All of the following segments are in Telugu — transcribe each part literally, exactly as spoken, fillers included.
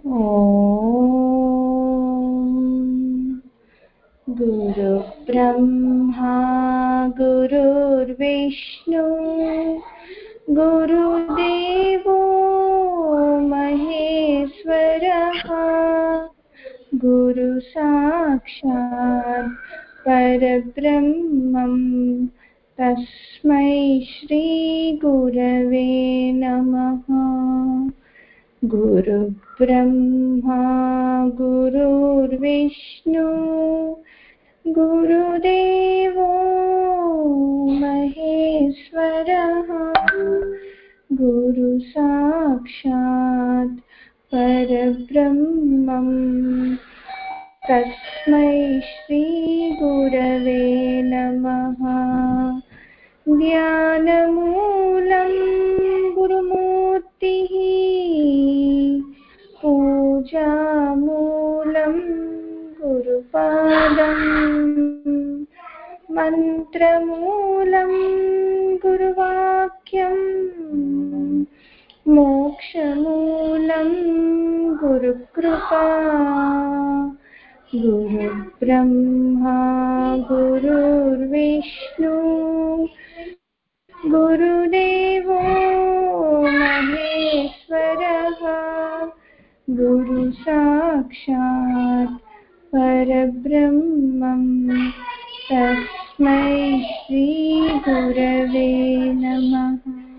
गुरु ब्रह्मा गुरुर्विष्णु गुरुदेवो महेश्वरः गुरु साक्षात् परब्रह्मं तस्मै श्री गुरवे नमः। गुरु ब्रह्मा गुरुर्विष्णु गुरुदेवो महेश्वरः गुरु साक्षात् परब्रह्मं तस्मै श्री गुरवे नमः। ध्यानमूलं गुरुमूर्तिः पूजामूलं गुरुपादम् मन्त्रमूलं गुरुवाक्यं मोक्षमूलं गुरुकृपा। गुरुब्रह्मा गुरुर्विष्णु गुरुदेवो महेश्वरः गुरु साक्षात् परब्रह्मं तस्मै श्री गुरवे नमः।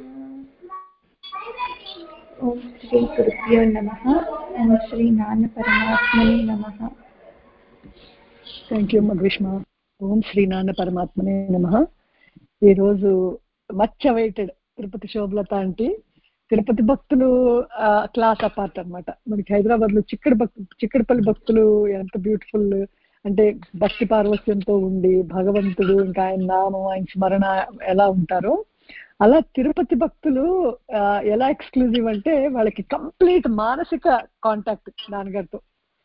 ओम श्री गुरुभ्यो नमः। ओम श्री नारायण परमात्मने नमः। థ్యాంక్ యూ మగ్విష్మ. ఓం శ్రీనారాయణ పరమాత్మనే నమః. ఈరోజు మచ్ అవైటెడ్ తిరుపతి శోభలత అంటే తిరుపతి భక్తులు క్లాస్ అపార్ట్ అనమాట. మనకి హైదరాబాద్ లో చిక్కడి భక్తు చిక్కడిపల్లి భక్తులు ఎంత బ్యూటిఫుల్ అంటే భక్తి పార్వస్యంతో ఉండి భగవంతుడు ఇంకా ఆయన నామం ఆయన స్మరణ ఎలా ఉంటారో అలా తిరుపతి భక్తులు ఎలా ఎక్స్క్లూజివ్ అంటే వాళ్ళకి కంప్లీట్ మానసిక కాంటాక్ట్ నాన్నగారితో.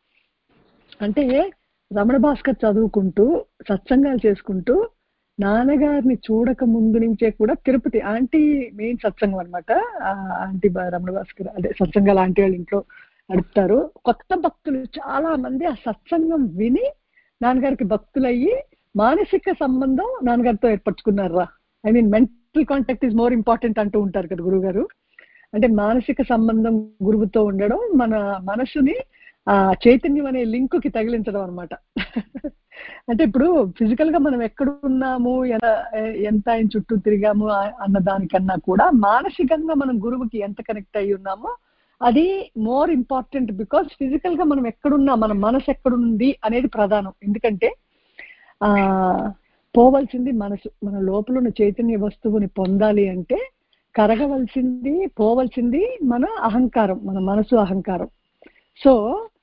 అంటే రమణ భాస్కర్ చదువుకుంటూ సత్సంగాలు చేసుకుంటూ నాన్నగారిని చూడక ముందు నుంచే కూడా తిరుపతి ఆంటీ మెయిన్ సత్సంగం అనమాట. ఆంటీ రమణ భాస్కర్ అదే సత్సంగాలు ఆంటీ వాళ్ళ ఇంట్లో నడుపుతారు. కొత్త భక్తులు చాలా మంది ఆ సత్సంగం విని నాన్నగారికి భక్తులయ్యి మానసిక సంబంధం నాన్నగారితో ఏర్పరచుకున్నారా. I mean mental contact is more important అంటూ ఉంటారు కదా గురువు గారు. అంటే మానసిక సంబంధం గురువుతో ఉండడం మన మనసుని ఆ చైతన్యం అనే లింక్ కి తగిలించడం అనమాట. అంటే ఇప్పుడు ఫిజికల్ గా మనం ఎక్కడ ఉన్నాము ఎంత ఆయన చుట్టూ తిరిగాము అన్న దానికన్నా కూడా మానసికంగా మనం గురువుకి ఎంత కనెక్ట్ అయ్యి ఉన్నామో అది మోర్ ఇంపార్టెంట్. బికాస్ ఫిజికల్ గా మనం ఎక్కడున్నా మన మనసు ఎక్కడుంది అనేది ప్రధానం. ఎందుకంటే ఆ పోవలసింది మనసు. మన లోపల ఉన్న చైతన్య వస్తువుని పొందాలి అంటే కరగవలసింది పోవలసింది మన అహంకారం, మన మనసు అహంకారం. సో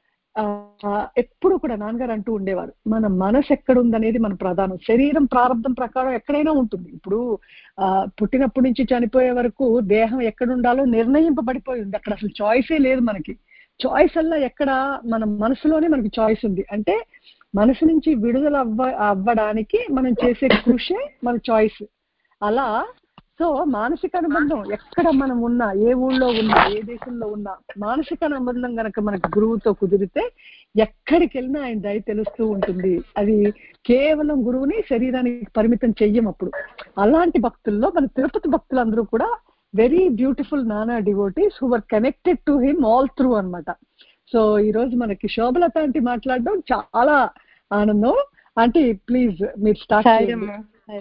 ఎప్పుడు కూడా నాన్నగారు అంటూ ఉండేవారు మన మనసు ఎక్కడుందనేది మన ప్రధానం. శరీరం ప్రారంభం ప్రకారం ఎక్కడైనా ఉంటుంది. ఇప్పుడు ఆ పుట్టినప్పటి నుంచి చనిపోయే వరకు దేహం ఎక్కడుండాలో నిర్ణయింపబడిపోయి ఉంది. అక్కడ అసలు చాయిసే లేదు మనకి. చాయిస్ అల్లా ఎక్కడ మన మనసులోనే మనకి చాయిస్ ఉంది. అంటే మనసు నుంచి విడుదల అవ్వ అవ్వడానికి మనం చేసే కృషే మన చాయిస్. అలా సో మానసిక అనుబంధం ఎక్కడ మనం ఉన్నా, ఏ ఊళ్ళో ఉన్నా, ఏ దేశంలో ఉన్నా మానసిక అనుబంధం కనుక మనకు గురువుతో కుదిరితే ఎక్కడికి వెళ్ళినా ఆయన దయ తెలుస్తూ ఉంటుంది. అది కేవలం గురువుని శరీరానికి పరిమితం చెయ్యం. అప్పుడు అలాంటి భక్తుల్లో మన తిరుపతి భక్తులందరూ కూడా వెరీ బ్యూటిఫుల్ నానా devotees who are connected to him all through అనమాట. సో ఈ రోజు మనకి శోభలత ఆంటీ మాట్లాడడం చాలా ఆనందం. ఆంటీ ప్లీజ్ మీరు స్టార్ట్ చేయండి.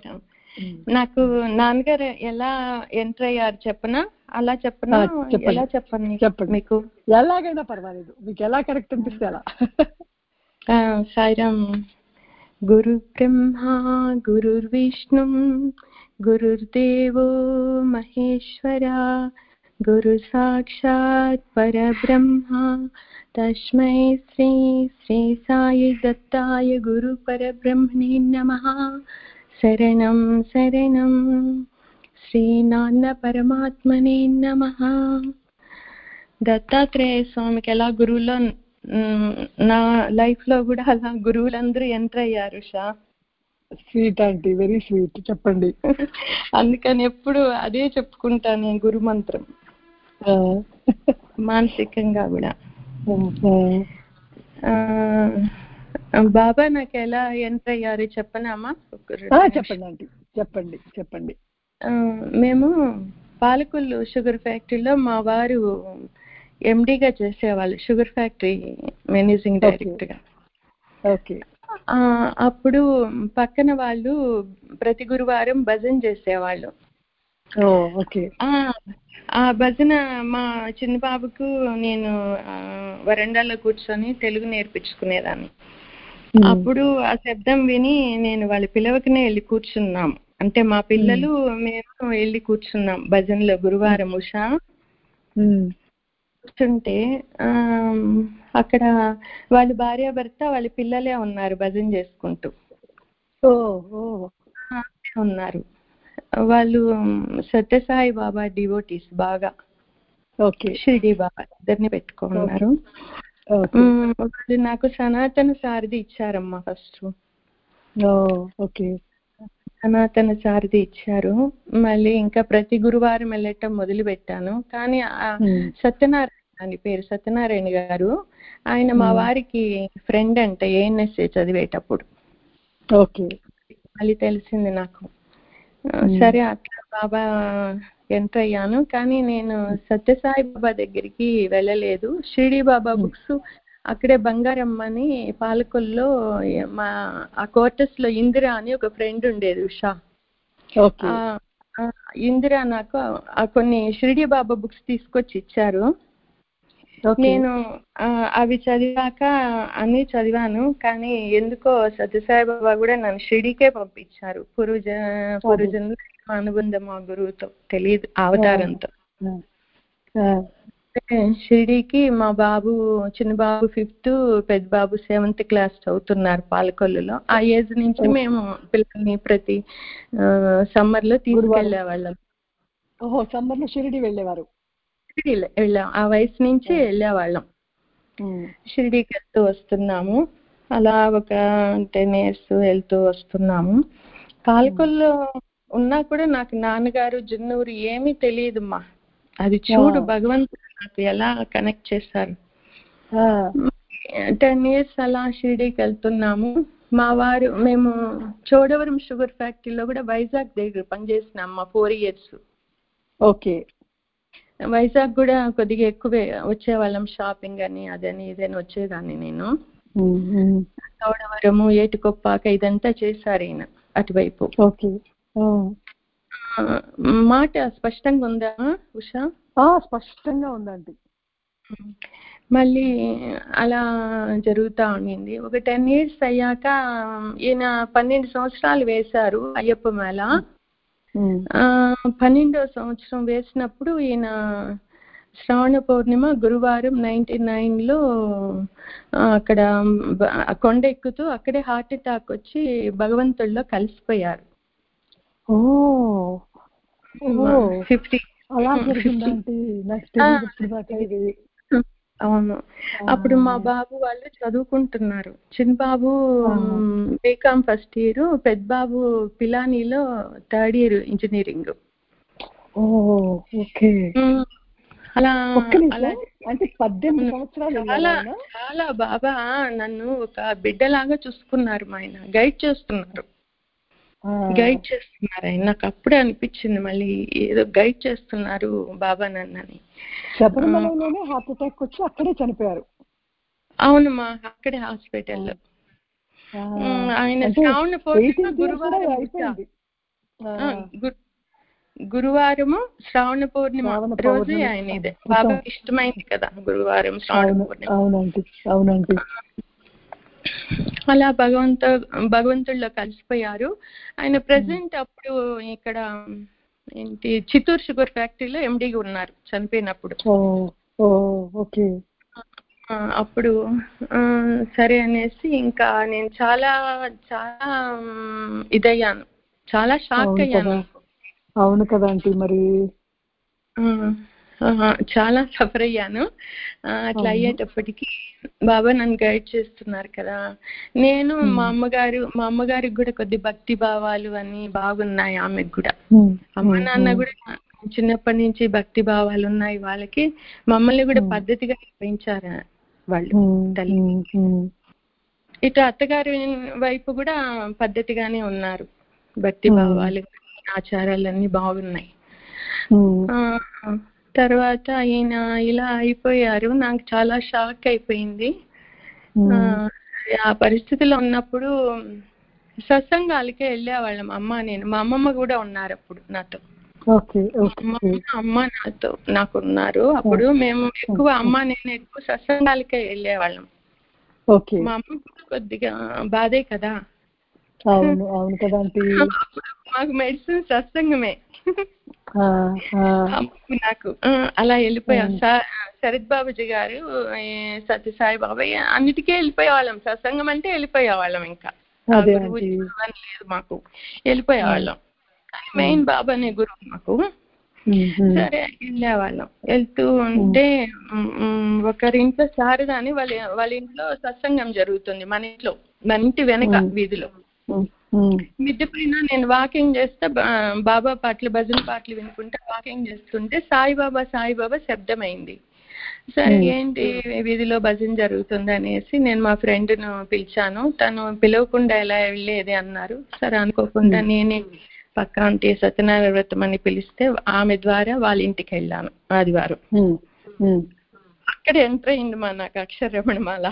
నాకు నాన్నగారు ఎలా ఎంటర్ అయ్యారు చెప్పనా? అలా చెప్పనా? ఎలా చెప్పండి చెప్పండి. మీకు ఎలాగైనా పర్వాలేదు, మీకు ఎలా కరెక్ట్ అనిపిస్తే అలా. సాయిరామ్. గురు బ్రహ్మా గురుర్విష్ణు గురుర్దేవో మహేశ్వర గురు సాక్షాత్ పరబ్రహ్మ తస్మై శ్రీ శ్రీ సాయి దత్తాయ గురు పరబ్రహ్మణే నమః. శరణం శరణం శ్రీ నాన్న పరమాత్మనే నమః. దత్తాత్రేయ స్వామికి ఎలా గురువులో నా లైఫ్ లో కూడా అలా గురువులందరూ ఎంటర్ అయ్యారు. షా స్వీట్ ఆంటీ, వెరీ స్వీట్. చెప్పండి. అందుకని ఎప్పుడు అదే చెప్పుకుంటాను గురు మంత్రం మానసికంగా కూడా. బాబా నాకు ఎలా ఎంటర్ అయ్యారు చెప్పనామా? చెప్పండి ఆంటీ, చెప్పండి చెప్పండి. మేము పాలకొల్లు షుగర్ ఫ్యాక్టరీలో మా వారు ఎండీగా చేసేవాళ్ళు, షుగర్ ఫ్యాక్టరీ మేనేజింగ్ డైరెక్టర్ గా. ఓకే. అప్పుడు పక్కన వాళ్ళు ప్రతి గురువారం భజన చేసేవాళ్ళు. ఓకే. ఆ భజన మా చిన్న బాబుకు నేను వరండాలో కూర్చొని తెలుగు నేర్పించుకునేదాన్ని. అప్పుడు ఆ శబ్దం విని నేను వాళ్ళ పిలవకనే వెళ్ళి కూర్చున్నాం. అంటే మా పిల్లలు మేము వెళ్ళి కూర్చున్నాం భజనలో గురువారం ఉషా. కూర్చుంటే ఆ అక్కడ వాళ్ళ భార్యాభర్త వాళ్ళ పిల్లలే ఉన్నారు భజన చేసుకుంటూ ఉన్నారు. వాళ్ళు సత్యసాయి బాబా డివోటీస్ బాగా. షిరిడి బాబా ఇద్దరిని పెట్టుకున్నారు. వాళ్ళు నాకు సనాతన సారథి ఇచ్చారమ్మా ఫస్ట్. సనాతన సారథి ఇచ్చారు. మళ్ళీ ఇంకా ప్రతి గురువారం వెళ్ళటం మొదలు పెట్టాను. కానీ సత్యనారాయణ అని పేరు, సత్యనారాయణ గారు, ఆయన మా వారికి ఫ్రెండ్ అంట ఏఎన్ఎస్ఏ చదివేటప్పుడు. మళ్ళీ తెలిసింది నాకు. సరే అట్లా బాబా ఎంటర్ అయ్యాను. కానీ నేను సత్యసాయి బాబా దగ్గరికి వెళ్ళలేదు. షిరిడి బాబా బుక్స్ అక్కడే బంగారమ్మ అని పాలకొల్లో మా ఆ క్వార్టర్స్ లో ఇందిరా అని ఒక ఫ్రెండ్ ఉండేది ఉషా. ఇందిరా నాకు కొన్ని షిరిడి బాబా బుక్స్ తీసుకొచ్చి ఇచ్చారు. నేను అవి చదివాక అన్ని చదివాను. కానీ ఎందుకో సత్యసాయి బాబా కూడా నన్ను షిరిడీకే పంపించారు. పురుజ పురుజన్ అనుబంధం మా గురువుతో తెలియదు అవతారంతో. షిరిడీకి మా బాబు చిన్న బాబు ఫిఫ్త్, పెద్ద బాబు సెవెంత్ క్లాస్ చదువుతున్నారు పాలకొల్లులో. ఆ ఏజ్ నుంచి మేము పిల్లల్ని ప్రతి సమ్మర్ లో తీసుకెళ్లే వాళ్ళం. ఓహో, సమ్మర్ లో షిరిడి వెళ్ళేవారు? షిరిడి వెళ్ళాం, ఆ వయసు నుంచి వెళ్ళేవాళ్ళం. షిరిడీకి వెళ్తూ వస్తున్నాము. అలా ఒక టెన్ ఇయర్స్ వెళ్తూ వస్తున్నాము. పాలకొల్లో ఉన్నా కూడా నాకు నాన్నగారు జున్నూరు ఏమీ తెలియదమ్మా. అది చూడు భగవంతుడు నాకు ఎలా కనెక్ట్ చేశారు. టెన్ ఇయర్స్ అలా షిరిడీకి వెళ్తున్నాము. మా వారు మేము చోడవరం షుగర్ ఫ్యాక్టరీలో కూడా వైజాగ్ దగ్గర పనిచేసినాం మా ఫోర్ ఇయర్స్. ఓకే. వైజాగ్ కూడా కొద్దిగా ఎక్కువే వచ్చేవాళ్ళం, షాపింగ్ అని అదని ఇదని వచ్చేదాన్ని నేను. చోడవరము, ఏటికొప్పాక ఇదంతా చేశారు ఈయన అటువైపు. మాట స్పష్టంగా ఉందా ఉషా? స్పష్టంగా ఉందండి. మళ్ళీ అలా జరుగుతూ ఉండింది. ఒక టెన్ ఇయర్స్ అయ్యాక ఈయన పన్నెండు సంవత్సరాలు వేశారు అయ్యప్ప మేళ. పన్నెండో సంవత్సరం వేసినప్పుడు ఈయన శ్రావణ పౌర్ణిమ గురువారం నైన్టీ నైన్ లో అక్కడ కొండ ఎక్కుతూ అక్కడే హార్ట్ అటాక్ వచ్చి భగవంతుడిలో కలిసిపోయారు. ఫిఫ్టీ అవును. అప్పుడు మా బాబు వాళ్ళు చదువుకుంటున్నారు. చిన్న బాబు బీకామ్ ఫస్ట్ ఇయర్, పెద్ద బాబు పిలానీలో థర్డ్ ఇయర్ ఇంజనీరింగ్. అలా అలా చాలా చాలా బాబా నన్ను ఒక బిడ్డలాగా చూసుకున్నారు. మా ఆయన గైడ్ చేస్తున్నారు గైడ్ చేస్తున్నారు ఆయన. నాకు అప్పుడే అనిపించింది మళ్ళీ ఏదో గైడ్ చేస్తున్నారు బాబా నన్నని. శబరిమలలోనే హార్ట్ అటాక్ వచ్చి అక్కడే చనిపోయారు. అవునమ్మా, అక్కడే హాస్పిటల్లో. ఆయన శ్రావణ పౌర్ణిమ గురువారం గురువారము శ్రావణ పౌర్ణిమ రోజే ఆయన ఇదే బాగా ఇష్టమైంది కదా గురువారం శ్రావణ పౌర్ణిమ. అవునండి అవునండి. అలా భగవంత భగవంతుడిలో కలిసిపోయారు ఆయన. ప్రెసెంట్ అప్పుడు ఇక్కడ ఏంటి చిత్తూరు షుగర్ ఫ్యాక్టరీలో ఎండీగా ఉన్నారు చనిపోయినప్పుడు. అప్పుడు సరే అనేసి ఇంకా నేను చాలా చాలా ఇదయ్యాను, చాలా షాక్ అయ్యాను. అవును కదా ఆంటీ, మరి చాలా సఫర్ అయ్యాను. అట్లా అయ్యేటప్పటికి బాబా నన్ను గైడ్ చేస్తున్నారు కదా. నేను మా అమ్మగారు మా అమ్మగారికి కూడా కొద్ది భక్తి భావాలు అని బాగున్నాయి ఆమెకు కూడా. అమ్మ నాన్న కూడా చిన్నప్పటి నుంచి భక్తి భావాలు ఉన్నాయి వాళ్ళకి. మమ్మల్ని కూడా పద్ధతిగా పెంచారు. వాళ్ళు తల్లి. ఇటు అత్తగారి వైపు కూడా పద్ధతిగానే ఉన్నారు, భక్తి భావాలు ఆచారాలన్నీ బాగున్నాయి. తర్వాత ఆయన ఇలా అయిపోయారు. నాకు చాలా షాక్ అయిపోయింది. ఆ పరిస్థితిలో ఉన్నప్పుడు సత్సంగాలకే వెళ్ళేవాళ్ళం అమ్మ నేను. మా అమ్మమ్మ కూడా ఉన్నారు అప్పుడు నాతో. అమ్మ నాతో నాకు ఉన్నారు అప్పుడు. మేము ఎక్కువ అమ్మ నేను ఎక్కువ సత్సంగాలకే వెళ్ళేవాళ్ళం. మా అమ్మ కొద్దిగా బాధే కదా. మాకు మెడిసిన్ సత్సంగమే. నాకు అలా వెళ్ళిపోయాం. శరత్ బాబుజీ గారు, సత్యసాయి బాబాయ్ అన్నిటికీ వెళ్ళిపోయే వాళ్ళం. సత్సంగం అంటే వెళ్ళిపోయే వాళ్ళం. ఇంకా గురువు లేదు మాకు, వెళ్ళిపోయే వాళ్ళం. మెయిన్ బాబానే గురువు మాకు. సరే వెళ్ళేవాళ్ళం. వెళ్తూ ఉంటే ఒకరింట్లో శారద అని వాళ్ళ వాళ్ళ ఇంట్లో సత్సంగం జరుగుతుంది. మన ఇంట్లో, మన ఇంటి వెనక వీధిలో. మిద్దె పైన నేను వాకింగ్ చేస్తే బాబా పాటలు, భజన పాటలు వినుకుంటే వాకింగ్ చేస్తుంటే సాయిబాబా సాయిబాబా శబ్దమైంది. సరే ఏంటి వీధిలో భజన జరుగుతుంది అనేసి నేను మా ఫ్రెండ్ ను పిలిచాను. తను పిలవకుండా ఎలా వెళ్ళేది అన్నారు. సరే అనుకోకుండా నేనే పక్క ఆంటీ సత్యనారాయణ వ్రతం అని పిలిస్తే ఆమె ద్వారా వాళ్ళ ఇంటికి వెళ్ళాను ఆదివారం. అక్కడ ఎంటర్ అయింది మా నాకు అక్షరమణమాల.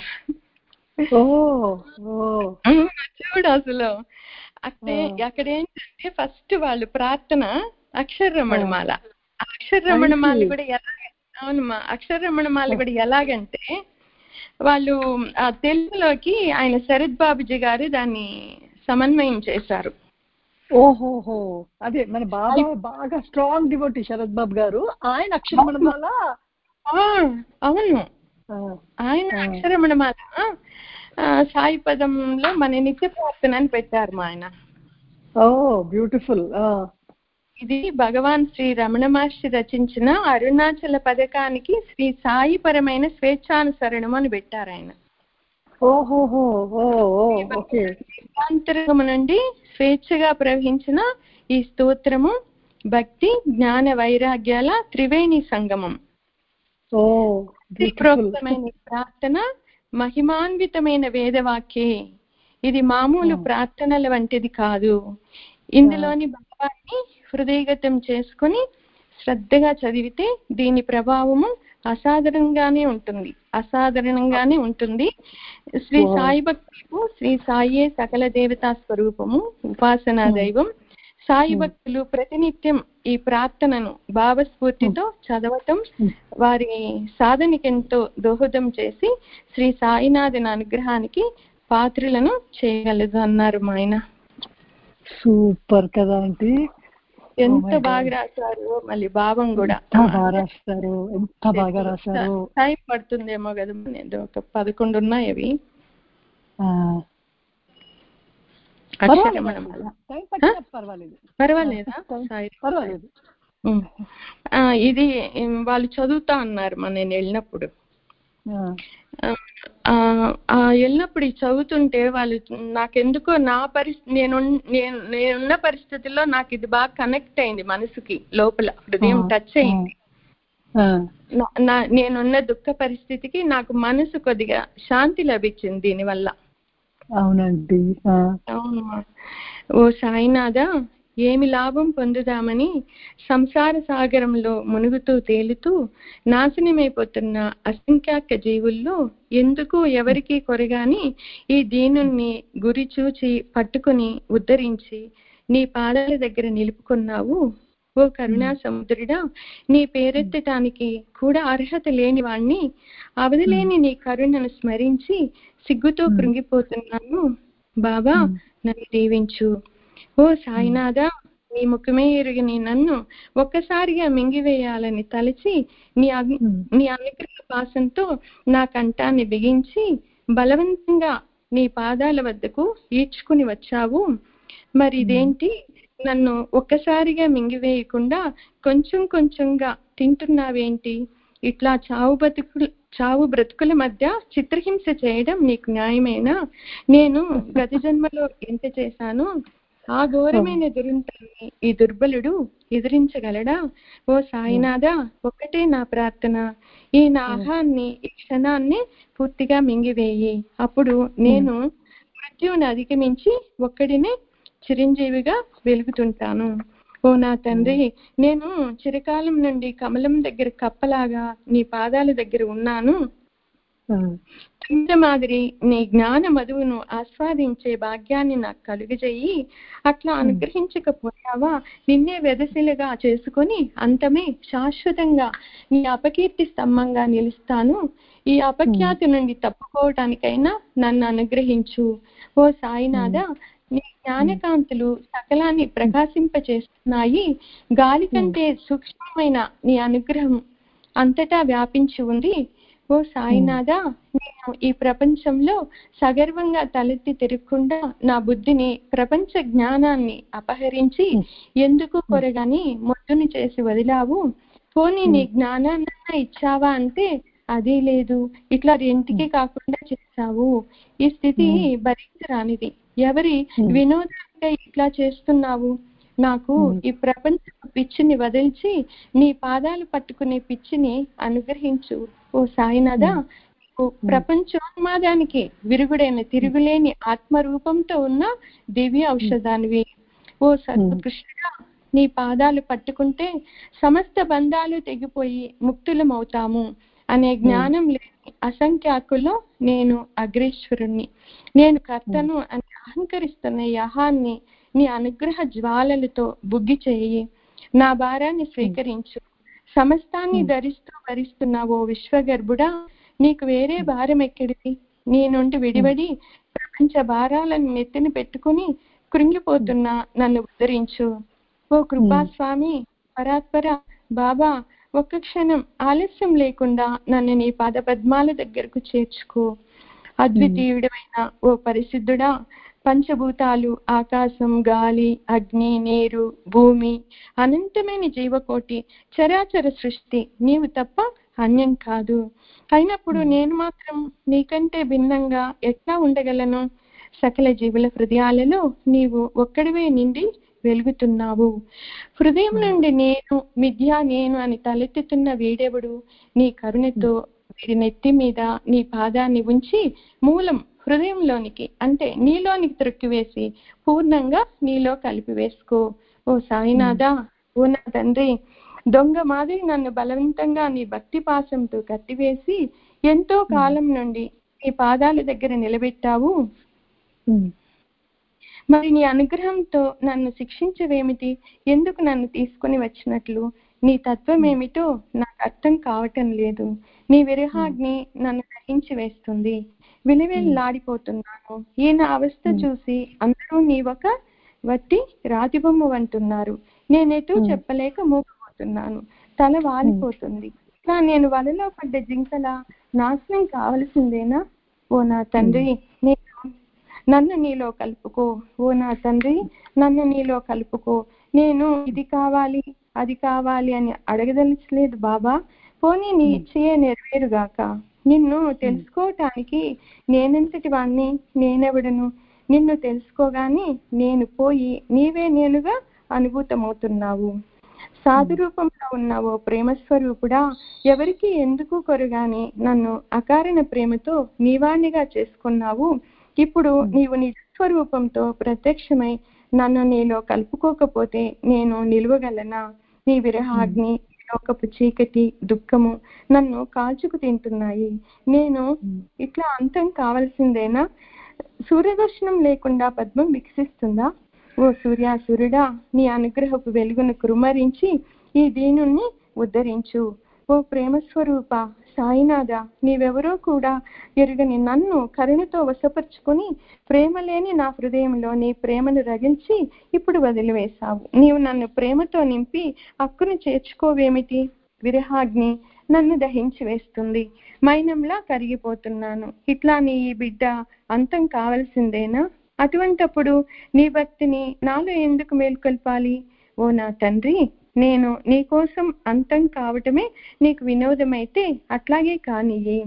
చూడు అసలు అక్కడే అక్కడ ఏంటంటే ఫస్ట్ వాళ్ళు ప్రార్థన అక్షరమణమాల. అక్షరమణమాల కూడా ఎలా, అవునమ్మా, అక్షరమణమాల కూడా ఎలాగంటే వాళ్ళు ఆ తెలుగులోకి ఆయన శరత్ బాబుజీ గారు దాన్ని సమన్వయం చేశారు. ఓహోహో, అదే మన బాబా బాగా స్ట్రాంగ్ డివోటీ శరత్ బాబు గారు. ఆయన అక్షరమణమాల. అవును, ఆయన అక్షరమణమాల సాయి పదంలో మన నిత్య ప్రార్థన అని పెట్టారు మా ఆయన. Oh beautiful. ఇది భగవాన్ శ్రీ రమణ మహర్షి రచించిన అరుణాచల పథకానికి శ్రీ సాయి పరమైన స్వేచ్ఛానుసరణం అని పెట్టారు ఆయన. అంతరము నుండి స్వేచ్ఛగా ప్రవహించిన ఈ స్తోత్రము భక్తి జ్ఞాన వైరాగ్యాల త్రివేణి సంగమం. ప్రోక్తమైన ప్రార్థన మహిమాన్వితమైన వేదవాక్యే. ఇది మామూలు ప్రార్థనల వంటిది కాదు. ఇందులోని భావాన్ని హృదయగతం చేసుకుని శ్రద్ధగా చదివితే దీని ప్రభావము అసాధారణంగానే ఉంటుంది అసాధారణంగానే ఉంటుంది శ్రీ సాయి భక్తులకు శ్రీ సాయే సకల దేవతా స్వరూపము, ఉపాసనా దైవం. సాయి భక్తులు ప్రతినిత్యం ఈ ప్రార్థనను భావస్ఫూర్తితో చదవటం వారి సాధనకెంతో దోహదం చేసి శ్రీ సాయినాథుని అనుగ్రహానికి పాత్రులను చేయగలదు అన్నారు మా ఆయన. సూపర్ కదా ఆంటీ, ఎంత బాగా రాశారు. మళ్ళీ భావం కూడా బాగా రాస్తారు. ఎంత బాగా రాశారు. టైం పడుతుందేమో కదా, నేను ఒక పదకొండు ఉన్నాయి అవి. పర్వాలేదా? పర్వాలేదు. ఇది వాళ్ళు చదువుతా అన్నారు మన నేను వెళ్ళినప్పుడు. వెళ్ళినప్పుడు చదువుతుంటే వాళ్ళు నాకెందుకో నా పరిస్థితి నేను నేను నేనున్న పరిస్థితుల్లో నాకు ఇది బాగా కనెక్ట్ అయింది, మనసుకి లోపల హృదయం టచ్ అయింది. నేనున్న దుఃఖ పరిస్థితికి నాకు మనసు కొద్దిగా శాంతి లభించింది దీనివల్ల. అవునండి. అవును. ఓ సాయినాథ, ఏమి లాభం పొందుదామని సంసార సాగరంలో మునుగుతూ తేలుతూ నాశనమైపోతున్న అసంఖ్యాక జీవుల్లో ఎందుకు ఎవరికి కొరగాని ఈ దీనుణ్ణి గురి చూచి పట్టుకుని ఉద్ధరించి నీ పాదాల దగ్గర నిలుపుకున్నావు. ఓ కరుణా సముద్రుడా, నీ పేరెత్తటానికి కూడా అర్హత లేని వాణ్ణి అవధలేని నీ కరుణను స్మరించి సిగ్గుతో కృంగిపోతున్నాను. బాబా, నన్ను దీవించు. ఓ సాయినాథ, నీ ముఖమే ఎరుగని నన్ను ఒక్కసారిగా మింగివేయాలని తలచి నీ నీ అనుగ్రహ పాసంతో నా కంఠాన్ని బిగించి బలవంతంగా నీ పాదాల వద్దకు ఈడ్చుకుని వచ్చావు. మరి ఇదేంటి, నన్ను ఒక్కసారిగా మింగివేయకుండా కొంచెం కొంచెంగా తింటున్నావేంటి? ఇట్లా చావు బతుకు చావు బ్రతుకుల మధ్య చిత్రహింస చేయడం నీకు న్యాయమేనా? నేను గత జన్మలో ఎంత చేశానో ఆ ఘోరమైన దురంతాన్ని ఈ దుర్బలుడు ఎదిరించగలడా? ఓ సాయినాథ, ఒక్కటే నా ప్రార్థన, ఈ నాహాన్ని ఈ క్షణాన్ని పూర్తిగా మింగివేయి. అప్పుడు నేను మృత్యువుని అధిగమించి ఒక్కడినే చిరంజీవిగా వెలుగుతుంటాను. ఓ నా తండ్రి, నేను చిరకాలం నుండి కమలం దగ్గర కప్పలాగా నీ పాదాల దగ్గర ఉన్నాను. తుంట మాదిరి నీ జ్ఞాన మధువును ఆస్వాదించే భాగ్యాన్ని నాకు కలుగజేయి. అట్లా అనుగ్రహించకపోయావా నిన్నే వెదసిలుగా చేసుకొని అంతమే శాశ్వతంగా నీ అపకీర్తి స్తంభంగా నిలుస్తాను. ఈ అపఖ్యాతి నుండి తప్పుకోవటానికైనా నన్ను అనుగ్రహించు. ఓ సాయినాథ, నీ జ్ఞానకాంతులు సకలాన్ని ప్రకాశింపచేస్తున్నాయి. గాలి కంటే సూక్ష్మమైన నీ అనుగ్రహం అంతటా వ్యాపించి ఉంది. ఓ సాయినాథ, నేను ఈ ప్రపంచంలో సగర్వంగా తలెత్తి తిరగకుండా నా బుద్ధిని ప్రపంచ జ్ఞానాన్ని అపహరించి ఎందుకు కొరగాని మొద్దుని చేసి వదిలావు. పోనీ నీ జ్ఞానాన్న ఇచ్చావా అంటే అది లేదు. ఇట్లా రెంటికి కాకుండా చేశావు. ఈ స్థితి భరించరానిది. ఎవరి వినోదానికై ఇట్లా చేస్తున్నావు? నాకు ఈ ప్రపంచ పిచ్చిని వదిల్చి నీ పాదాలు పట్టుకునే పిచ్చిని అనుగ్రహించు. ఓ సాయినాథ, ప్రపంచోన్మాదానికి విరుగుడైన తిరుగులేని ఆత్మరూపంతో ఉన్న దివ్య ఔషధానివి. ఓ సత్కృష్ణుడా, నీ పాదాలు పట్టుకుంటే సమస్త బంధాలు తెగిపోయి ముక్తులమవుతాము అనే జ్ఞానం లేని అసంఖ్యాకుల్లో నేను అగ్రేశ్వరుణ్ణి. నేను కర్తను అని అహంకరిస్తున్న యహాన్ని నీ అనుగ్రహ జ్వాలలతో బుగ్గి చేయి. నా భారాన్ని స్వీకరించు. సమస్తాన్ని ధరిస్తూ భరిస్తున్న ఓ విశ్వగర్భుడా, నీకు వేరే భారం ఎక్కడిది? నీ నుండి విడివడి ప్రపంచ భారాలను నెత్తిని పెట్టుకుని కృంగిపోతున్నా నన్ను ఉద్ధరించు. ఓ కృపాస్వామి, పరాత్పర బాబా, ఒక్క క్షణం ఆలస్యం లేకుండా నన్ను నీ పాద పద్మాల దగ్గరకు చేర్చుకో. అద్వితీయుడమైన ఓ పరిశుద్ధుడా, పంచభూతాలు, ఆకాశం, గాలి, అగ్ని, నీరు, భూమి, అనంతమైన జీవకోటి, చరాచర సృష్టి నీవు తప్ప అన్యం కాదు. అయినప్పుడు నేను మాత్రం నీకంటే భిన్నంగా ఎట్లా ఉండగలను? సకల జీవుల హృదయాలలో నీవు ఒక్కడివే నిండి వెలుగుతున్నావు. హృదయం నుండి నేను మిథ్యా నేను అని తలెత్తుతున్న వీడెవడు? నీ కరుణతో వీడి నెత్తి మీద నీ పాదాన్ని ఉంచి మూలం హృదయంలోనికి అంటే నీలోనికి త్రొక్కివేసి పూర్ణంగా నీలో కలిపివేసుకో. ఓ సాయినాథ, ఓ నా తండ్రి, దొంగ మాదిరి నన్ను బలవంతంగా నీ భక్తి పాశంతో కట్టివేసి ఎంతో కాలం నుండి నీ పాదాల దగ్గర నిలబెట్టావు. మరి నీ అనుగ్రహంతో నన్ను శిక్షించవేమిటి? ఎందుకు నన్ను తీసుకుని వచ్చినట్లు? నీ తత్వం ఏమిటో నాకు అర్థం కావటం లేదు. నీ విరహాగ్ని నన్ను గ్రహించి వేస్తుంది. విలువెల్లాడిపోతున్నాను. ఈ నా అవస్థ చూసి అందరూ నీ ఒక వట్టి రాతిబొమ్మ అంటున్నారు. నేనెటూ చెప్పలేక మూగపోతున్నాను. తల వాలిపోతుంది. ఇట్లా నేను వలలో పడ్డ జింకల నాశనం కావలసిందేనా? ఓ నా తండ్రి, నేను నన్ను నీలో కలుపుకో. ఓ నా తండ్రి, నన్ను నీలో కలుపుకో. నేను ఇది కావాలి అది కావాలి అని అడగదలిచలేదు బాబా. పోనీ నీ ఇచ్చయే నెరవేరుగాక. నిన్ను తెలుసుకోవటానికి నేనెంతటి వాణ్ణి? నేనెవడను? నిన్ను తెలుసుకోగాని నేను పోయి నీవే నేనుగా అనుభూతమవుతున్నావు. సాధు రూపంలో ఉన్నావో ప్రేమస్వరూపుడా, ఎవరికి ఎందుకు కొరగాని నన్ను అకారణ ప్రేమతో నీవాణ్ణిగా చేసుకున్నావు. ఇప్పుడు నీవు నిజ స్వరూపంతో ప్రత్యక్షమై నన్ను నీలో కలుపుకోకపోతే నేను నిలువగలనా? నీ విరహాగ్ని, లోకపు చీకటి, దుఃఖము నన్ను కాల్చుకు తింటున్నాయి. నేను ఇట్లా అంతం కావాల్సిందేనా? సూర్యదర్శనం లేకుండా పద్మం వికసిస్తుందా? ఓ సూర్య సూర్యుడా, నీ అనుగ్రహపు వెలుగును కురుమరించి ఈ దీనుణ్ణి ఉద్ధరించు. ఓ ప్రేమస్వరూప సాయినాథ, నీవెవరో కూడా ఎరుగని నన్ను కరుణతో వశపరుచుకుని ప్రేమ లేని నా హృదయంలో నీ ప్రేమను రగిల్చి ఇప్పుడు వదిలివేశావు. నీవు నన్ను ప్రేమతో నింపి హక్కును చేర్చుకోవేమిటి? విరహాగ్ని నన్ను దహించి వేస్తుంది. మైనంలా కరిగిపోతున్నాను. ఇట్లా నీ ఈ బిడ్డ అంతం కావలసిందేనా? అటువంటప్పుడు నీ భక్తిని నాలో ఎందుకు మేల్కొల్పాలి? ఓ నా తండ్రి, నేను నీ కోసం అంతం కావటమే నీకు వినోదమైతే అట్లాగే కానియ్యి.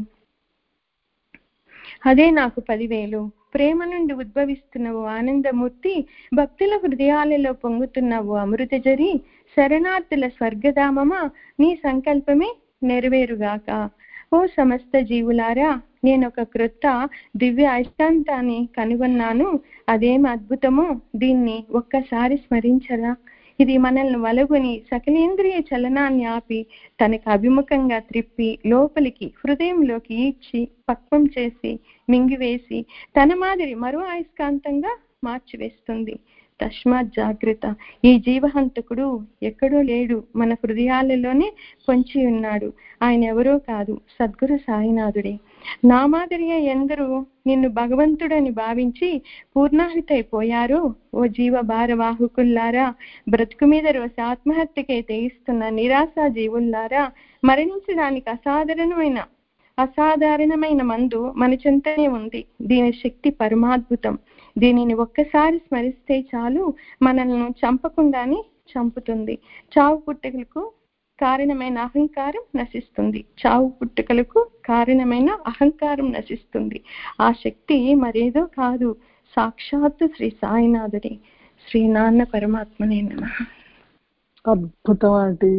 అదే నాకు పదివేలు. ప్రేమ నుండి ఉద్భవిస్తున్న ఓ ఆనందమూర్తి, భక్తుల హృదయాలలో పొంగుతున్న ఓ అమృత జరి, శరణార్థుల స్వర్గధామమా, నీ సంకల్పమే నెరవేరుగాక. ఓ సమస్త జీవులారా, నేను ఒక క్రొత్త దివ్య అయస్కాంతాన్ని కనుగొన్నాను. అదేం అద్భుతమో దీన్ని ఒక్కసారి స్మరించరా. ఇది మనల్ని వలగుని సకలేంద్రియ చలనాన్ని ఆపి తనకు అభిముఖంగా త్రిప్పి లోపలికి హృదయంలోకి ఈడ్చి పక్వం చేసి మింగివేసి తన మాదిరి మరో అయస్కాంతంగా మార్చివేస్తుంది. తస్మాత్ జాగ్రత్త. ఈ జీవహంతకుడు ఎక్కడో లేడు, మన హృదయాలలోనే పొంచి ఉన్నాడు. ఆయన ఎవరో కాదు, సద్గురు సాయినాథుడే. నా మాదిరిగా ఎందరూ నిన్ను భగవంతుడని భావించి పూర్ణాహితైపోయారో ఓ జీవ భారవాహకుల్లారా, బ్రతుకు మీద రోజు ఆత్మహత్యకై తెగిస్తున్న నిరాశా జీవుల్లారా, మరణించడానికి అసాధారణమైన అసాధారణమైన మందు మన చెంతనే ఉంది. దీని శక్తి పరమాద్భుతం. దీనిని ఒక్కసారి స్మరిస్తే చాలు, మనల్ని చంపకుండానే చంపుతుంది. చావు పుట్టుకలకు కారణమైన అహంకారం నశిస్తుంది. చావు పుట్టుకలకు కారణమైన అహంకారం నశిస్తుంది. ఆ శక్తి మరేదో కాదు, సాక్షాత్తు శ్రీ సాయినాథుడే. శ్రీ నాన్న పరమాత్మనే నమః. అద్భుతం ఆంటీ.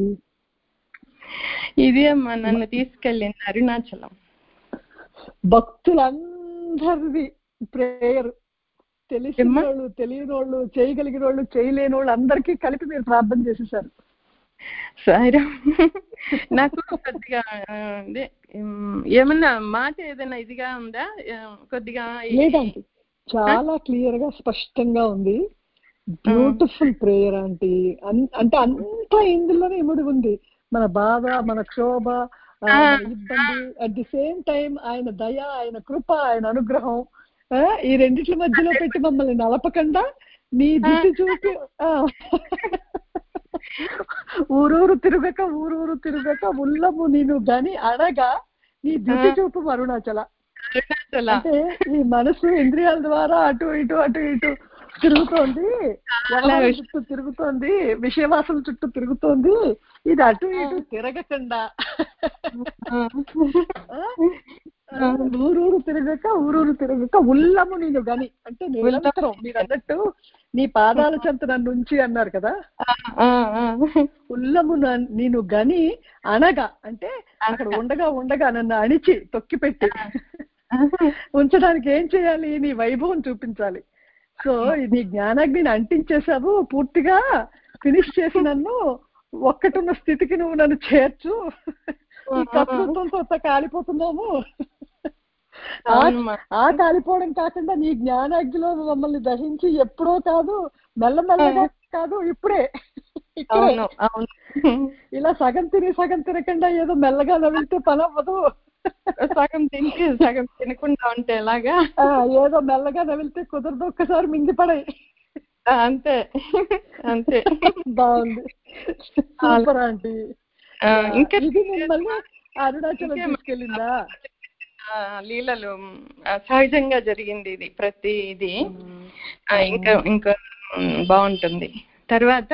ఇది అమ్మా నన్ను తీసుకెళ్ళింది అరుణాచలం. భక్తులందరిది ప్రేయర్, తెలిసిన వాళ్ళు తెలియని వాళ్ళు చేయగలిగిన వాళ్ళు చేయలేని వాళ్ళు అందరికీ కలిపి మీరు ప్రార్థన చేసేసారు. సాయిరా, నాకు కొద్దిగా ఏమన్నా మాట ఏదైనా ఇదిగా ఉందా? కొద్దిగా లేదండి, చాలా క్లియర్ గా స్పష్టంగా ఉంది. Beautiful prayer aunty. అంటే అంతా ఇందులోనే ఇముడి ఉంది. మన బాధ, మన క్షోభ, ఇబ్బంది, అట్ ది సేమ్ టైం ఆయన దయ, ఆయన కృప, ఆయన అనుగ్రహం ఈ రెండిట్ల మధ్యలో పెట్టి మమ్మల్ని నలపకుండా నీ దిక్కు చూపి ఊరూరు తిరుగక ఊరూరు తిరుగక ఉల్లము నేను గని అనగా నీ దిక్కు చూపు అరుణాచల. అంటే ఈ మనసు ఇంద్రియాల ద్వారా అటు ఇటు అటు ఇటు తిరుగుతోంది, వ్యవహారం చుట్టూ తిరుగుతోంది, విషయవాసుల చుట్టూ తిరుగుతోంది. ఇది అటు ఇటు తిరగకుండా ఊరూరు తిరగక ఊరూరు తిరగక ఉల్లము నేను గని, అంటే నిరంతరం మీరు అన్నట్టు నీ పాదాల చెంత నన్ను ఉంచి అన్నారు కదా, ఉల్లము నేను గని అనగా అంటే అక్కడ ఉండగా ఉండగా నన్ను అణిచి తొక్కిపెట్టి ఉంచడానికి ఏం చేయాలి? నీ వైభవం చూపించాలి. సో నీ జ్ఞానాగ్ని అంటించేసావు, పూర్తిగా ఫినిష్ చేసి నన్ను ఒక్కటున్న స్థితికి నువ్వు నన్ను చేర్చు. ఈ కర్తృత్వంతో కాలిపోతున్నాము, ఆ కాలిపోవడం కాకుండా నీ జ్ఞానాగ్నిలో మమ్మల్ని దహించి ఎప్పుడో కాదు, మెల్లమెల్లగా కాదు, ఇప్పుడే ఇక్కడే ఇలా సగం తిని సగం తినకుండా ఏదో మెల్లగా నవ్వితే పని అవ్వదు. సగం తింటే సగం తినకుండా ఉంటే ఎలాగా, ఏదో మెల్లగా నవ్వితే కుదరదు, ఒక్కసారి మింగిపడాయి. అంతే అంతే. బాగుంది, సూపర్ ఆంటీ. ఇంకా ఇది మిమ్మల్ని అరుణాచలం తీసుకెళ్ళిందా? లీలలు సహజంగా జరిగింది ఇది, ప్రతి ఇది ఇంకా ఇంకా బాగుంటుంది. తర్వాత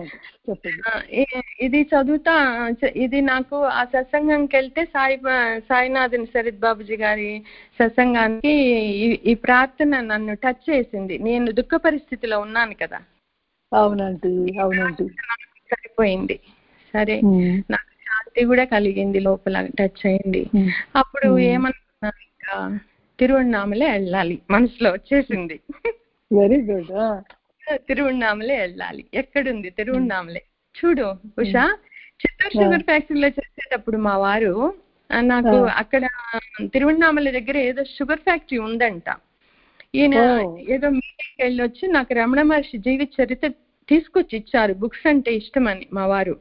ఇది చదువుతా, ఇది నాకు ఆ సత్సంగానికి వెళ్తే సాయి సాయినాథన్ శరత్ బాబుజీ గారి సత్సంగానికి ఈ ప్రార్థన నన్ను టచ్ చేసింది. నేను దుఃఖ పరిస్థితిలో ఉన్నాను కదా. అవునండి అవునండి. సరిపోయింది, సరే నాకు శాంతి కూడా కలిగింది, లోపల టచ్ అయింది. అప్పుడు ఏమనుకున్నా, ఇంకా తిరువణ్ణామలే వెళ్ళాలి మనసులో వచ్చేసింది. Very good. తిరువణ్ణామలే వెళ్ళాలి. ఎక్కడుంది తిరువణ్ణామలే? చూడు ఉషా, చిత్తూరు షుగర్ ఫ్యాక్టరీలో చేసేటప్పుడు మా వారు నాకు అక్కడ తిరువణ్ణామల దగ్గర ఏదో షుగర్ ఫ్యాక్టరీ ఉందంట. ఈయన ఏదో మీటింగ్కి వెళ్ళి వచ్చి నాకు రమణ మహర్షి జీవిత చరిత్ర తీసుకొచ్చి ఇచ్చారు, బుక్స్ అంటే ఇష్టమని మా వారు.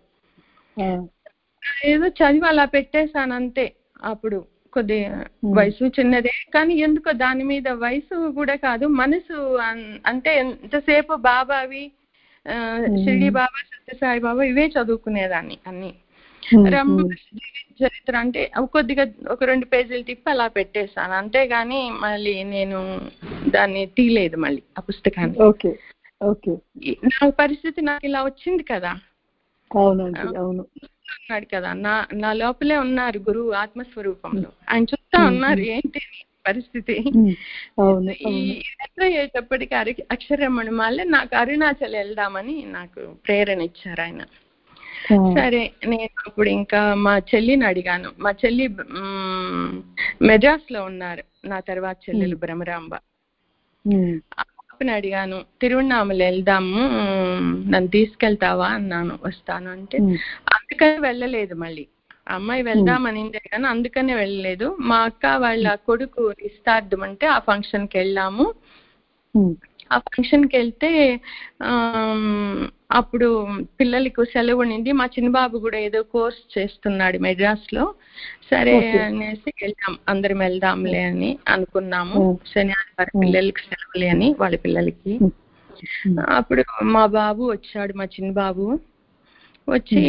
ఏదో చదివి అలా పెట్టేశాను అంతే. అప్పుడు కొద్ది వయసు చిన్నదే, కానీ ఎందుకో దాని మీద వయసు కూడా కాదు, మనసు అంటే ఎంతసేపు బాబావి, షిరిడి బాబా, సత్యసాయి బాబా ఇవే చదువుకునేదాన్ని అన్ని. రమణ చరిత్ర అంటే కొద్దిగా ఒక రెండు పేజీలు తిప్పి అలా పెట్టేశాను అంతేగాని మళ్ళీ నేను దాన్ని తీయలేదు మళ్ళీ ఆ పుస్తకాన్ని. Okay okay. నా పరిస్థితి నాకు ఇలా వచ్చింది కదా. అవునండి అవును. ఉన్నాడు కదా, నా నా లోపలే ఉన్నారు గురువు ఆత్మస్వరూపంలో, ఆయన చూస్తా ఉన్నారు ఏంటి పరిస్థితి. అయ్యేటప్పటికి అరి అక్షరమణి మాలే నాకు అరుణాచల్ వెళ్దామని నాకు ప్రేరణ ఇచ్చారు ఆయన. సరే నేను అప్పుడు ఇంకా మా చెల్లిని అడిగాను. మా చెల్లి మెడ్రాస్ లో ఉన్నారు, నా తర్వాత చెల్లెలు భ్రమరాంబ. అడిగాను, తిరువణామల వెళ్దాము, నన్ను తీసుకెళ్తావా అన్నాను. వస్తాను అంటే అందుకని వెళ్ళలేదు. మళ్ళీ అమ్మాయి వెళ్దామనిందే కానీ అందుకనే వెళ్ళలేదు. మా అక్క వాళ్ళ కొడుకు నిస్తార్థం అంటే ఆ ఫంక్షన్ కి వెళ్ళాము. ఆ ఫంక్షన్ కి వెళ్తే ఆ అప్పుడు పిల్లలకు సెలవు ఉండింది. మా చిన్నబాబు కూడా ఏదో కోర్స్ చేస్తున్నాడు మెడ్రాస్ లో. సరే అనేసి వెళ్ళాం, అందరం వెళ్దాంలే అని అనుకున్నాము. శనివారం పిల్లలకి సెలవులే అని వాళ్ళ పిల్లలకి. అప్పుడు మా బాబు వచ్చాడు, మా చిన్న బాబు వచ్చి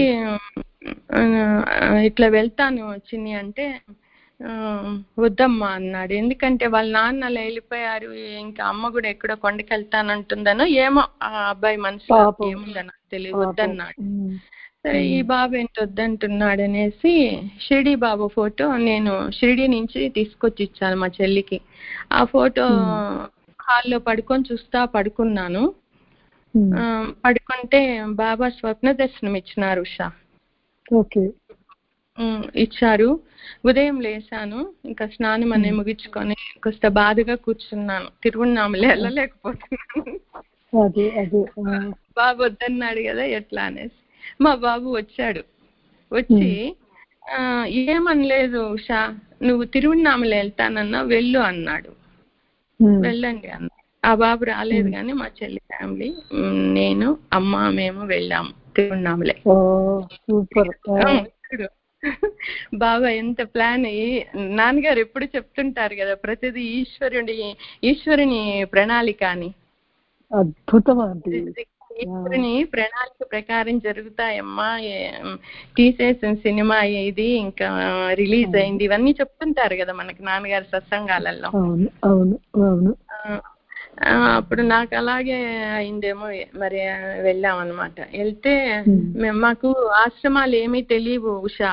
ఇట్లా వెళ్తాను చిన్ని అంటే వద్దమ్మా అన్నాడు. ఎందుకంటే వాళ్ళ నాన్న అలా వెళ్ళిపోయారు, ఇంకా అమ్మ కూడా ఎక్కడో కొండకి వెళ్తానంటుందనో ఏమో ఆ అబ్బాయి మనసులో ఏముందో నాకు తెలియదు, వద్దన్నాడు. సరే ఈ బాబు ఏంటి వద్దంటున్నాడు అనేసి షిరిడి బాబు ఫోటో నేను షిరిడి నుంచి తీసుకొచ్చి ఇచ్చాను మా చెల్లికి. ఆ ఫోటో హాల్లో పడుకొని చూస్తా పడుకున్నాను. పడుకుంటే బాబా స్వప్న దర్శనం ఇచ్చినారు ఉషా. ఓకే, ఇచ్చారు. ఉదయం లేసాను, ఇంకా స్నానం అనే ముగించుకొని కొంత బాధగా కూర్చున్నాను. తిరువణామల వెళ్ళలేకపోతున్నాను. బాబు వద్దన్నాడు కదా ఎట్లా అనేసి మా బాబు వచ్చాడు. వచ్చి ఆ ఏమనలేదు ఉషా, నువ్వు తిరువణామల వెళ్తానన్నా వెళ్ళు అన్నాడు. వెళ్ళండి అన్న. ఆ బాబు రాలేదు కానీ మా చెల్లి ఫ్యామిలీ, నేను, అమ్మ, మేము వెళ్ళాము తిరువణామలే. బాబా ఎంత ప్లాన్. నాన్నగారు ఎప్పుడు చెప్తుంటారు కదా, ప్రతిదీ ఈశ్వరుడి ఈశ్వరుని ప్రణాళిక అని. అద్భుతం. ఈశ్వరుని ప్రణాళిక ప్రకారం జరుగుతాయమ్మా. తీసేసిన సినిమా ఇది ఇంకా రిలీజ్ అయింది, ఇవన్నీ చెప్తుంటారు కదా మనకి నాన్నగారు సత్సంగాలలో. అప్పుడు నాకు అలాగే అయిందేమో మరి. వెళ్ళాం అనమాట. వెళ్తే మాకు ఆశ్రమాలు ఏమీ తెలియవు ఉషా.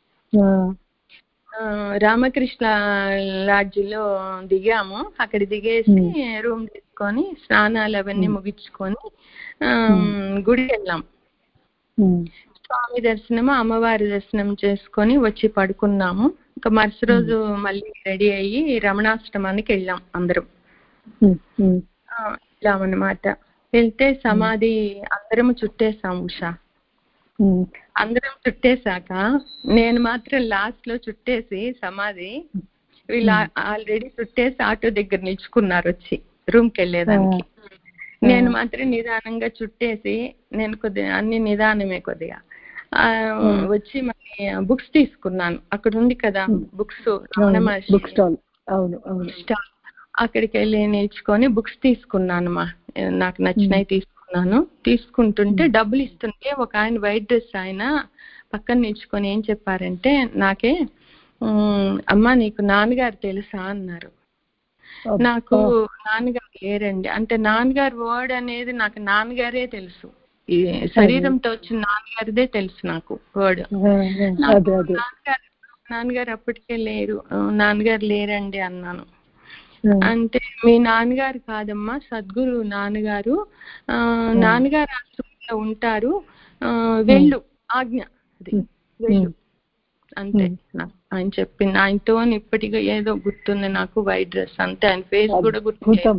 రామకృష్ణ లాడ్జిలో దిగాము. అక్కడ దిగేసి రూమ్ తీసుకొని స్నానాలు అవన్నీ ముగించుకొని గుడికి వెళ్ళాం. స్వామి దర్శనము, అమ్మవారి దర్శనం చేసుకొని వచ్చి పడుకున్నాము. ఇంకా మరుసటి రోజు మళ్ళీ రెడీ అయ్యి రమణాశ్రమానికి వెళ్ళాం అందరం. వెళ్ళామన్నమాట. వెళ్తే సమాధి అందరం చుట్టేసాం ఉషా. అందరం చుట్టేశాక నేను మాత్రం లాస్ట్ లో చుట్టేసి సమాధి, వీళ్ళు ఆల్రెడీ చుట్టేసి ఆటో దగ్గర నిల్చుకున్నారు వచ్చి రూమ్కి వెళ్ళేదానికి. నేను మాత్రం నిదానంగా చుట్టేసి, నేను కొద్దిగా అన్ని నిదానమే కొద్దిగా వచ్చి మళ్ళీ బుక్స్ తీసుకున్నాను. అక్కడ ఉంది కదా బుక్స్, రమణ మహర్షి స్టాల్, అక్కడికి వెళ్ళి నిల్చుకొని బుక్స్ తీసుకున్నాను. మా నాకు నచ్చినవి తీసుకున్నాను. తీసుకుంటుంటే డబ్బులు ఇస్తుంటే ఒక ఆయన వైట్ డ్రెస్ ఆయన పక్కన నిల్చుకొని ఏం చెప్పారంటే నాకే, అమ్మా నీకు నాన్నగారు తెలుసా అన్నారు. నాకు నాన్నగారు లేరండి అంటే. నాన్నగారు వర్డ్ అనేది నాకు నాన్నగారే తెలుసు, ఈ శరీరంతో వచ్చిన నాన్నగారిదే తెలుసు నాకు వర్డ్. నాన్నగారు నాన్నగారు అప్పటికే లేరు, నాన్నగారు లేరండి అన్నాను. అంటే మీ నాన్నగారు కాదమ్మా, సద్గురు నాన్నగారు, నాన్నగారు ఆశ్రమంలో ఉంటారు, వెళ్ళు ఆజ్ఞ, అది వెళ్ళు అంతే. ఆయన చెప్పింది. ఆయనతో ఇప్పటిగా ఏదో గుర్తుంది నాకు, వైట్ డ్రెస్ అంతే. ఆయన ఫేస్ కూడా గుర్తు.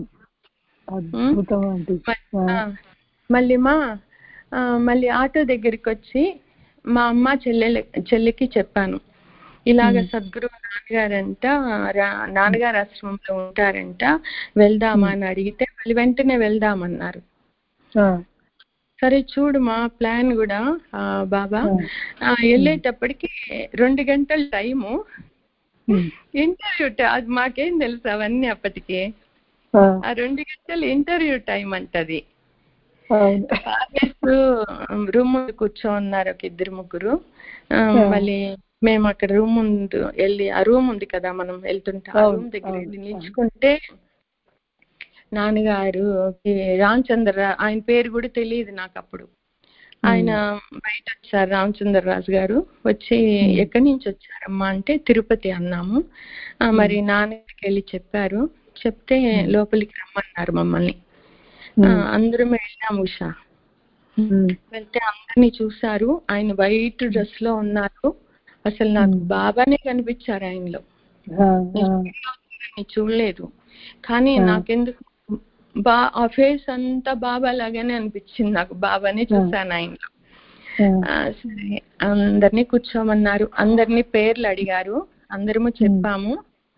మళ్ళీ మా మళ్ళీ ఆటో దగ్గరికి వచ్చి మా అమ్మ చెల్లె చెల్లికి చెప్పాను, ఇలాగ సద్గురు నాన్నగారంట నాన్నగారు ఆశ్రమంలో ఉంటారంట, వెళ్దామా అని అడిగితే మళ్ళీ వెంటనే వెళ్దామన్నారు. సరే చూడు మా ప్లాన్ కూడా బాబా, వెళ్ళేటప్పటికి రెండు గంటల టైము, ఇంటర్వ్యూ అది మాకేం తెలుసు అవన్నీ అప్పటికి. ఆ రెండు గంటలు ఇంటర్వ్యూ టైం అంటది. రూమ్ ముందు కూర్చో ఉన్నారు ఒక ఇద్దరు ముగ్గురు. మళ్ళీ మేము అక్కడ రూమ్ ముందు వెళ్ళి, ఆ రూమ్ ఉంది కదా మనం వెళ్తుంటే, ఆ రూమ్ దగ్గర వెళ్ళి నిల్చుకుంటే నాన్నగారు రామచంద్ర, ఆయన పేరు కూడా తెలియదు నాకు అప్పుడు. ఆయన బయట వచ్చారు, రామచంద్రరాజు గారు వచ్చి ఎక్కడి నుంచి వచ్చారమ్మా అంటే తిరుపతి అన్నాము. మరి నాన్నగారికి వెళ్ళి చెప్పారు. చెప్తే లోపలికి రమ్మన్నారు మమ్మల్ని. అందరం వెళ్ళాము ఉషా. వెళ్తే అందరినీ చూసారు. ఆయన వైట్ డ్రెస్ లో ఉన్నారు. అసలు నాకు బాబానే కనిపించారు ఆయనలో. చూడలేదు కానీ నాకెందుకు బా ఆ ఫేస్ అంతా బాబా లాగానే అనిపించింది. నాకు బాబానే చూసాను ఆయనలో. సరే అందరినీ కూర్చోమన్నారు. అందరినీ పేర్లు అడిగారు. అందరము చెప్పాము.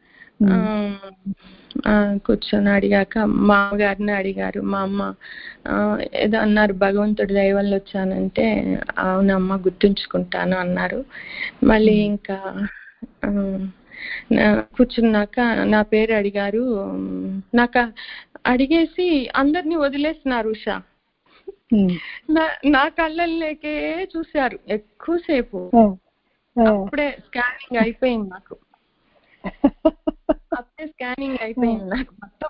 కూర్చొని అడిగాక మా అమ్మగారిని అడిగారు. మా అమ్మ ఏదో అన్నారు, భగవంతుడి దయ వల్ల వచ్చానంటే అవునమ్మ గుర్తుంచుకుంటాను అన్నారు. మళ్ళీ ఇంకా కూర్చున్నాక నా పేరు అడిగారు. నాకు అడిగేసి అందరినీ వదిలేస్తున్నారు ఉషా. నా కళ్ళల్లోకే చూశారు ఎక్కువసేపు. అప్పుడే స్కానింగ్ అయిపోయింది నాకు. అప్పుడే స్కానింగ్ అయిపోయింది నాకు మొత్తం.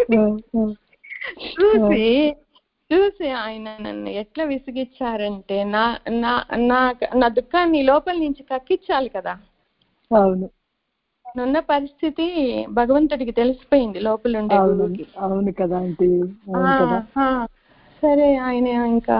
చూసి చూసి ఆయన నన్ను ఎట్లా విసిగిచ్చారంటే నా నా నా దుఃఖాన్ని లోపల నుంచి కక్కించాలి కదా. అవును, నేనున్న పరిస్థితి భగవంతుడికి తెలిసిపోయింది లోపల ఉండే గురువుకి. అవును కదా. సరే ఆయన ఇంకా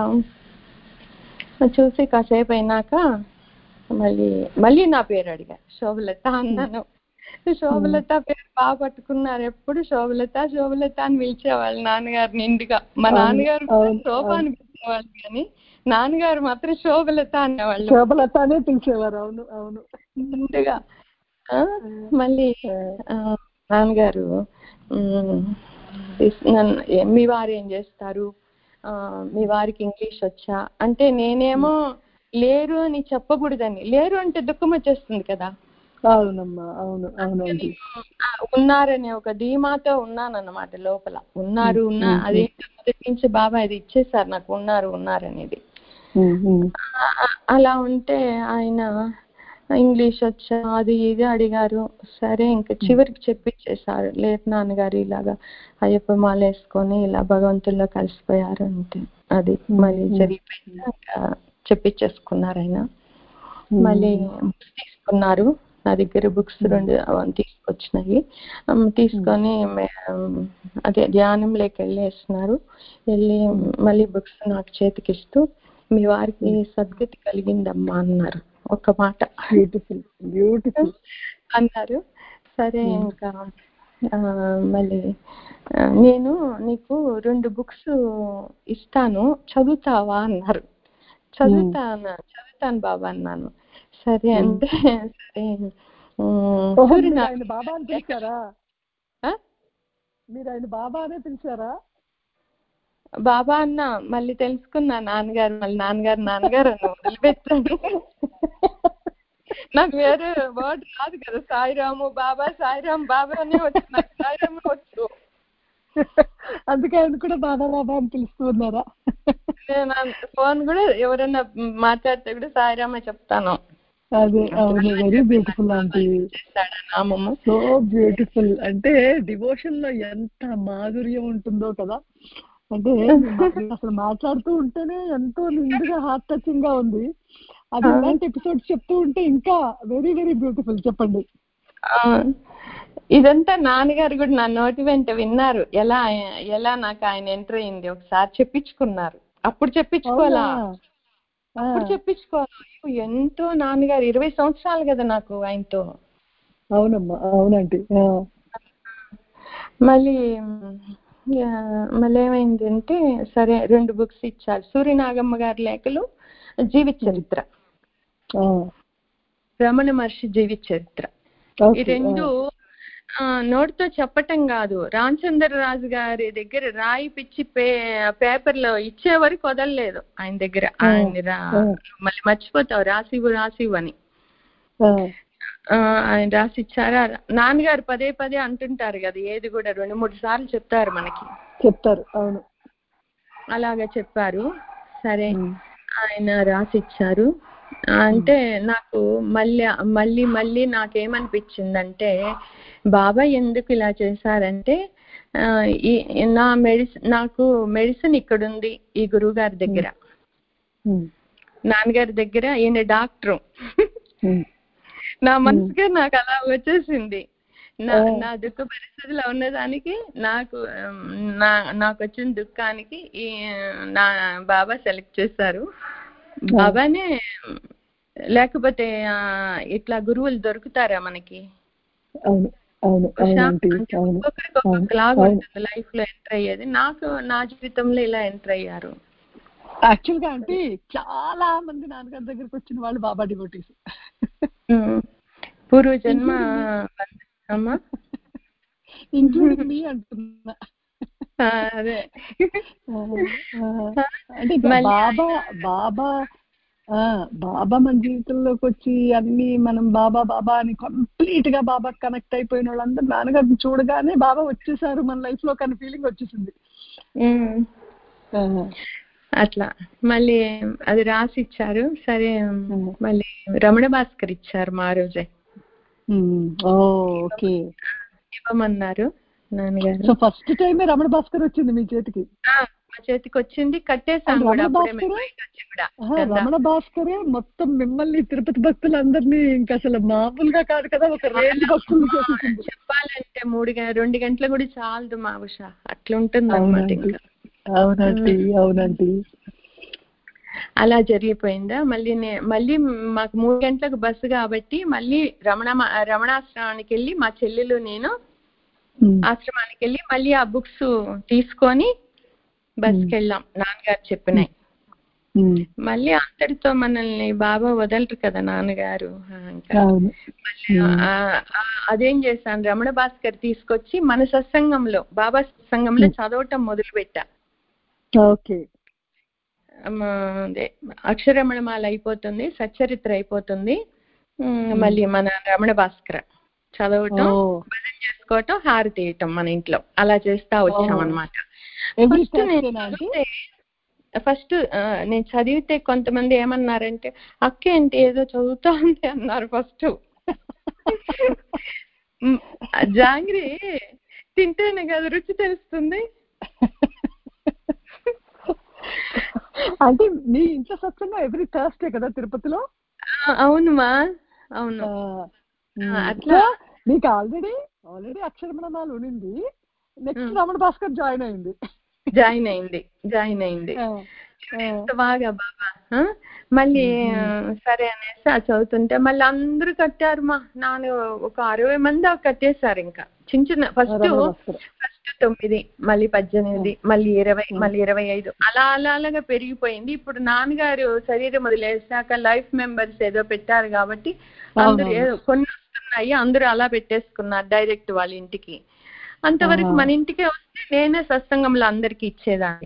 చూసి కాసేపు అయినాక మళ్ళీ మళ్ళీ నా పేరు అడిగారు. శోభలత అన్నాను. శోభలత పేరు బాగా పట్టుకున్నారు. ఎప్పుడు శోభలత శోభలత అని పిలిచేవాళ్ళు నాన్నగారు నిండుగా. మా నాన్నగారు శోభ అని పిలిచేవాళ్ళు కానీ నాన్నగారు మాత్రం శోభలత అనేవాళ్ళు. శోభలత అనే పిలిచేవారు. అవును అవును నిండుగా. మళ్ళీ నాన్నగారు మీ వారు ఏం చేస్తారు, మీ వారికి ఇంగ్లీష్ వచ్చా అంటే నేనేమో లేరు అని చెప్పకూడదని. లేరు అంటే దుఃఖం వచ్చేస్తుంది కదా. అవునమ్మా అవును అవునండి. ఉన్నారని ఒక ధీమాతో ఉన్నానన్నమాట లోపల. ఉన్నారు ఉన్నా అది మొదటి నుంచి బాబా అది ఇచ్చేసారు నాకు, ఉన్నారు ఉన్నారు అనేది. అలా ఉంటే ఆయన ఇంగ్లీష్ వచ్చా అది ఇది అడిగారు. సరే ఇంకా చివరికి చెప్పించేసారు, లేదు నాన్నగారు ఇలాగా అయ్యప్ప మాల వేసుకొని ఇలా భగవంతుల్లో కలిసిపోయారు అంటే. అది మళ్ళీ జరిగిపోయింది. చెప్పించేసుకున్నారు ఆయన. మళ్ళీ బుక్స్ తీసుకున్నారు. నా దగ్గర బుక్స్ రెండు తీసుకొచ్చినాయి. తీసుకొని అదే ధ్యానంలోకి వెళ్ళేస్తున్నారు. వెళ్ళి మళ్ళీ బుక్స్ నాకు చేతికిస్తూ మీ వారికి సద్గతి కలిగిందమ్మా అన్నారు. ఒక మాట బ్యూటిఫుల్ బ్యూటిఫుల్ అన్నారు. సరే ఇంకా మళ్ళీ నేను నీకు రెండు బుక్స్ ఇస్తాను చదువుతావా అన్నారు. చదువుతాను చదువుతాను బాబా అన్నాను. సరే అంటే సరే ఆయన బాబా అని పిలిచారా? మీరు ఆయన బాబా అనే పిలిచారా? బాబా అన్న మళ్ళీ తెలుసుకున్నా నాన్నగారు. మళ్ళీ నాన్నగారు నాన్నగారు అన్న వదిలిపెట్టాను. నాకు వేరే వర్డ్ రాదు కదా. సాయిరాము బాబా సాయిరామ్ బాబా అనే వచ్చు. నాకు సాయిరామ్ వచ్చు. అందుకే ఆయన కూడా బాబా బాబా అని పిలుస్తున్నారా? నేను ఫోన్ కూడా ఎవరైనా మాట్లాడితే కూడా సాయిరామే చెప్తాను. అదే అవును, very beautiful aunty. So beautiful. అంటే డివోషన్ లో ఎంత మాధుర్యం ఉంటుందో కదా. అంటే అసలు మాట్లాడుతూ ఉంటేనే ఎంతో నిండుగా హార్ట్ టచింగ్ గా ఉంది. అది ఇలాంటి ఎపిసోడ్స్ చెప్తూ ఉంటే ఇంకా వెరీ వెరీ బ్యూటిఫుల్. చెప్పండి. ఇదంతా నాన్నగారు కూడా నా నోటి వెంట విన్నారు. ఎలా ఎలా నాకు ఆయన ఎంటర్ అయింది ఒకసారి చెప్పించుకున్నారు. అప్పుడు చెప్పించుకోవాలా అప్పుడు చెప్పించుకోవాలి ఎంతో నాన్నగారు ఇరవై సంవత్సరాలు కదా నాకు ఆయనతో. అవునమ్మా అవునండి. మళ్ళీ మళ్ళీ ఏమైంది అంటే సరే రెండు బుక్స్ ఇచ్చారు. సూర్యనాగమ్మ గారి లేఖలు, జీవిత చరిత్ర, రమణ మహర్షి జీవిత చరిత్ర. ఈ రెండు నోటితో చెప్పటం కాదు, రామచంద్రరాజు గారి దగ్గర రాయిపిచ్చి పే పేపర్ లో ఇచ్చే వరకు వదలలేదు ఆయన దగ్గర. ఆయన మళ్ళీ మర్చిపోతావు రాసివు రాసివు అని ఆయన రాసి ఇచ్చారా. నాన్నగారు పదే పదే అంటుంటారు కదా, ఏది కూడా రెండు మూడు సార్లు చెప్తారు మనకి. చెప్తారు అవును. అలాగా చెప్పారు. సరే ఆయన రాసి ఇచ్చారు. అంటే నాకు మళ్ళీ మళ్ళీ మళ్ళీ నాకేమనిపించిందంటే బాబా ఎందుకు ఇలా చేశారంటే ఈ నా మెడిసిన్ నాకు మెడిసిన్ ఇక్కడ ఉంది ఈ గురువు గారి దగ్గర, నాన్నగారి దగ్గర. ఈయన డాక్టరు. నా మనసుగా నాకు అలా వచ్చేసింది. నా నా దుఃఖ పరిస్థితిలో ఉన్నదానికి నాకు నా నాకు వచ్చిన దుఃఖానికి ఈ నా బాబా సెలెక్ట్ చేశారు. బాబానే లేకపోతే ఇట్లా గురువులు దొరుకుతారా మనకి? ఒక్కొక్కరికి ఒక్కొక్కలాగా ఉంటుంది లైఫ్ లో ఎంటర్ అయ్యేది. నాకు నా జీవితంలో ఇలా ఎంటర్ అయ్యారు. యాక్చువల్ గా అంటే చాలా మంది నాన్నగారి దగ్గరికి వచ్చిన వాళ్ళు బాబా డివోటీస్. పూర్వ జన్మ ఇంక్లూడింగ్ మీ అంటున్నా. అదే అంటే బాబా బాబా బాబా మన జీవితంలోకి వచ్చి అన్ని మనం బాబా బాబా అని కంప్లీట్ గా బాబా కనెక్ట్ అయిపోయిన వాళ్ళందరూ నాన్నగారిని చూడగానే బాబా వచ్చేసారు మన లైఫ్ లో కానీ ఫీలింగ్ వచ్చేసింది. అట్లా మళ్ళీ అది రాసి ఇచ్చారు. సరే మళ్ళీ రమణ భాస్కర్ ఇచ్చారు మా రోజే. ఓకే, ఇవ్వమన్నారు నాన్నగారు. సో ఫస్ట్ టైమే రమణ భాస్కర్ వచ్చింది మీ చేతికి? మా చేతికి వచ్చింది, కట్టేసాను కూడా. రమణ భాస్కరే మొత్తం మిమ్మల్ని తిరుపతి భక్తులందరినీ ఇంకా అసలు మామూలుగా కాదు కదా, ఒక రేంజ్ భక్తులు చెప్పాలంటే మూడు రెండు గంటలు కూడా చాలదు మా ఉషా, అట్లుంటుంది అన్నమాట. ఇంకా అవునండి అవునండి అలా జరిగిపోయిందా. మళ్ళీ మళ్ళీ మాకు మూడు గంటలకు బస్సు కాబట్టి మళ్ళీ రమణ రమణాశ్రమానికి వెళ్ళి మా చెల్లెలు నేను ఆశ్రమానికి వెళ్ళి మళ్ళీ ఆ బుక్స్ తీసుకొని బస్కి వెళ్ళాం నాన్నగారు చెప్పినాయి. మళ్ళీ అంతటితో మనల్ని బాబా వదలరు కదా నాన్నగారు. అదేం చేశాను, రమణ భాస్కర్ తీసుకొచ్చి మన సత్సంగంలో బాబా సత్సంగంలో చదవటం మొదలు పెట్టా. ఓకే, అదే అక్షరమణమాల అయిపోతుంది, సచ్చరిత్ర అయిపోతుంది, మళ్ళీ మన రమణ భాస్కర్ చదవటం, భజన చేసుకోవటం, హారతి వేయటం మన ఇంట్లో అలా చేస్తా వచ్చాం అనమాట. ఫస్ట్ నేను ఫస్ట్ నేను చదివితే కొంతమంది ఏమన్నారంటే అక్క ఏంటి ఏదో చదువుతా ఉంది అన్నారు. ఫస్ట్ జాంగ్రీ తింటేనే కదా రుచి తెలుస్తుంది. అంటే మీ ఇంట్లో సత్సంగం ఎవ్రీ థర్స్డే కదా తిరుపతిలో? అవునుమా, అవును. అట్లా మీకు ఆల్రెడీ ఆల్రెడీ అక్షరమణమాలు ఉండింది, నెక్స్ట్ రమణ భాస్కర్ జాయిన్ అయింది జాయిన్ అయింది జాయిన్ అయింది బాగా బాబా. మళ్ళీ సరే అనేసి ఆ చదువుతుంటే మళ్ళీ అందరూ కట్టారు. మా నాన్న ఒక అరవై మంది కట్టేశారు. ఇంకా చిన్న చిన్న ఫస్ట్ ఫస్ట్ తొమ్మిది, మళ్ళీ పద్దెనిమిది, మళ్ళీ ఇరవై, మళ్ళీ ఇరవై ఐదు అలా అలా అలాగా పెరిగిపోయింది. ఇప్పుడు నాన్నగారు శరీరం వదిలేసాక లైఫ్ మెంబర్స్ ఏదో పెట్టారు కాబట్టి అందరూ కొన్ని వస్తున్నాయి, అందరూ అలా పెట్టేసుకున్నారు డైరెక్ట్ వాళ్ళ ఇంటికి. అంతవరకు మన ఇంటికే వస్తే నేనే సత్సంగంలో అందరికి ఇచ్చేదాన్ని.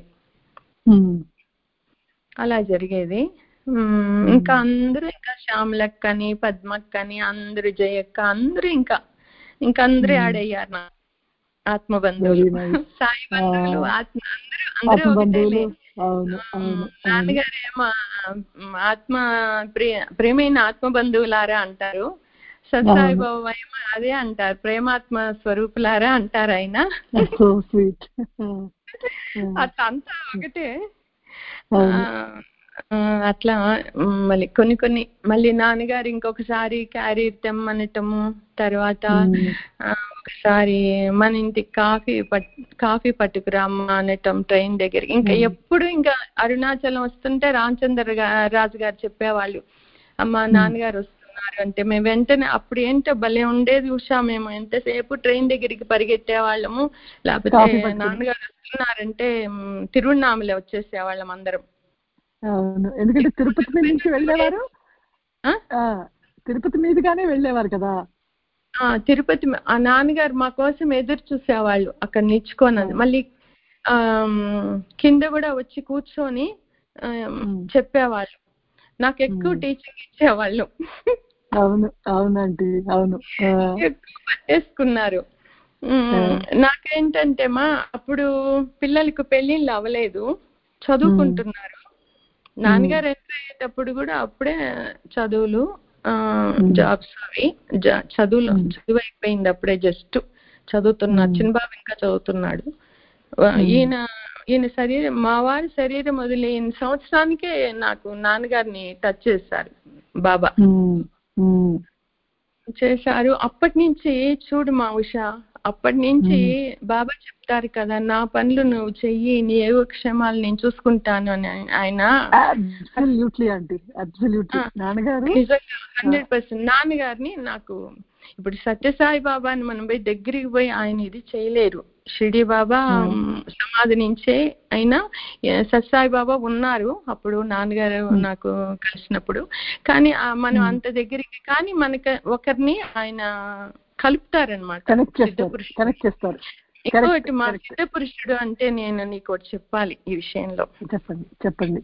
అలా జరిగేది. ఇంకా అందరూ ఇంకా శ్యామలక్కని, పద్మక్కని, అందరూ జయక్క, అందరూ ఇంకా ఇంకా అందరూ యాడ్ అయ్యారు నా ఆత్మబంధువులు, సాయి బంధువులు, ఆత్మ అందరూ అందరూ నాన్నగారు ఏమో ఆత్మ ప్రియ ప్రేమైన ఆత్మబంధువులారా అంటారు, సత్సాయి బాబా ఏమో అదే అంటారు, ప్రేమాత్మ స్వరూపులారా అంటారు ఆయన. అట్లా అంతా ఒకటే. అట్లా మళ్ళీ కొన్ని కొన్ని మళ్ళీ నాన్నగారు ఇంకొకసారి క్యారీర్ తెమ్మనటము, తర్వాత ఒకసారి మన ఇంటికి కాఫీ పట్ కాఫీ పట్టుకురామ్మ అనటం ట్రైన్ దగ్గర. ఇంకా ఎప్పుడు ఇంకా అరుణాచలం వస్తుంటే రామచంద్ర రాజు గారు చెప్పేవాళ్ళు, అమ్మ నాన్నగారు వస్తున్నారు అంటే మేము వెంటనే అప్పుడు ఏంటో భలే ఉండేది ఉషా, మేము ఎంతసేపు ట్రైన్ దగ్గరికి పరిగెత్తే వాళ్ళము, లేకపోతే నాన్నగారు వస్తున్నారంటే తిరువణామలే వచ్చేసేవాళ్ళం అందరం. అవును, ఎందుకంటే తిరుపతి మీద నుంచి వెళ్ళేవారు, తిరుపతి మీదుగానే వెళ్ళేవారు కదా. తిరుపతి ఆ నాన్నగారు మా కోసం ఎదురు చూసేవాళ్ళు అక్కడ నిల్చుకోనది. మళ్ళీ ఆ కింద కూడా వచ్చి కూర్చొని చెప్పేవాళ్ళు, నాకు ఎక్కువ టీచింగ్ ఇచ్చేవాళ్ళు. అవును అవునండి అవును, ఎక్కువ పట్టేసుకున్నారు. నాకేంటంటే మా అప్పుడు పిల్లలకు పెళ్ళిళ్ళు అవ్వలేదు, చదువుకుంటున్నారు. నాన్నగారు ఎంటర్ అయ్యేటప్పుడు కూడా అప్పుడే చదువులు జాబ్స్ అవి చదువులు చదువు అయిపోయింది అప్పుడే, జస్ట్ చదువుతున్నారు. చిన్నబాబు ఇంకా చదువుతున్నాడు. ఈయన ఈయన శరీరం మా వారి శరీరం వదిలేని సంవత్సరానికే నాకు నాన్నగారిని టచ్ చేశారు బాబా. చేశారు. అప్పటి నుంచి చూడు మా ఉషా, అప్పటి నుంచి బాబా చెప్తారు కదా, నా పనులు నువ్వు చెయ్యి, నీ యోగక్షేమాలు నేను చూసుకుంటాను అని ఆయన. నిజంగా హండ్రెడ్ పర్సెంట్ నాన్నగారిని నాకు ఇప్పుడు సత్యసాయి బాబాని మనం పోయి దగ్గరికి పోయి ఆయన ఇది చేయలేరు. షిరిడి బాబా సమాధి నుంచే అయినా సత్యసాయి బాబా ఉన్నారు అప్పుడు నాన్నగారు నాకు కలిసినప్పుడు, కానీ మనం అంత దగ్గరికి, కానీ మనకి ఒకరిని ఆయన కలుపుతారనమాట, సిద్ధపురుషుడు. ఇంకోటి మా సిద్ధపురుషుడు అంటే నేను నీకు ఒకటి చెప్పాలి ఈ విషయంలో. చెప్పండి చెప్పండి.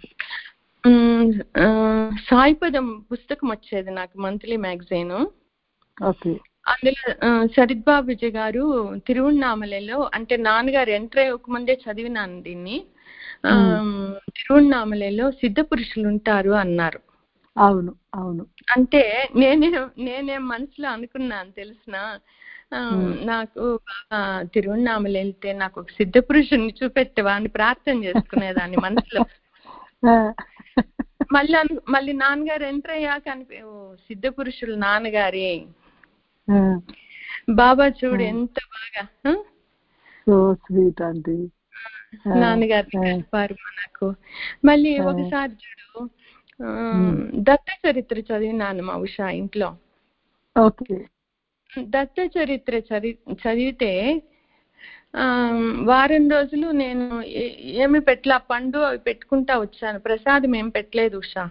సాయిపదం పుస్తకం వచ్చేది నాకు, మంత్లీ మ్యాగజైన్. అందులో శరత్ బాబుజీ గారు తిరువణ్ణామలలో, అంటే నాన్నగారు ఎంటర్ అయ్యకముందే చదివినాను దీన్ని, తిరువణ్ణామలలో సిద్ధ పురుషులు ఉంటారు అన్నారు. అవును అవును. అంటే నేనే నేనే మనసులో అనుకున్నాను తెలిసిన, నాకు తిరువణ్ణామల వెళ్తే నాకు ఒక సిద్ధ పురుషుని చూపెట్టవా అని ప్రార్థన చేసుకునేదాన్ని మనసులో. మళ్ళీ మళ్ళీ నాన్నగారు ఎంటర్ అయ్యాక అనిపి సిద్ధ పురుషులు నాన్నగారే, బాబా చూడు ఎంత బాగా నాన్నగారు చెప్పారు మనకు. మళ్ళీ ఒకసారి చూడు దత్త చరిత్ర చదివినాను మా ఉషా ఇంట్లో. దత్త చరిత్ర చదివి చదివితే వారం రోజులు నేను ఏమి పెట్టలే, పండు అవి పెట్టుకుంటా వచ్చాను, ప్రసాదం ఏం పెట్టలేదు ఉషా.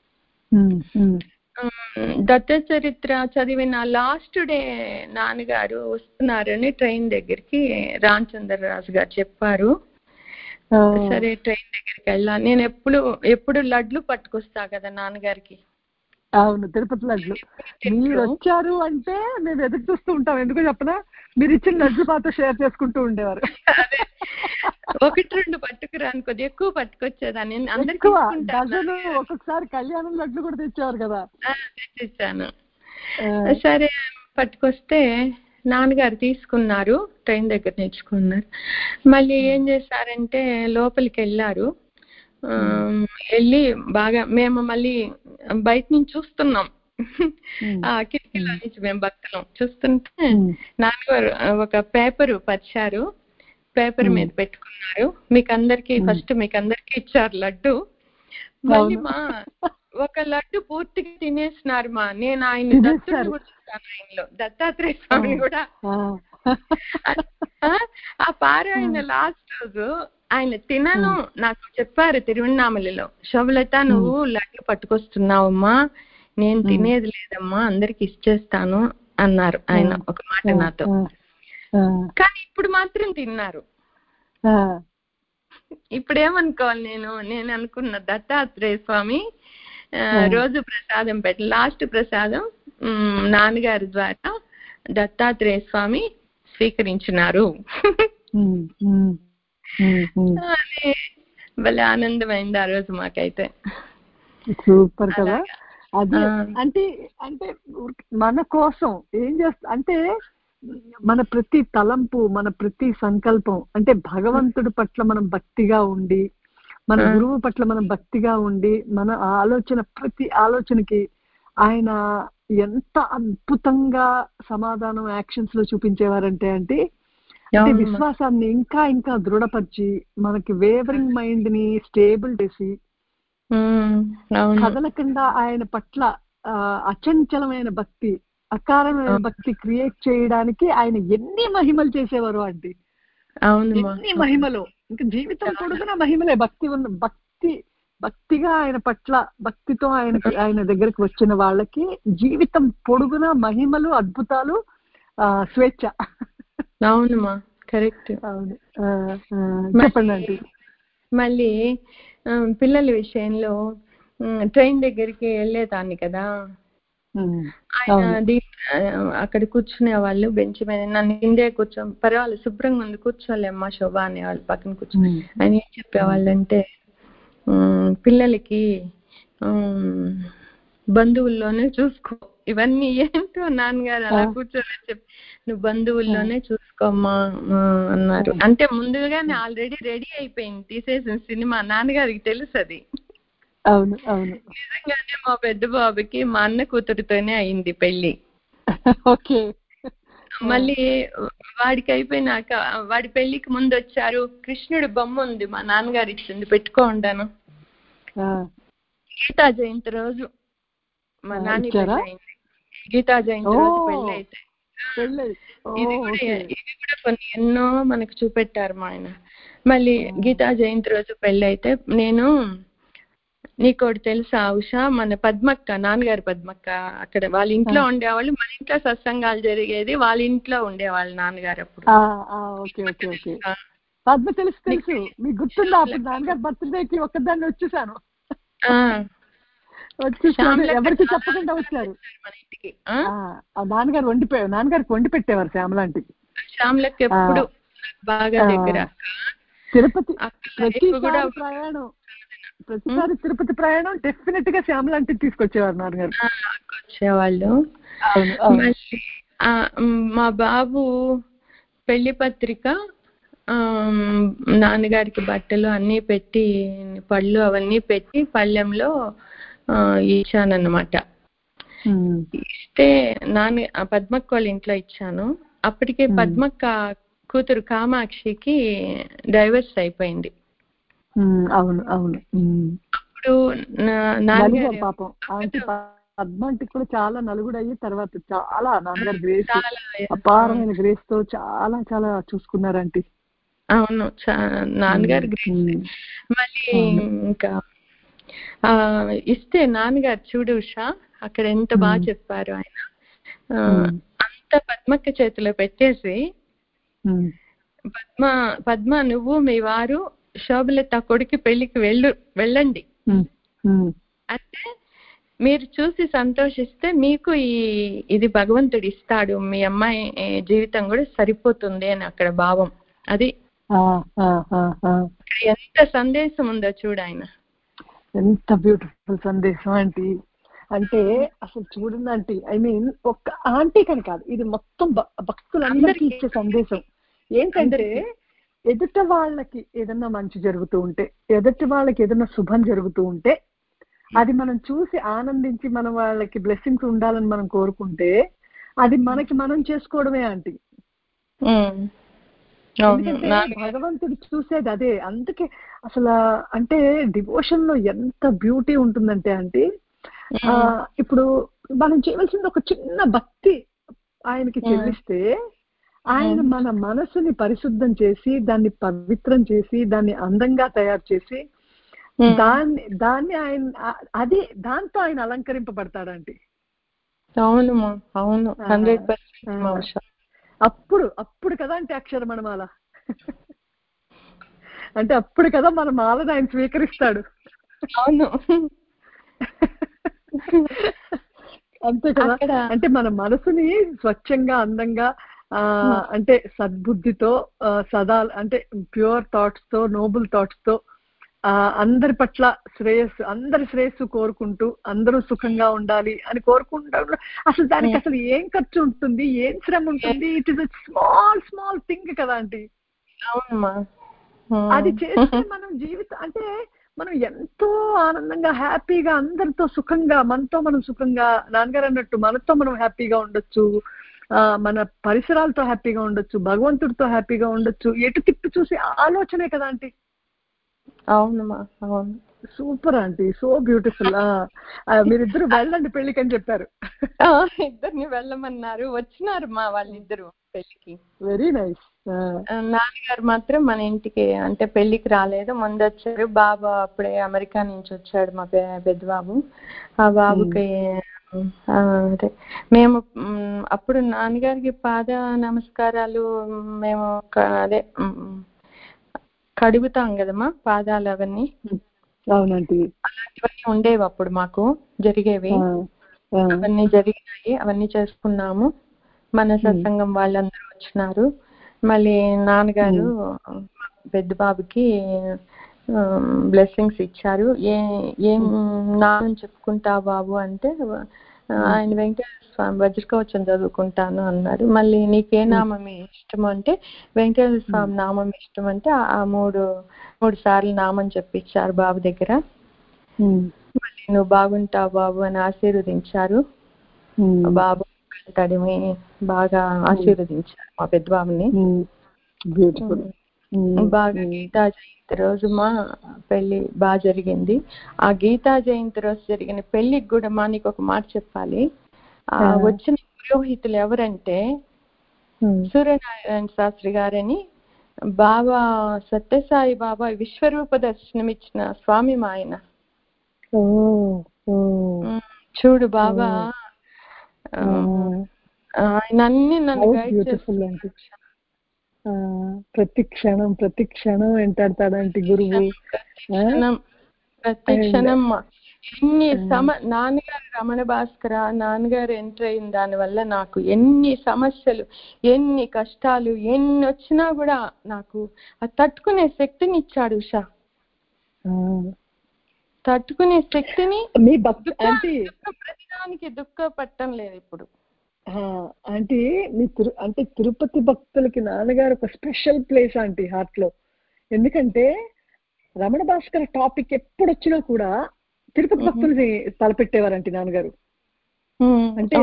దత్త చరిత్ర చదివిన లాస్ట్ డే నాన్నగారు వస్తున్నారని ట్రైన్ దగ్గరికి రామచంద్రరాజు గారు చెప్పారు. సరే ట్రైన్ దగ్గరికి వెళ్ళా. నేను ఎప్పుడు ఎప్పుడు లడ్లు పట్టుకొస్తా కదా నాన్నగారికి. అవును, తిరుపతి లడ్లు. మీరు వచ్చారు అంటే మేము ఎదురు చూస్తూ ఉంటాం, ఎందుకో చెప్పనా, మీరు ఇచ్చిన లడ్లు మాతో షేర్ చేసుకుంటూ ఉండేవారు. ఒకటి రెండు పట్టుకురాను, కొద్ది ఎక్కువ పట్టుకొచ్చేదాన్ని. డజను ఒక్కొక్కసారి కళ్యాణం లడ్లు కూడా తెచ్చేవారు కదా. తెచ్చేసాను. సరే పట్టుకొస్తే నాన్నగారు తీసుకున్నారు, ట్రైన్ దగ్గర నేర్చుకున్నారు. మళ్ళీ ఏం చేశారంటే లోపలికి వెళ్ళారు. వెళ్ళి బాగా మేము మళ్ళీ బయట నుంచి చూస్తున్నాం, ఆ కిటికీలో నుంచి మేము భక్తులం చూస్తుంటే నాన్నగారు ఒక పేపర్ పరిచారు, పేపర్ మీద పెట్టుకున్నారు, మీకు అందరికి ఫస్ట్ మీకు అందరికి ఇచ్చారు లడ్డు. మళ్ళీ మా ఒక లడ్డు పూర్తిగా తినేసినారు మా. నేను ఆయన దత్తుని కూడా చూస్తాను, ఆయనలో దత్తాత్రేయ స్వామిని కూడా. ఆ పారాయణ లాస్ట్ రోజు ఆయన తినను నాకు చెప్పారు తిరువణ్ణామలలో, శోభలత నువ్వు లడ్డు పట్టుకొస్తున్నావమ్మా, నేను తినేది లేదమ్మా, అందరికి ఇచ్చేస్తాను అన్నారు ఆయన ఒక మాట నాతో. కానీ ఇప్పుడు మాత్రం తిన్నారు. ఇప్పుడేమనుకోవాలి నేను నేను అనుకున్న దత్తాత్రేయ స్వామి రోజు ప్రసాదం పెట్టి లాస్ట్ ప్రసాదం నాన్నగారి ద్వారా దత్తాత్రేయ స్వామి స్వీకరించినారు. భలే ఆనందమైంది ఆ రోజు మాకైతే. సూపర్ కదా. అది అంటే అంటే మన కోసం ఏం చేస్తా అంటే మన ప్రతి తలంపు, మన ప్రతి సంకల్పం, అంటే భగవంతుడి పట్ల మనం భక్తిగా ఉండి, మన గురువు పట్ల మనం భక్తిగా ఉండి, మన ఆలోచన ప్రతి ఆలోచనకి ఆయన ఎంత అద్భుతంగా సమాధానం యాక్షన్స్ లో చూపించేవారంటే అంటే అంటే విశ్వాసాన్ని ఇంకా ఇంకా దృఢపరిచి మనకి వేవరింగ్ మైండ్ ని స్టేబుల్ చేసి కదలకుండా ఆయన పట్ల అచంచలమైన భక్తి, అకారమైన భక్తి క్రియేట్ చేయడానికి ఆయన ఎన్ని మహిమలు చేసేవారు అంటే ఎన్ని మహిమలు, ఇంకా జీవితం పొడుగునా మహిమలే. భక్తి ఉన్న భక్తి భక్తిగా ఆయన పట్ల భక్తితో ఆయన ఆయన దగ్గరికి వచ్చిన వాళ్ళకి జీవితం పొడుగునా మహిమలు, అద్భుతాలు, ఆ స్వేచ్ఛ. అవునమ్మా, కరెక్ట్. అవును, చెప్పండి ఆంటీ. మళ్ళీ పిల్లల విషయంలో ట్రైన్ దగ్గరికి వెళ్ళేదాన్ని కదా, ఆయన అక్కడ కూర్చునే వాళ్ళు బెంచ్ మీద, నన్ను కిందే కూర్చో పర్వాలేదు శుభ్రంగా ఉంది కూర్చోలేమ్మా శోభ అనే వాళ్ళు పక్కన కూర్చో. ఆయన ఏం చెప్పేవాళ్ళంటే పిల్లలకి బంధువుల్లోనే చూసుకో, ఇవన్నీ ఏంటో నాన్నగారు అలా కూర్చోని చెప్పి నువ్వు బంధువుల్లోనే చూసుకోమ్మా అన్నారు. అంటే ముందుగానే ఆల్రెడీ రెడీ అయిపోయింది తీసేసిన సినిమా, నాన్నగారికి తెలుసు అది. అవును అవును, నిజంగానే మా పెద్ద బాబుకి మా అన్న కూతురుతోనే అయింది పెళ్లి. ఓకే. మళ్ళీ వాడికి అయిపోయినాక వాడి పెళ్లికి ముందు వచ్చారు. కృష్ణుడి బొమ్మ ఉంది, మా నాన్నగారు ఇచ్చింది, పెట్టుకో ఉండాను. గీతా జయంతి రోజు మా నాన్న పెళ్ళి అయింది. గీతా జయంతి రోజు పెళ్ళి అయితే ఇది కూడా ఇవి కూడా కొన్ని ఎన్నో మనకు చూపెట్టారు మా ఆయన. మళ్ళీ గీతా జయంతి రోజు పెళ్ళి అయితే నేను, నీకోటి తెలుసా ఉషా, మన పద్మక్క, నాన్నగారు పద్మక్క, అక్కడ వాళ్ళ ఇంట్లో ఉండేవాళ్ళు, మన ఇంట్లో సత్సంగాలు జరిగేది, వాళ్ళ ఇంట్లో ఉండేవాళ్ళు నాన్నగారు అప్పుడు. పద్మ తెలుసు తెలుసు, మీకు గుర్తుందా? అప్పుడు నాన్నగారు బర్త్డేకి ఒక్కదాన్ని వచ్చేసాను, వచ్చేసాను, ఎవరికి చెప్పకుండా వచ్చారు మన ఇంటికి. నాన్నగారు వండి నాన్నగారికి వండి పెట్టేవారు శ్యామలాంటికి. శ్యామలకి ఎప్పుడు బాగా దగ్గర. తిరుపతి ప్రతిసారి ప్రయాణం ప్రతిసారి తిరుపతి ప్రయాణం డెఫినెట్ గా శ్యామలాంటికి తీసుకొచ్చేవారు నాన్నగారు. వచ్చేవాళ్ళు. మళ్ళీ మా బాబు పెళ్లి పత్రిక నాన్నగారికి బట్టలు అన్నీ పెట్టి, పళ్ళు అవన్నీ పెట్టి పళ్ళెంలో ఇచ్చానన్నమాట. ఇస్తే నాన్న పద్మక్క వాళ్ళ ఇంట్లో ఇచ్చాను. అప్పటికే పద్మక్క కూతురు కామాక్షికి డైవర్స్ అయిపోయింది. అవును అవును. అప్పుడు నాన్నగారు పాపం ఆంటీ పద్మ ఆంటీ కూడా చాలా నలుగుడు అయ్యి తర్వాత చాలా నాన్నగారు గ్రేస్, అపారమైన గ్రేస్ తో చాలా చాలా చూసుకున్నారంటీ. అవును, నాన్నగారు గ్రేస్. మళ్ళీ ఇంకా ఇస్తే నాన్నగారు చూడు ఉషా, అక్కడ ఎంత బాగా చెప్పారు ఆయన. అంత పద్మక్క చేతిలో పెట్టేసి, పద్మ పద్మ నువ్వు మీ వారు శోభలత కొడుకు పెళ్లికి వెళ్ళు వెళ్ళండి అంటే, మీరు చూసి సంతోషిస్తే మీకు ఈ ఇది భగవంతుడు ఇస్తాడు, మీ అమ్మాయి జీవితం కూడా సరిపోతుంది అని అక్కడ భావం. అది ఎంత సందేశం ఉందో చూడు ఆయన. ఎంత బ్యూటిఫుల్ సందేశం ఆంటీ. అంటే అసలు చూడండి ఆంటీ, ఐ మీన్ ఒక్క ఆంటీకని కాదు, ఇది మొత్తం భక్తులందరికీ ఇచ్చే సందేశం ఏంటంటే, ఎదుట వాళ్ళకి ఏదన్నా మంచి జరుగుతూ ఉంటే, ఎదుటి వాళ్ళకి ఏదన్నా శుభం జరుగుతూ ఉంటే, అది మనం చూసి ఆనందించి మనం వాళ్ళకి బ్లెస్సింగ్స్ ఉండాలని మనం కోరుకుంటే, అది మనకి మనం చేసుకోవడమే ఆంటీ. ఎందుకంటే భగవంతుడు చూసేది అదే. అందుకే అసలు అంటే డివోషన్ లో ఎంత బ్యూటీ ఉంటుందంటే ఆంటీ, ఆ ఇప్పుడు మనం చేయవలసింది ఒక చిన్న భక్తి ఆయనకి చెల్లిస్తే, ఆయన మన మనసుని పరిశుద్ధం చేసి, దాన్ని పవిత్రం చేసి, దాన్ని అందంగా తయారు చేసి, దాన్ని దాన్ని ఆయన అది దాంతో ఆయన అలంకరింపబడతాడండి. అవును అవును, హండ్రెడ్ పర్సెంట్. అప్పుడు అప్పుడు కదా అంటే అక్షరమణమాల అంటే అప్పుడు కదా మన మాలను ఆయన స్వీకరిస్తాడు. అవును, అంతే కదా. అంటే మన మనసుని స్వచ్ఛంగా అందంగా ఆ అంటే సద్బుద్ధితో సదా అంటే ప్యూర్ థాట్స్ తో, నోబుల్ థాట్స్ తో, ఆ అందరి పట్ల శ్రేయస్సు, అందరి శ్రేయస్సు కోరుకుంటూ అందరూ సుఖంగా ఉండాలి అని కోరుకుంటాడు. అసలు దానికి అసలు ఏం ఖర్చు ఉంటుంది, ఏం శ్రమ ఉంటుంది? It is small small thing కదా ఆంటీ. అవునమ్మా, అది చేస్తే మనం జీవితం అంటే మనం ఎంతో ఆనందంగా హ్యాపీగా అందరితో సుఖంగా, మనతో మనం సుఖంగా, నాన్నగారు అన్నట్టు మనతో మనం హ్యాపీగా ఉండొచ్చు, ఆ మన పరిసరాలతో హ్యాపీగా ఉండొచ్చు, భగవంతుడితో హ్యాపీగా ఉండొచ్చు. ఎటు తిప్పి చూసి ఆలోచనే కదా ఆంటీ. అవునమ్మా అవును. Super aunty, so beautiful. మీరిద్దరు వెళ్ళండి పెళ్లికి అని చెప్పారు. ఇద్దరిని వెళ్ళమన్నారు, వచ్చినారు మా వాళ్ళిద్దరు పెళ్లికి. Very nice. నాన్నగారు మాత్రం మన ఇంటికి అంటే పెళ్లికి రాలేదు, ముందు వచ్చారు. బాబు అప్పుడే అమెరికా నుంచి వచ్చాడు, మా పెద్ద బాబు. ఆ బాబుకి అదే మేము అప్పుడు నాన్నగారికి పాద నమస్కారాలు మేము అదే కడుగుతాం కదమ్మా పాదాలు అవన్నీ. అవునండి, అలాంటివన్నీ ఉండేవి అప్పుడు మాకు, జరిగేవి. అవన్నీ జరిగినాయి, అవన్నీ చేసుకున్నాము. మన సత్సంగం వాళ్ళందరూ వచ్చినారు. మళ్ళీ నాన్నగారు పెద్ద బాబుకి బ్లెస్సింగ్స్ ఇచ్చారు. ఏ ఏం నామం చెప్పుకుంటా బాబు అంటే, ఆయన వెంకటేశ్వర స్వామి వజ్రకవచం చదువుకుంటాను అన్నారు. మళ్ళీ నీకే నామం ఇష్టం అంటే, వెంకటేశ్వర స్వామి నామం ఇష్టం అంటే ఆ మూడు మూడు సార్లు నామం చెప్పించారు బాబు దగ్గర. మళ్ళీ నువ్వు బాగుంటావు బాబు అని ఆశీర్వదించారు. బాబు తడిమి బాగా ఆశీర్వదించారు మా పెద్దబాబుని. బాగా గీతా జయంతి రోజు మా పెళ్లి బాగా జరిగింది. ఆ గీతా జయంతి రోజు జరిగిన పెళ్లికి కూడా మా నీకు ఒక మాట చెప్పాలి. ఆ వచ్చిన పురోహితులు ఎవరంటే సూర్యనారాయణ శాస్త్రి గారని, బాబా సత్యసాయి బాబా విశ్వరూప దర్శనం ఇచ్చిన స్వామి మా ఆయన. చూడు బాబా ఆయన అన్ని నన్ను గైడ్ చేస్తున్నాడు. ప్రతి క్షణం ప్రతి క్షణం వెంటాడతాడంటే గురువు. ప్రతి క్షణం ఎన్ని సమ నాన్నగారు రమణ భాస్కర నాన్నగారు ఎంటర్ అయిన దాని వల్ల నాకు ఎన్ని సమస్యలు, ఎన్ని కష్టాలు, ఎన్ని వచ్చినా కూడా నాకు ఆ తట్టుకునే శక్తిని ఇచ్చాడు. ఉషా, తట్టుకునే శక్తిని. మీ భక్తి ప్రతిదానికి దుఃఖపట్టం లేదు ఇప్పుడు. అంటే మీ తిరు అంటే తిరుపతి భక్తులకి నాన్నగారు ఒక స్పెషల్ ప్లేస్ ఆంటీ హార్ట్ లో. ఎందుకంటే రమణ భాస్కర్ టాపిక్ ఎప్పుడు వచ్చినా కూడా తిరుపతి భక్తుల్ని తలపెట్టేవారంటే నాన్నగారు. అంటే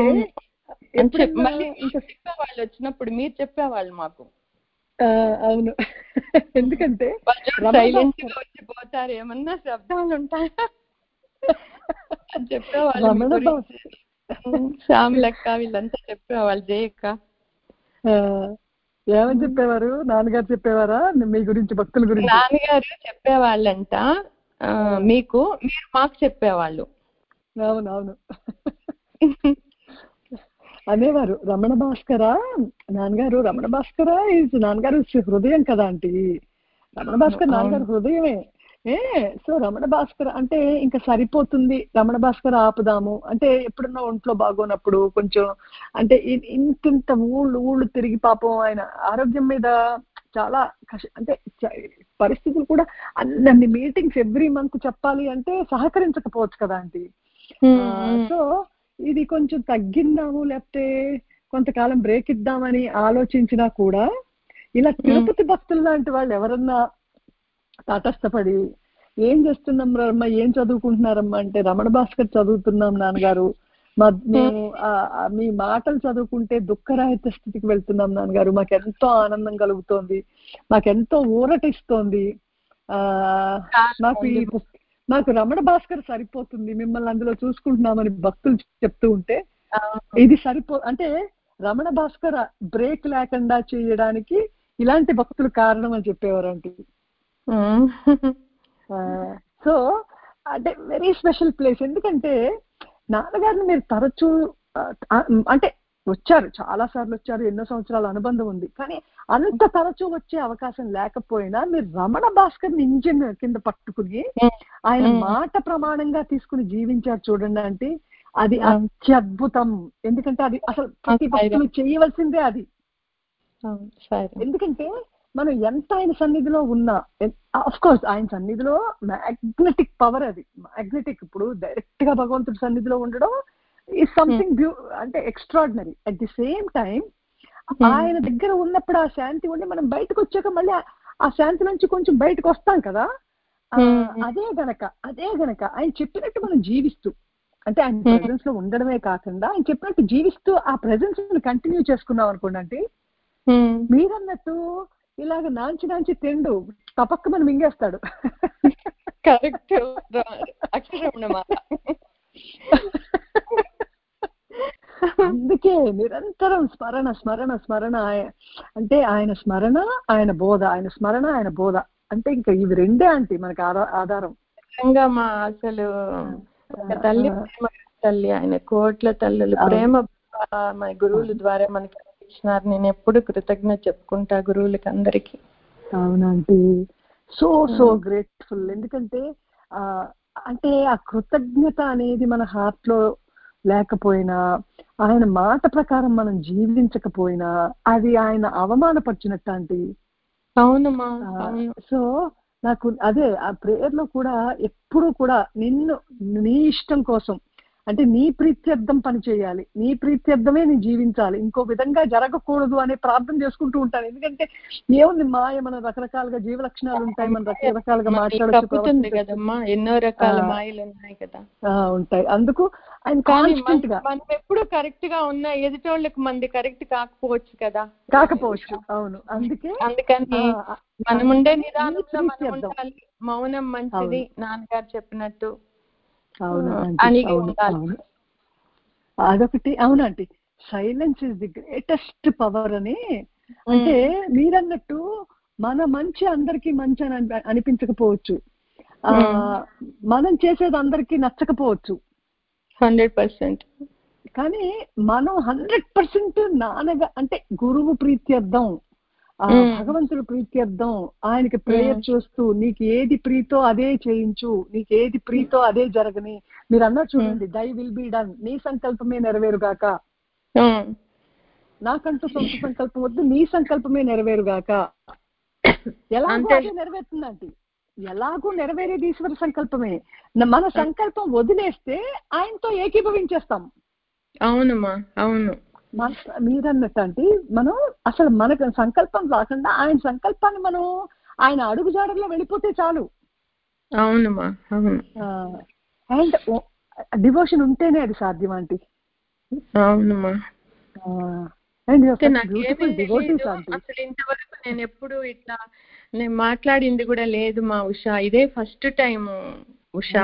వాళ్ళు వచ్చినప్పుడు మీరు చెప్పేవాళ్ళు మాకు. అవును, ఎందుకంటే పోతారు ఏమన్నా శబ్దాలు ఉంటాయా చెప్పేవాళ్ళు. రమణ భాస్కర్ శ్యామలక్క వీళ్ళంతా చెప్పేవాళ్ళు, జయక్క ఏమని చెప్పేవారు? నాన్నగారు చెప్పేవారా మీ గురించి, భక్తుల గురించి? నాన్నగారు చెప్పేవాళ్ళంట మీకు, మీరు మాకు చెప్పేవాళ్ళు. అవునవును అనేవారు. రమణ భాస్కర నాన్నగారు, రమణ భాస్కర ఈజ్ నాన్నగారు హృదయం కదా ఆంటీ. రమణ భాస్కర్ నాన్నగారు హృదయమే. ఏ సో రమణ భాస్కర్ అంటే ఇంకా సరిపోతుంది, రమణ భాస్కర్ ఆపుదాము అంటే ఎప్పుడన్నా ఒంట్లో బాగోనప్పుడు కొంచెం అంటే ఇంతింత ఊళ్ళు ఊళ్ళు తిరిగి పాపం ఆయన ఆరోగ్యం మీద చాలా కష్ట అంటే పరిస్థితులు కూడా అన్ని మీటింగ్స్ ఎవ్రీ మంత్ చెప్పాలి అంటే సహకరించకపోవచ్చు కదా ఆంటీ. సో ఇది కొంచెం తగ్గిందాము లేకపోతే కొంతకాలం బ్రేక్ ఇద్దామని ఆలోచించినా కూడా ఇలా తిరుపతి భక్తులు లాంటి వాళ్ళు ఎవరన్నా తటస్థపడి ఏం చేస్తున్నాం రమ్మ, ఏం చదువుకుంటున్నారమ్మా అంటే రమణ భాస్కర్ చదువుతున్నాం నాన్నగారు, మా మేము మీ మాటలు చదువుకుంటే దుఃఖరహిత స్థితికి వెళ్తున్నాం నాన్నగారు, మాకెంతో ఆనందం కలుగుతోంది, మాకెంతో ఊరటిస్తోంది, ఆ మాకు ఈ మాకు రమణ భాస్కర్ సరిపోతుంది, మిమ్మల్ని అందులో చూసుకుంటున్నామని భక్తులు చెప్తూ ఉంటే ఇది సరిపో అంటే రమణ భాస్కర్ బ్రేక్ లేకుండా చేయడానికి ఇలాంటి భక్తులు కారణం అని చెప్పేవారంటే. సో అంటే వెరీ స్పెషల్ ప్లేస్. ఎందుకంటే నాన్నగారిని మీరు తరచూ అంటే వచ్చారు, చాలా సార్లు వచ్చారు, ఎన్నో సంవత్సరాల అనుబంధం ఉంది, కానీ అంత తరచూ వచ్చే అవకాశం లేకపోయినా మీరు రమణ భాస్కర్ ని ఇంజిన్ కింద పట్టుకుని ఆయన మాట ప్రమాణంగా తీసుకుని జీవించారు చూడండి అంటే అది అత్యద్భుతం. ఎందుకంటే అది అసలు ప్రతి భక్తులు చేయవలసిందే అది. ఎందుకంటే మనం ఎంత ఆయన సన్నిధిలో ఉన్నా, అఫ్ కోర్స్ ఆయన సన్నిధిలో మ్యాగ్నెటిక్ పవర్, అది మ్యాగ్నెటిక్. ఇప్పుడు డైరెక్ట్ గా భగవంతుడి సన్నిధిలో ఉండడం ఈజ్ సంథింగ్ బ్యూ అంటే extraordinary. At the same time ఆయన దగ్గర ఉన్నప్పుడు ఆ శాంతి ఉండి మనం బయటకు వచ్చాక మళ్ళీ ఆ శాంతి నుంచి కొంచెం బయటకు వస్తాం కదా. అదే గనక అదే గనక ఆయన చెప్పినట్టు మనం జీవిస్తూ అంటే ఆయన ప్రెజెన్స్ లో ఉండడమే కాకుండా ఆయన చెప్పినట్టు జీవిస్తూ ఆ ప్రెజెన్స్ కంటిన్యూ చేసుకున్నాం అనుకోండి అంటే మీరన్నట్టు ఇలాగ నాంచి నాంచి తిండు తపక్క మనం మింగేస్తాడు. కరెక్ట్. అందుకే నిరంతరం స్మరణ స్మరణ స్మరణ అంటే ఆయన స్మరణ, ఆయన బోధ, ఆయన స్మరణ, ఆయన బోధ అంటే ఇంకా ఇవి రెండే ఆంటీ మనకి ఆధారం. మా అసలు తల్లి ప్రేమ తల్లి, ఆయన కోట్ల తల్లులు ప్రేమ మన గురువుల ద్వారా మనకి ఇచ్చినారు. నేను ఎప్పుడు కృతజ్ఞత చెప్పుకుంటా గురువులకి అందరికి. అవునండి, సో సో గ్రేట్ఫుల్. ఎందుకంటే ఆ అంటే ఆ కృతజ్ఞత అనేది మన హార్ట్ లో లేకపోయినా, ఆయన మాట ప్రకారం మనం జీవించకపోయినా అది ఆయన అవమానపరిచినట్టు ఆంటీ. అవునమ్మా. సో నాకు అదే ఆ ప్రేయర్ లో కూడా ఎప్పుడు కూడా నిన్ను నీ ఇష్టం కోసం అంటే నీ ప్రీత్యర్థం పని చేయాలి, నీ ప్రీత్యర్థమే నీ జీవించాలి, ఇంకో విధంగా జరగకూడదు అనే ప్రార్థన చేసుకుంటూ ఉంటాను. ఎందుకంటే ఏముంది మాయ, మన రకరకాలుగా జీవ లక్షణాలు ఉంటాయి, మన రకరకాలుగా మాట్లాడచ్చు కదమ్మా, ఎన్నో రకాల మాయలు ఉన్నాయి కదా, ఉంటాయి. అందుకు ఆయన కాన్స్టెంట్ గా మనం ఎప్పుడు కరెక్ట్ గా ఉన్నా ఎదుటోళ్ళకి మంది కరెక్ట్ కాకపోవచ్చు కదా, కాకపోవచ్చు. అవును, అందుకే అందుకని మనముండే నిదానంలో మనం ఉండాలి. మౌనం మంచిది నాన్నగారు చెప్పినట్టు. అవును అవును, అదొకటి. అవునండి, silence is the greatest power అని. అంటే మీరన్నట్టు మన మంచి అందరికీ మంచి అని అనిపించకపోవచ్చు, ఆ మనం చేసేది అందరికీ నచ్చకపోవచ్చు హండ్రెడ్ పర్సెంట్, కానీ మనం హండ్రెడ్ పర్సెంట్ నాన్నగా అంటే గురువు ప్రీత్యర్థం, ఆ భగవంతుడి ప్రీత్యర్థం, ఆయనకి ప్రేయర్ చేస్తూ నీకు ఏది ప్రీతో అదే చేయించు, నీకు ఏది ప్రీతో అదే జరగని. మీరు అన్నారు చూడండి, దై విల్ బి డన్, నీ సంకల్పమే నెరవేరుగాక, నాకంటూ సొంత సంకల్పం వద్దు, నీ సంకల్పమే నెరవేరుగాక. ఎలాగో అదే నెరవేరుతుందంటే, ఎలాగూ నెరవేరేది ఈశ్వర సంకల్పమే. మన సంకల్పం వదిలేస్తే ఆయనతో ఏకీభవించేస్తాం. అవునమ్మా, అవును. మీరన్నట్టు అంటే మనం అసలు మనకు సంకల్పం రాకుండా ఆయన సంకల్పాన్ని మనం ఆయన అడుగుజాడల్లో వెళ్ళిపోతే చాలు. అవునమ్మా, అవును. అండ్ డివోషన్ ఉంటేనే అది సాధ్యం ఆంటీ. అవునమ్మా. అసలు ఇంతవరకు నేను ఎప్పుడు ఇట్లా నేను మాట్లాడింది కూడా లేదు మా ఉషా, ఇదే ఫస్ట్ టైం ఉషా.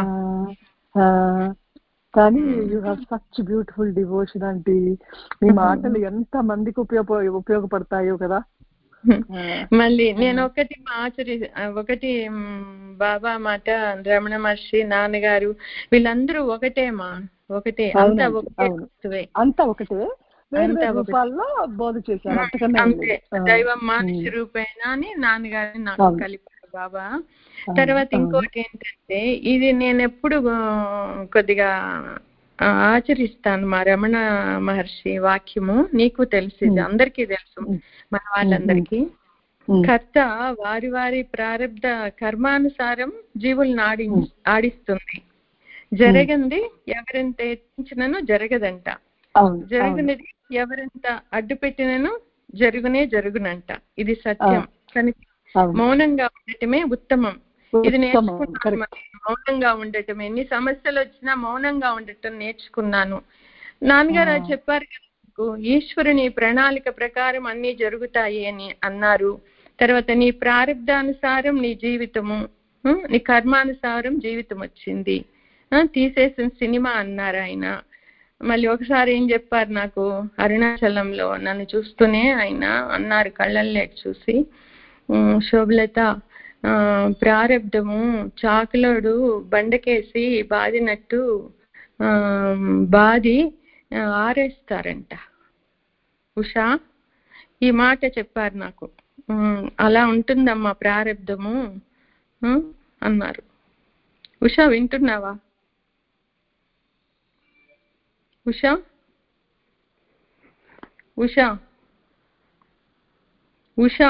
కానీ you have such beautiful devotion aunty. మీ మాటలు ఎంత మందికి ఉపయోగ ఉపయోగపడతాయో కదా. మళ్ళీ నేను ఒకటి ఆచరి ఒకటి బాబా మాట, రమణ మహర్షి, నాన్నగారు వీళ్ళందరూ ఒకటేమా, ఒకటే, అంతా ఒకటే, అంతా ఒకటే, రూపాల్లో బోధ చేశారు, అంతే. దైవం మనిషి రూపేణ అని నాన్నగారిని నాకు కలిపారు బాబా. తర్వాత ఇంకోటి ఏంటంటే, ఇది నేను ఎప్పుడు కొద్దిగా ఆచరిస్తాను మా రమణ మహర్షి వాక్యము, నీకు తెలుసు, అందరికీ తెలుసు మన వాళ్ళందరికీ. కర్త వారి వారి ప్రారంధ కర్మానుసారం జీవుల్ని ఆడి ఆడిస్తుంది, జరగంది ఎవరెంత యత్నించినను జరగదంట, జరుగునది ఎవరెంత అడ్డు పెట్టినను జరుగునే జరుగునంట. ఇది సత్యం కనుక మౌనంగా ఉండటమే ఉత్తమం. ఇది నేర్చుకున్నాను, మౌనంగా ఉండటం. ఎన్ని సమస్యలు వచ్చినా మౌనంగా ఉండటం నేర్చుకున్నాను. నాన్నగారు అది చెప్పారు కదా, ఈశ్వరుని ప్రణాళిక ప్రకారం అన్ని జరుగుతాయి అని అన్నారు. తర్వాత నీ ప్రారంధానుసారం నీ జీవితము, నీ కర్మానుసారం జీవితం వచ్చింది, తీసేసిన సినిమా అన్నారు ఆయన. మళ్ళీ ఒకసారి ఏం చెప్పారు నాకు, అరుణాచలంలో నన్ను చూస్తూనే ఆయన అన్నారు, కళ్ళల్లో చూసి, శోభలత, ప్రారంధము చాకులోడు బండకేసి బాదినట్టు ఆ బాది ఆరేస్తారంట ఉషా. ఈ మాట చెప్పారు నాకు. అలా ఉంటుందమ్మా ప్రారంధము అన్నారు. ఉషా వింటున్నావా ఉషా? ఉషా ఉషా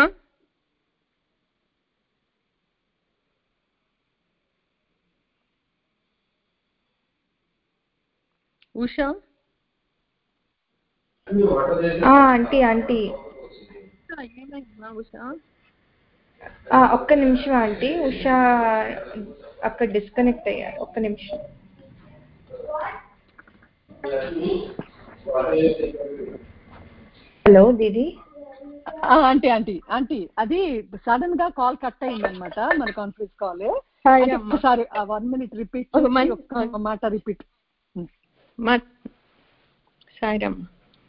ఉషా ఆంటీ ఆంటీ ఏమైందా ఉషా? ఒక్క నిమిషం ఆంటీ, ఉషా అక్కడ డిస్కనెక్ట్ అయ్యారు, ఒక్క నిమిషం. Hello didi. Aunty aunty aunty అది సడన్ గా కాల్ కట్ అయింది అనమాట, మన కాన్ఫరెన్స్ కాల్. ఒక్కసారి వన్ మినిట్ రిపీట్, ఒక్క మాట రిపీట్. సాయిరామ్.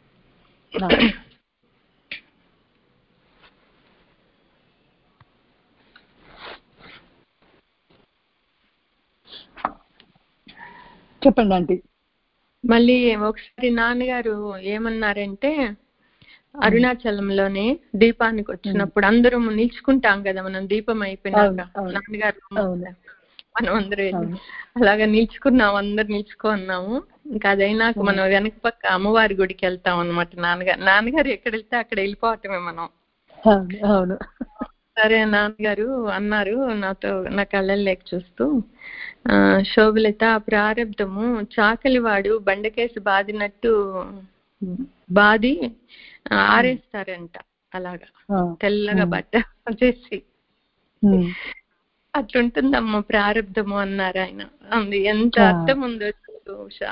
చెప్పండి ఆంటీ. మళ్ళీ ఒకసారి నాన్నగారు ఏమన్నారంటే, అరుణాచలంలోనే దీపానికి వచ్చినప్పుడు అందరం నిల్చుకుంటాం కదా మనం, దీపం అయిపోయినాక నాన్నగారు మనం అందరూ అలాగా నిల్చుకున్నాం, అందరు నిల్చుకున్నాము. ఇంకా అదైనాక మనం వెనక పక్క అమ్మవారి గుడికి వెళ్తాం అనమాట. నాన్నగారు నాన్నగారు ఎక్కడ వెళ్తే అక్కడ వెళ్ళిపోవటమే మనం. అవును. సరే నాన్నగారు అన్నారు నాతో, నా కళ్ళల్లోకి చూస్తూ, ఆ శోభలత, ప్రారంధము చాకలివాడు బండకేసి బాదినట్టు బాది ఆరేస్తారంట, అలాగా తెల్లగా బట్ట చేసి. అట్లుంటుందమ్మా ప్రారంధము అన్నారు ఆయన. అది ఎంత అర్థం ఉందో ఉషా.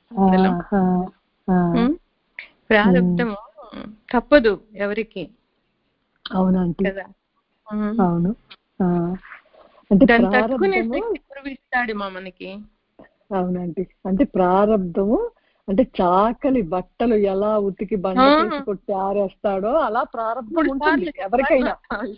ప్రారంధము తప్పదు ఎవరికి. అవునండి కదా. అవును. అంటే ఇస్తాడు మా మనకి. అవునండి. అంటే ప్రారంధము అంటే చాకలి బట్టలు ఎలా ఉతికి బండ చేసి కొట్టి ఆరేస్తాడో అలా ప్రారంధం ఉంటుంది ఎవరికైనా.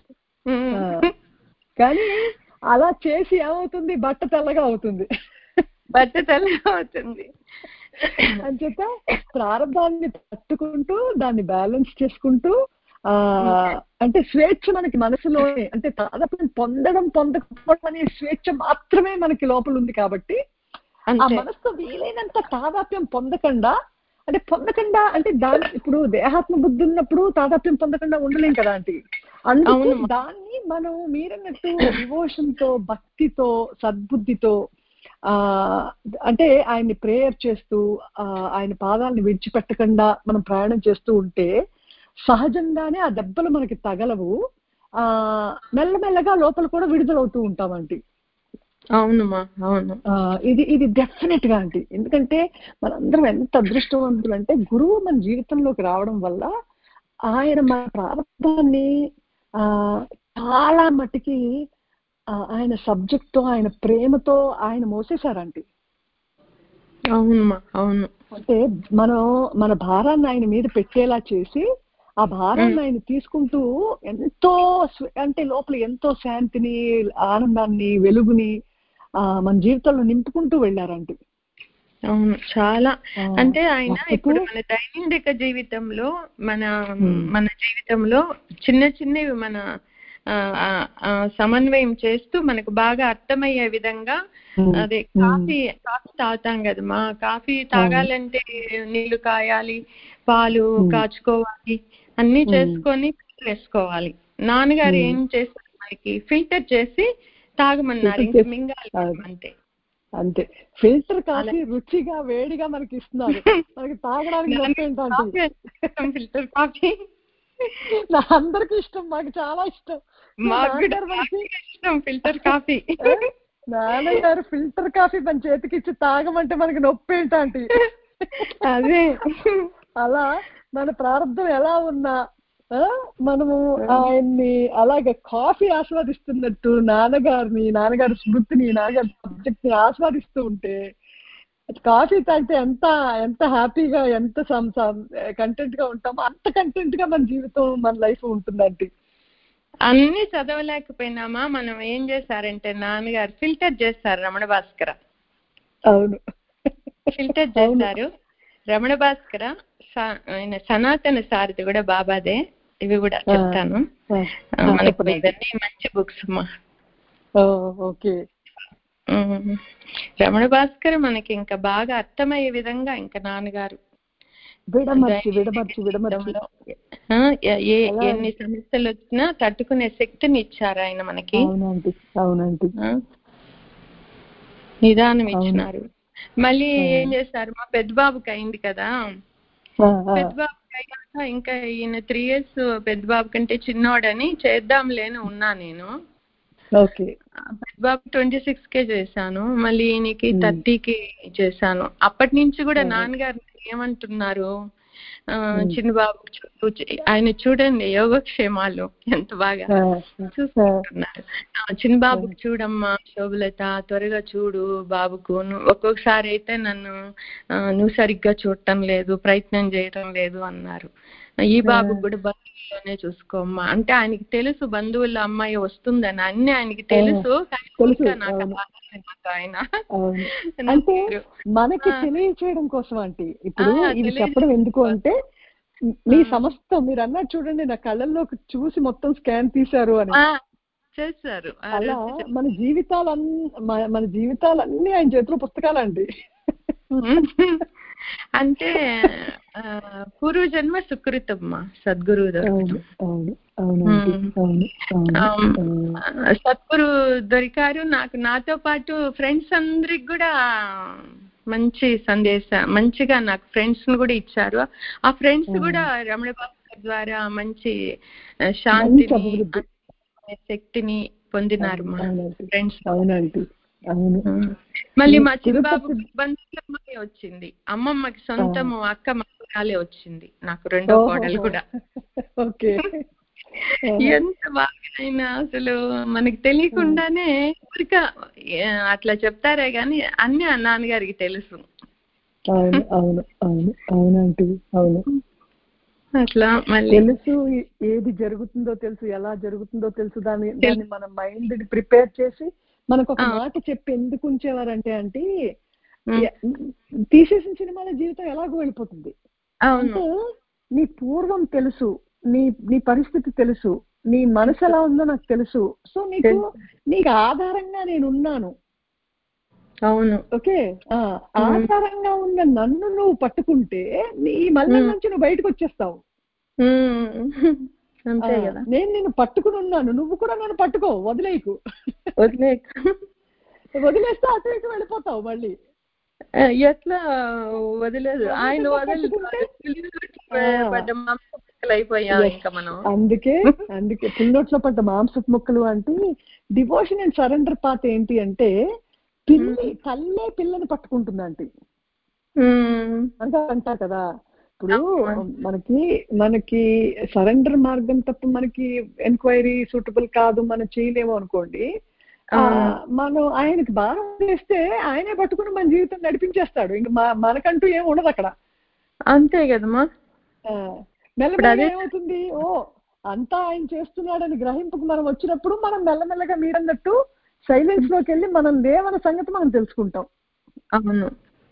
కానీ అలా చేసి ఏమవుతుంది, బట్ట తెల్లగా అవుతుంది. బట్ట తెల్లగా అవుతుంది అని చెప్ప ప్రారంభాన్ని తట్టుకుంటూ దాన్ని బ్యాలెన్స్ చేసుకుంటూ ఆ అంటే స్వేచ్ఛ మనకి మనసులోనే, అంటే దాదాపు పొందడం పొందకపోవడం అనే స్వేచ్ఛ మాత్రమే మనకి లోపల ఉంది. కాబట్టి ఆ మనసుతో వీలైనంత తాదాప్యం పొందకుండా, అంటే పొందకుండా అంటే దాని ఇప్పుడు దేహాత్మ బుద్ధి ఉన్నప్పుడు తాదాప్యం పొందకుండా ఉండలేం కదా ఆంటీ. అందుకు దాన్ని మనం మీరన్నట్టు డివోషన్ తో, భక్తితో, సద్బుద్ధితో ఆ అంటే ఆయన్ని ప్రేయర్ చేస్తూ ఆ ఆయన పాదాలను విడిచిపెట్టకుండా మనం ప్రయాణం చేస్తూ ఉంటే సహజంగానే ఆ దెబ్బలు మనకి తగలవు. ఆ మెల్లమెల్లగా లోపల కూడా విడుదలవుతూ ఉంటామండి. అవునమ్మా, అవును. ఇది ఇది డెఫినెట్ గా అండి. ఎందుకంటే మనందరం ఎంత అదృష్టవంతులు అంటే గురువు మన జీవితంలోకి రావడం వల్ల ఆయన మన ప్రారంభాన్ని ఆ చాలా మటుకి ఆయన సబ్జెక్ట్ తో, ఆయన ప్రేమతో ఆయన మోసేశారండి. అవునమ్మా, అవును. అంటే మనం మన భారాన్ని ఆయన మీద పెట్టేలా చేసి ఆ భారాన్ని ఆయన తీసుకుంటూ ఎంతో అంటే లోపల ఎంతో శాంతిని, ఆనందాన్ని, వెలుగుని ఆ మన జీవితంలో నింపుకుంటూ వెళ్ళారండి. అవును, చాలా. అంటే ఆయన ఇప్పుడు మన దైనందిక జీవితంలో మన మన జీవితంలో చిన్న చిన్నవి మన సమన్వయం చేస్తూ మనకు బాగా అర్థమయ్యే విధంగా, అదే కాఫీ కాఫీ తాగుతాం కదమ్మా, కాఫీ తాగాలంటే నీళ్లు కాయాలి, పాలు కాచుకోవాలి, అన్ని చేసుకొని వేసుకోవాలి. నాన్నగారు ఏం చేస్తారు, మనకి ఫిల్టర్ చేసి తాగమన్నారు, ఇంక మింగాలి అంతే. అంతే. ఫిల్టర్ కాఫీ రుచిగా వేడిగా మనకి ఇస్తున్నారు, మనకి తాగడానికి ఫిల్టర్ కాఫీ అందరికి ఇష్టం, మాకు చాలా ఇష్టం. ఫిల్టర్ కాఫీ నాన్నగారు ఫిల్టర్ కాఫీ మన చేతికి ఇచ్చి తాగమంటే మనకి నొప్పి ఏంటంటే అదే. అలా మన ప్రారంభం ఎలా ఉన్నా మనము ఆయన్ని అలాగే కాఫీ ఆస్వాదిస్తున్నట్టు నాన్నగారిని, నాన్నగారి స్మృతిని, నాన్నగారి సబ్జెక్ట్ ని ఆస్వాదిస్తూ ఉంటే కాఫీ తాగితే ఎంత ఎంత హ్యాపీగా, ఎంత కంటెంట్ గా ఉంటామో అంత కంటెంట్ గా మన జీవితం, మన లైఫ్ ఉంటుందండి. అన్ని చదవలేకపోయినామా, మనం ఏం చేశారంటే నాన్నగారు ఫిల్టర్ చేస్తారు రమణ భాస్కర. అవును, ఫిల్టర్ చేశారు రమణ భాస్కర. ఆయన సనాతన సారథి కూడా బాబాదే. ఇవి కూడా చెప్తాను, మనకు ఇవన్నీ మంచి బుక్స్ అమ్మా. ఓకే. రమణ భాస్కర్ మనకి ఇంకా బాగా అర్థమయ్యే విధంగా ఇంకా నాన్నగారు ఎన్ని సమస్యలు వచ్చినా తట్టుకునే శక్తిని ఇచ్చారు ఆయన మనకి. అవునండి, అవునండి. నిదానం ఇచ్చినారు. మళ్ళీ ఏం చేస్తారు, మా పెద్ద బాబుకి అయింది కదా, పెద్ద బాబుకి అయ్యాక ఇంకా ఈయన త్రీ ఇయర్స్ పెద్ద బాబు కంటే చిన్నోడని చేద్దాంలేని ఉన్నా నేను. పెద్ద బాబు ట్వంటీ సిక్స్ కే చేశాను, మళ్ళీ ఈయనకి థర్టీకి చేశాను. అప్పటి నుంచి కూడా నాన్నగారు ఏమంటున్నారు, చిన్న బాబు ఆయన చూడండి యోగక్షేమాలు ఎంత బాగా చూసుకుంటున్నారు. చిన్న బాబుకు చూడమ్మా శోభలత, త్వరగా చూడు బాబుకు. ఒక్కొక్కసారి అయితే నన్ను నువ్వు సరిగ్గా చూడటం లేదు, ప్రయత్నం చేయటం లేదు అన్నారు. ఈ బాబుకు కూడా బంధువుల్లోనే చూసుకోమ్మా అంటే ఆయనకి తెలుసు బంధువుల అమ్మాయి వస్తుందని, అన్ని ఆయనకి తెలుసు. ఆయన అంటే మనకి తెలియచేయడం కోసం అంటే ఇప్పుడు ఇది చెప్పడం ఎందుకు అంటే మీ సమస్తం మీరు అన్నట్టు చూడండి, నా కళ్ళల్లోకి చూసి మొత్తం స్కాన్ తీశారు అని చేశారు. అలా మన జీవితాలన్నీ మన జీవితాలన్నీ ఆయన చేతిలో పుస్తకాలండి. అంటే పూర్వజన్మ సుకృతమ్మా సద్గురు సద్గురు దొరికారు నాకు. నాతో పాటు ఫ్రెండ్స్ అందరికి కూడా మంచి సందేశం, మంచిగా నాకు ఫ్రెండ్స్ ను కూడా ఇచ్చారు. ఆ ఫ్రెండ్స్ కూడా రమణ బాబు ద్వారా మంచి శాంతిని శక్తిని పొందినారు మా ఫ్రెండ్స్. అవునండి. మళ్ళీ మా చిన్నబాబు బంధువుల అమ్మాయి వచ్చింది, అమ్మమ్మకి సొంతము అక్క మరాలే వచ్చింది నాకు, రెండో కోడలు కూడా. ఎంత బాగా అసలు మనకి తెలియకుండానే ఊరిక అట్లా చెప్తారే గాని అన్ని ఆ నాన్నగారికి తెలుసు. అవును అవును అవును అవునండి అవును. అట్లా మళ్ళీ తెలుసు, ఏది జరుగుతుందో తెలుసు, ఎలా జరుగుతుందో తెలుసు. దాన్ని దాన్ని మన మైండ్ ప్రిపేర్ చేసి మనకు ఒక మాట చెప్పి ఎందుకు ఉంచేవారంటే అంటే తీసేసిన సినిమాల జీవితం ఎలాగో వెళ్ళిపోతుంది. అంటే నీ పూర్వం తెలుసు, నీ నీ పరిస్థితి తెలుసు, నీ మనసు ఎలా ఉందో నాకు తెలుసు. సో నీకు నీకు ఆధారంగా నేను ఉన్నాను. అవును. ఓకే, ఆధారంగా ఉన్న నన్ను నువ్వు పట్టుకుంటే నీ మళ్ళీ నుంచి నువ్వు బయటకు వచ్చేస్తావు. నేను నిన్ను పట్టుకుని ఉన్నాను, నువ్వు కూడా నన్ను పట్టుకో, వదిలేకు. వదిలేకు వదిలేస్తే అటు ఇటు వెళ్ళిపోతావు మళ్ళీ. ఎట్లా వదిలేదు ఆయన అందుకే అందుకే పుల్లొట్లో పడ్డ మాంసపు ముక్కలు అంటే డివోషన్ అండ్ సరెండర్ పాత్ ఏంటి అంటే పిల్లి తల్లే పిల్లని పట్టుకుంటుందంటే అంటే అంటారు కదా. ఇప్పుడు మనకి మనకి సరెండర్ మార్గం తప్ప మనకి ఎంక్వైరీ సూటబుల్ కాదు, మనం చేయలేము అనుకోండి, మనం ఆయనకి భారం చేస్తే ఆయనే పట్టుకుని మన జీవితం నడిపించేస్తాడు. ఇంక మనకంటూ ఏం ఉండదు అక్కడ. అంతే కదమ్మా. మెల్లమెల్లగా ఏమవుతుంది, ఓ అంతా ఆయన చేస్తున్నాడని గ్రహింపుకు మనం వచ్చినప్పుడు మనం మెల్లమెల్లగా మీరన్నట్టు సైలెన్స్ లోకి వెళ్ళి మనం లేవన్న సంగతి మనం తెలుసుకుంటాం. అవును.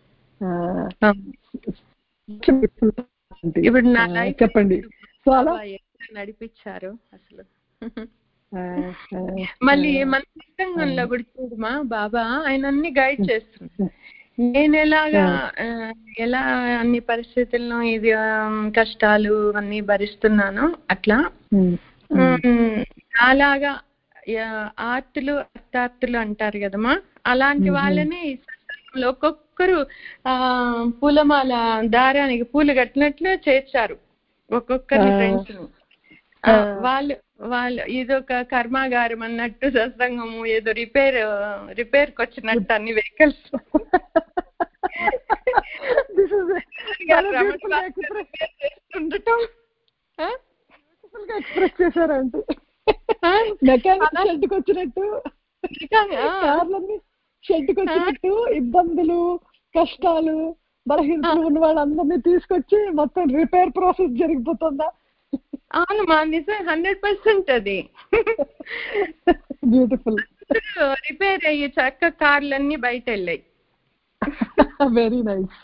ఇప్పుడు నా లైఫ్ చెప్పండి. సో అలా నడిపించారు అసలు. మళ్ళీ మన సత్సంగంలో కూడా చూడమా బాబా ఆయన అన్ని గైడ్ చేస్తున్నారు. నేను ఎలాగా ఎలా అన్ని పరిస్థితుల్లో ఇది కష్టాలు అన్ని భరిస్తున్నాను అట్లా అలాగా ఆర్తులు అత్తార్తులు అంటారు కదమ్మా, అలాంటి వాళ్ళని సత్సంగంలో ఒక్కొక్కరు ఆ పూలమాల దారానికి పూలు కట్టినట్లు చేర్చారు ఒక్కొక్కరిని ఫ్రెండ్స్ ని. వాళ్ళు వాళ్ళు ఇదొక కర్మాగారం అన్నట్టు సత్సంగము ఏదో రిపేర్ రిపేర్కి వచ్చినట్టు అన్ని వెహికల్స్ చేస్తుండటం ఎక్స్ప్రెస్ చేశారంటే మెకానిక్ షెడ్కి వచ్చినట్టు, కార్లన్నీ షెడ్కి వచ్చినట్టు ఇబ్బందులు కష్టాలు బలహీనతలు ఉన్న వాళ్ళందరినీ తీసుకొచ్చి మొత్తం రిపేర్ ప్రాసెస్ జరిగిపోతుందా? అవును మా నిజం, హండ్రెడ్ పర్సెంట్ అది. బ్యూటిఫుల్. రిపేర్ అయ్యి చక్క కార్లన్నీ బయట వెళ్ళాయి. Very nice.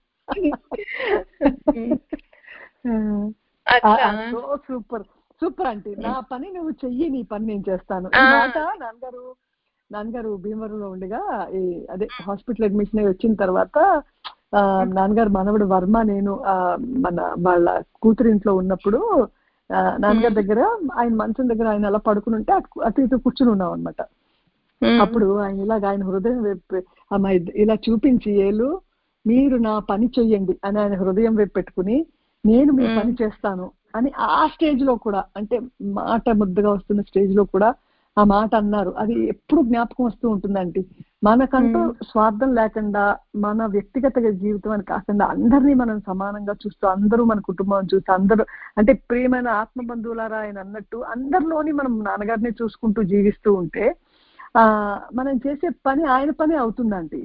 Super super aunty. నా పని నువ్వు చెయ్యి, నీ పని నేను చేస్తాను. ఈ మాట నాన్నగారు నాన్నగారు భీమవరంలో ఉండగా ఈ అదే హాస్పిటల్ అడ్మిషన్ అయ్యి వచ్చిన తర్వాత నాన్నగారు మనవడు వర్మ నేను మన వాళ్ళ కూతురింట్లో ఉన్నప్పుడు నాన్నగారి దగ్గర ఆయన మంచం దగ్గర ఆయన అలా పడుకుని ఉంటే అటు అటు ఇటు కూర్చుని ఉన్నాం అనమాట. అప్పుడు ఆయన ఇలాగ ఆయన హృదయం వైపు అమ్మా ఇలా చూపించి ఏలు మీరు నా పని చెయ్యండి అని ఆయన హృదయం వైపు పెట్టుకుని నేను మీ పని చేస్తాను అని ఆ స్టేజ్ లో కూడా, అంటే మాట ముద్దగా వస్తున్న స్టేజ్ లో కూడా ఆ మాట అన్నారు. అది ఎప్పుడు జ్ఞాపకం వస్తూ ఉంటుందండి. మనకంటూ స్వార్థం లేకుండా మన వ్యక్తిగత జీవితం అని కాకుండా అందరినీ మనం సమానంగా చూస్తూ, అందరూ మన కుటుంబం చూస్తూ, అందరూ అంటే ప్రియమైన ఆత్మ బంధువులారా ఆయన అన్నట్టు అందరిలోని మనం నాన్నగారిని చూసుకుంటూ జీవిస్తూ ఉంటే ఆ మనం చేసే పని ఆయన పని అవుతుందండి.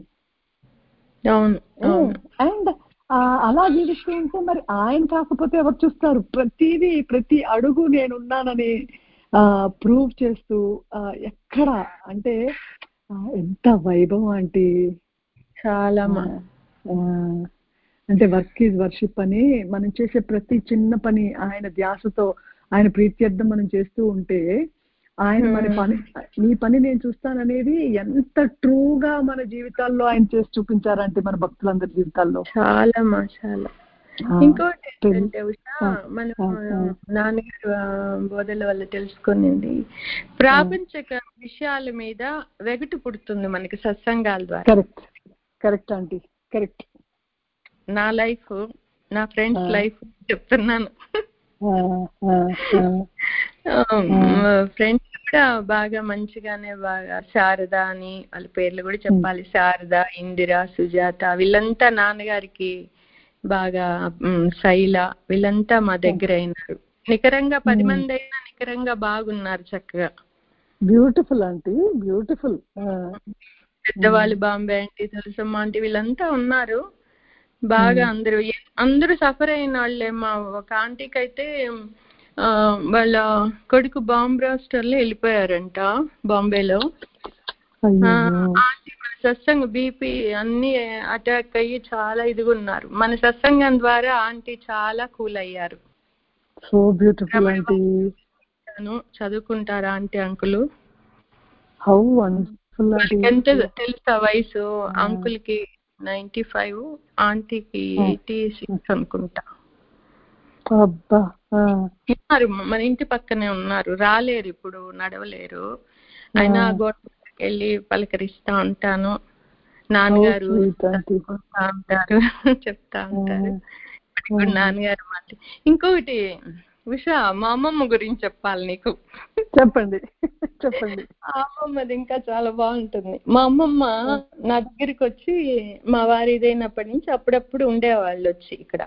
అండ్ అలా జీవిస్తూ ఉంటే మరి ఆయన కాకపోతే ఎవరు చూస్తారు? ప్రతిదీ ప్రతి అడుగు నేనున్నానని ఆ ప్రూవ్ చేస్తూ ఎక్కడ అంటే ఎంత వైభవం అంటే చాలా అంటే వర్క్ ఈజ్ వర్షిప్ అని మనం చేసే ప్రతి చిన్న పని ఆయన ధ్యాసతో ఆయన ప్రీత్యర్థం మనం చేస్తూ ఉంటే ఆయన మన పని నీ పని నేను చూస్తాననేది ఎంత ట్రూగా మన జీవితాల్లో ఆయన చేసి చూపించారంటే మన భక్తులందరి జీవితాల్లో చాలా మా చాలా. ఇంకోటి ఏంటంటే ఉషా, మనం నాన్నగారు బోధల వల్ల తెలుసుకునింది, ప్రాపంచిక విషయాల మీద వెగటు పుడుతుంది మనకి సత్సంగాల ద్వారా. Correct correct aunty, correct. నా లైఫ్, నా ఫ్రెండ్స్ లైఫ్ చెప్తున్నాను. ఫ్రెండ్స్ కూడా బాగా మంచిగానే, బాగా శారద అని వాళ్ళ పేర్లు కూడా చెప్పాలి, శారద, ఇందిర, సుజాత, వీళ్ళంతా నాన్నగారికి బాగా, శైల, వీళ్ళంతా మా దగ్గర అయినారు. నికరంగా పది మంది అయినా నికరంగా బాగున్నారు చక్కగా. Beautiful aunty, beautiful. పెద్దవాళ్ళు బాంబే ఆంటీ, తులసమ్మ ఆంటీ, వీళ్ళంతా ఉన్నారు బాగా. అందరూ అందరూ సఫర్ అయిన వాళ్ళే. మా ఒక ఆంటీకి అయితే వాళ్ళ కొడుకు బాంబ్ బ్లాస్టర్ లో వెళ్ళిపోయారంట బాంబేలో. ఆంటీ మన సత్సంగ బీపీ అన్ని అటాక్ అయ్యి చాలా ఇదిగా ఉన్నారు. మన సత్సంగం ద్వారా ఆంటీ చాలా కూల్ అయ్యారు. So beautiful aunty. చదువుకుంటారా aunty uncle? How wonderful aunty. ఎంత తెలుసా వయసు? అంకుల్ కి నైన్టీ ఫైవ్, ఆంటీకి ఎయిటీ సిక్స్ అనుకుంటా. ఉన్నారు, మన ఇంటి పక్కనే ఉన్నారు. రాలేరు ఇప్పుడు, నడవలేరు. అయినా గోడకి వెళ్ళి పలకరిస్తా ఉంటాను. నాన్నగారు ఉంటారు, చెప్తా ఉంటారు. నాన్నగారు మాట. ఇంకొకటి ఉషా, మా అమ్మమ్మ గురించి చెప్పాలి నీకు. చెప్పండి చెప్పండి. అమ్మమ్మది ఇంకా చాలా బాగుంటుంది. మా అమ్మమ్మ నా దగ్గరికి వచ్చి, మా వారి ఇదైనప్పటి నుంచి అప్పుడప్పుడు ఉండేవాళ్ళు వచ్చి ఇక్కడ.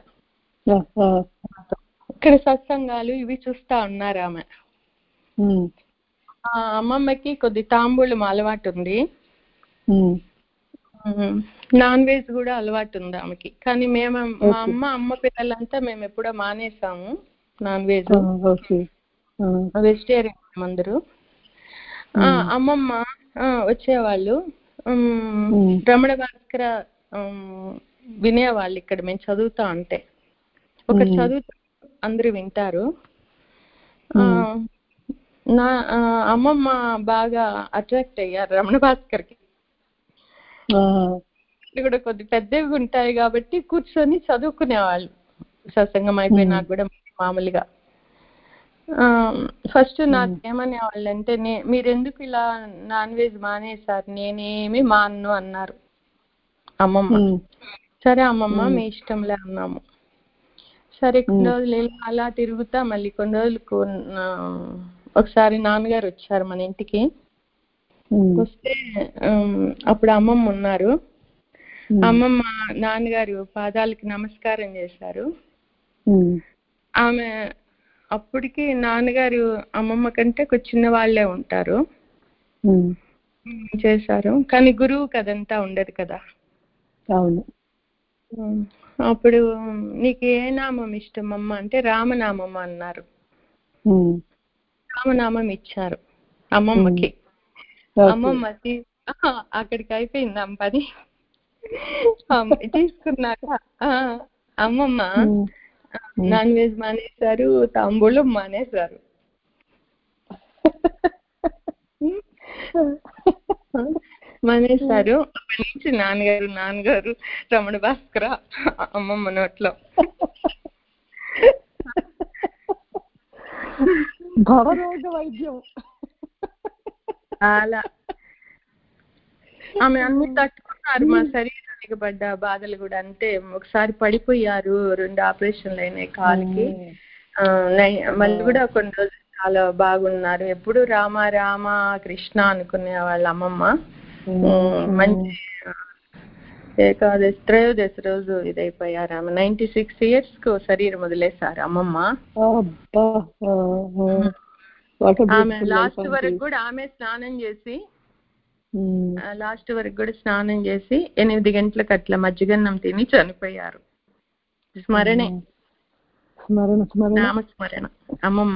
ఇక్కడ సత్సంగాలు ఇవి చూస్తా ఉన్నారు ఆమె. అమ్మమ్మకి కొద్ది తాంబూలం అలవాటు ఉంది, నాన్ వెజ్ కూడా అలవాటు ఉంది ఆమెకి. కానీ మేము, మా అమ్మ అమ్మ పిల్లలంతా మేము ఎప్పుడో మానేసాము నాన్ వెజ్, వెజిటేరియన్ అందరూ. అమ్మమ్మ వచ్చేవాళ్ళు, రమణ భాస్కర వినేవాళ్ళు ఇక్కడ మేము చదువుతా ఉంటే. ఒకరు చదువుతా అందరూ వింటారు. నా అమ్మమ్మ బాగా అట్రాక్ట్ అయ్యారు రమణ భాస్కర్కి. కూడా కొద్ది పెద్దవి ఉంటాయి కాబట్టి కూర్చొని చదువుకునేవాళ్ళు. సత్సంగం అయిపోయినాక కూడా మామూలుగా. ఫస్ట్ నాకు ఏమనేవాళ్ళు అంటే, నే మీరెందుకు ఇలా నాన్ వెజ్ మానేసారు? నేనేమి మాన్ను అన్నారు అమ్మమ్మ. సరే అమ్మమ్మ మీ ఇష్టంలే అన్నాము. సరే కొన్ని రోజులు అలా తిరుగుతా మళ్ళీ కొన్ని రోజులకు ఒకసారి నాన్నగారు వచ్చారు మన ఇంటికి. వస్తే అప్పుడు అమ్మమ్మ ఉన్నారు. అమ్మమ్మ నాన్నగారు పాదాలకి నమస్కారం చేశారు. ఆమె అప్పటికి నాన్నగారు అమ్మమ్మ కంటే కొంచెం చిన్న వాళ్ళే ఉంటారు. చేశారు కానీ గురువు కదంతా ఉండదు కదా. అవును. అప్పుడు నీకు ఏ నామం ఇష్టం అమ్మ అంటే రామనామం అన్నారు. రామనామం ఇచ్చారు అమ్మమ్మకి. అమ్మమ్మకి అక్కడికి అయిపోయింది అమ్మ పని. తీసుకున్నాక అమ్మమ్మ నాన్ వెజ్ మానేశారు, తాంబూలం మానేశారు. మానేశారు. అక్కడి నుంచి నాన్నగారు నాన్నగారు రమణ భాస్కర అమ్మమ్మ నోట్లో. భవరోగ వైద్యం అలా ఆమె అన్ని తట్టుకున్నారు. మా శరీరానికి పడ్డ బాధలు కూడా అంతే. ఒకసారి పడిపోయారు, రెండు ఆపరేషన్లు అయినాయి కాలుకి. మళ్ళీ కూడా కొన్ని రోజులు చాలా బాగున్నారు. ఎప్పుడు రామ రామ కృష్ణ అనుకునే వాళ్ళ అమ్మమ్మ. మంచి ఏకాదశి త్రయోదశి రోజు ఇదైపోయారు ఆమె. నైన్టీ సిక్స్ ఇయర్స్ కు శరీరం వదిలేశారు అమ్మమ్మ. ఆమె లాస్ట్ వరకు కూడా ఆమె స్నానం చేసి లాస్ట్ వరకు కూడా స్నానం చేసి ఎనిమిది గంటలకు అట్లా మజ్జిగన్నం తిని చనిపోయారు. స్మరణే, నామస్మరణ అమ్మమ్మ.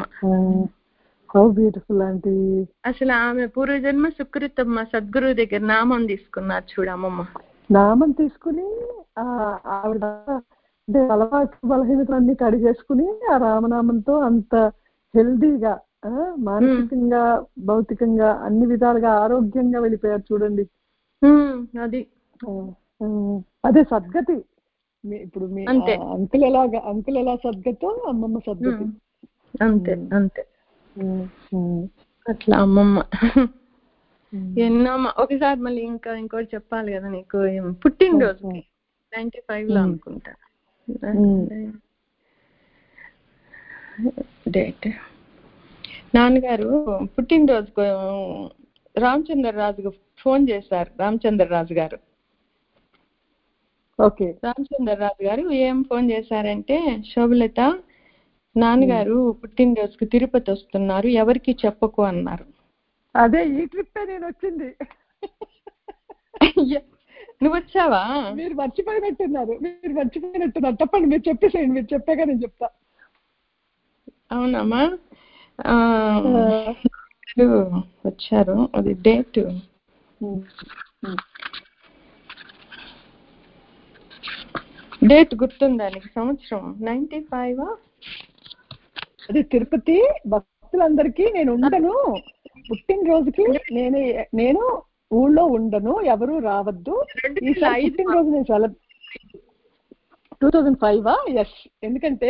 అసలు ఆమె పూర్వజన్మ సుకృతం. మా సద్గురువు దగ్గర నామం తీసుకున్నారు చూడు అమ్మమ్మ. నామం తీసుకుని ఆవిడ అలవాటు బలహీనతలన్నీ కడిగేసుకుని ఆ రామనామంతో అంత హెల్దీగా మానసికంగా భౌతికంగా అన్ని విధాలుగా ఆరోగ్యంగా వెళ్ళిపోయారు చూడండి. అది అదే సద్గతి. ఇప్పుడు మీ అంకుల్ ఎలాగా అంకుల్ ఎలా సద్గతో అమ్మమ్మ సద్గతి. అంతే అంతే అట్లా అమ్మమ్మ. ఎన్నో ఒకసారి మళ్ళీ ఇంకా ఇంకోటి చెప్పాలి కదా నీకు, పుట్టినరోజుకి నైన్టీ ఫైవ్ లో అనుకుంటా డేట్, నాన్నగారు పుట్టినరోజుకు రామచంద్ర రాజుకు ఫోన్ చేశారు. రామచంద్ర రాజు గారు ఓకే రామచంద్ర రాజు గారు ఏం ఫోన్ చేశారంటే, శోభలత నాన్నగారు పుట్టినరోజుకు తిరుపతి వస్తున్నారు, ఎవరికి చెప్పకు అన్నారు. అదే ఈ ట్రిప్ నేను వచ్చింది. నువ్వు వచ్చావా? మీరు మర్చిపోయినట్టున్నారు మీరు మర్చిపోయినట్టున్నారు చెప్పండి, మీరు చెప్పేసేయండి, మీరు చెప్పాక నేను చెప్తా. అవునమ్మా వచ్చారు. అది డేట్ డేట్ గుర్తుందా నీకు? సంవత్సరం నైన్టీ ఫైవ్. అది తిరుపతి భక్తులందరికీ నేను ఉండను, పుట్టినరోజుకి నేను నేను ఊళ్ళో ఉండను, ఎవరు రావద్దు, ఈసారి పుట్టినరోజు నేను సెలబ్ టూ థౌజండ్ ఫైవ్ ఎస్ ఎందుకంటే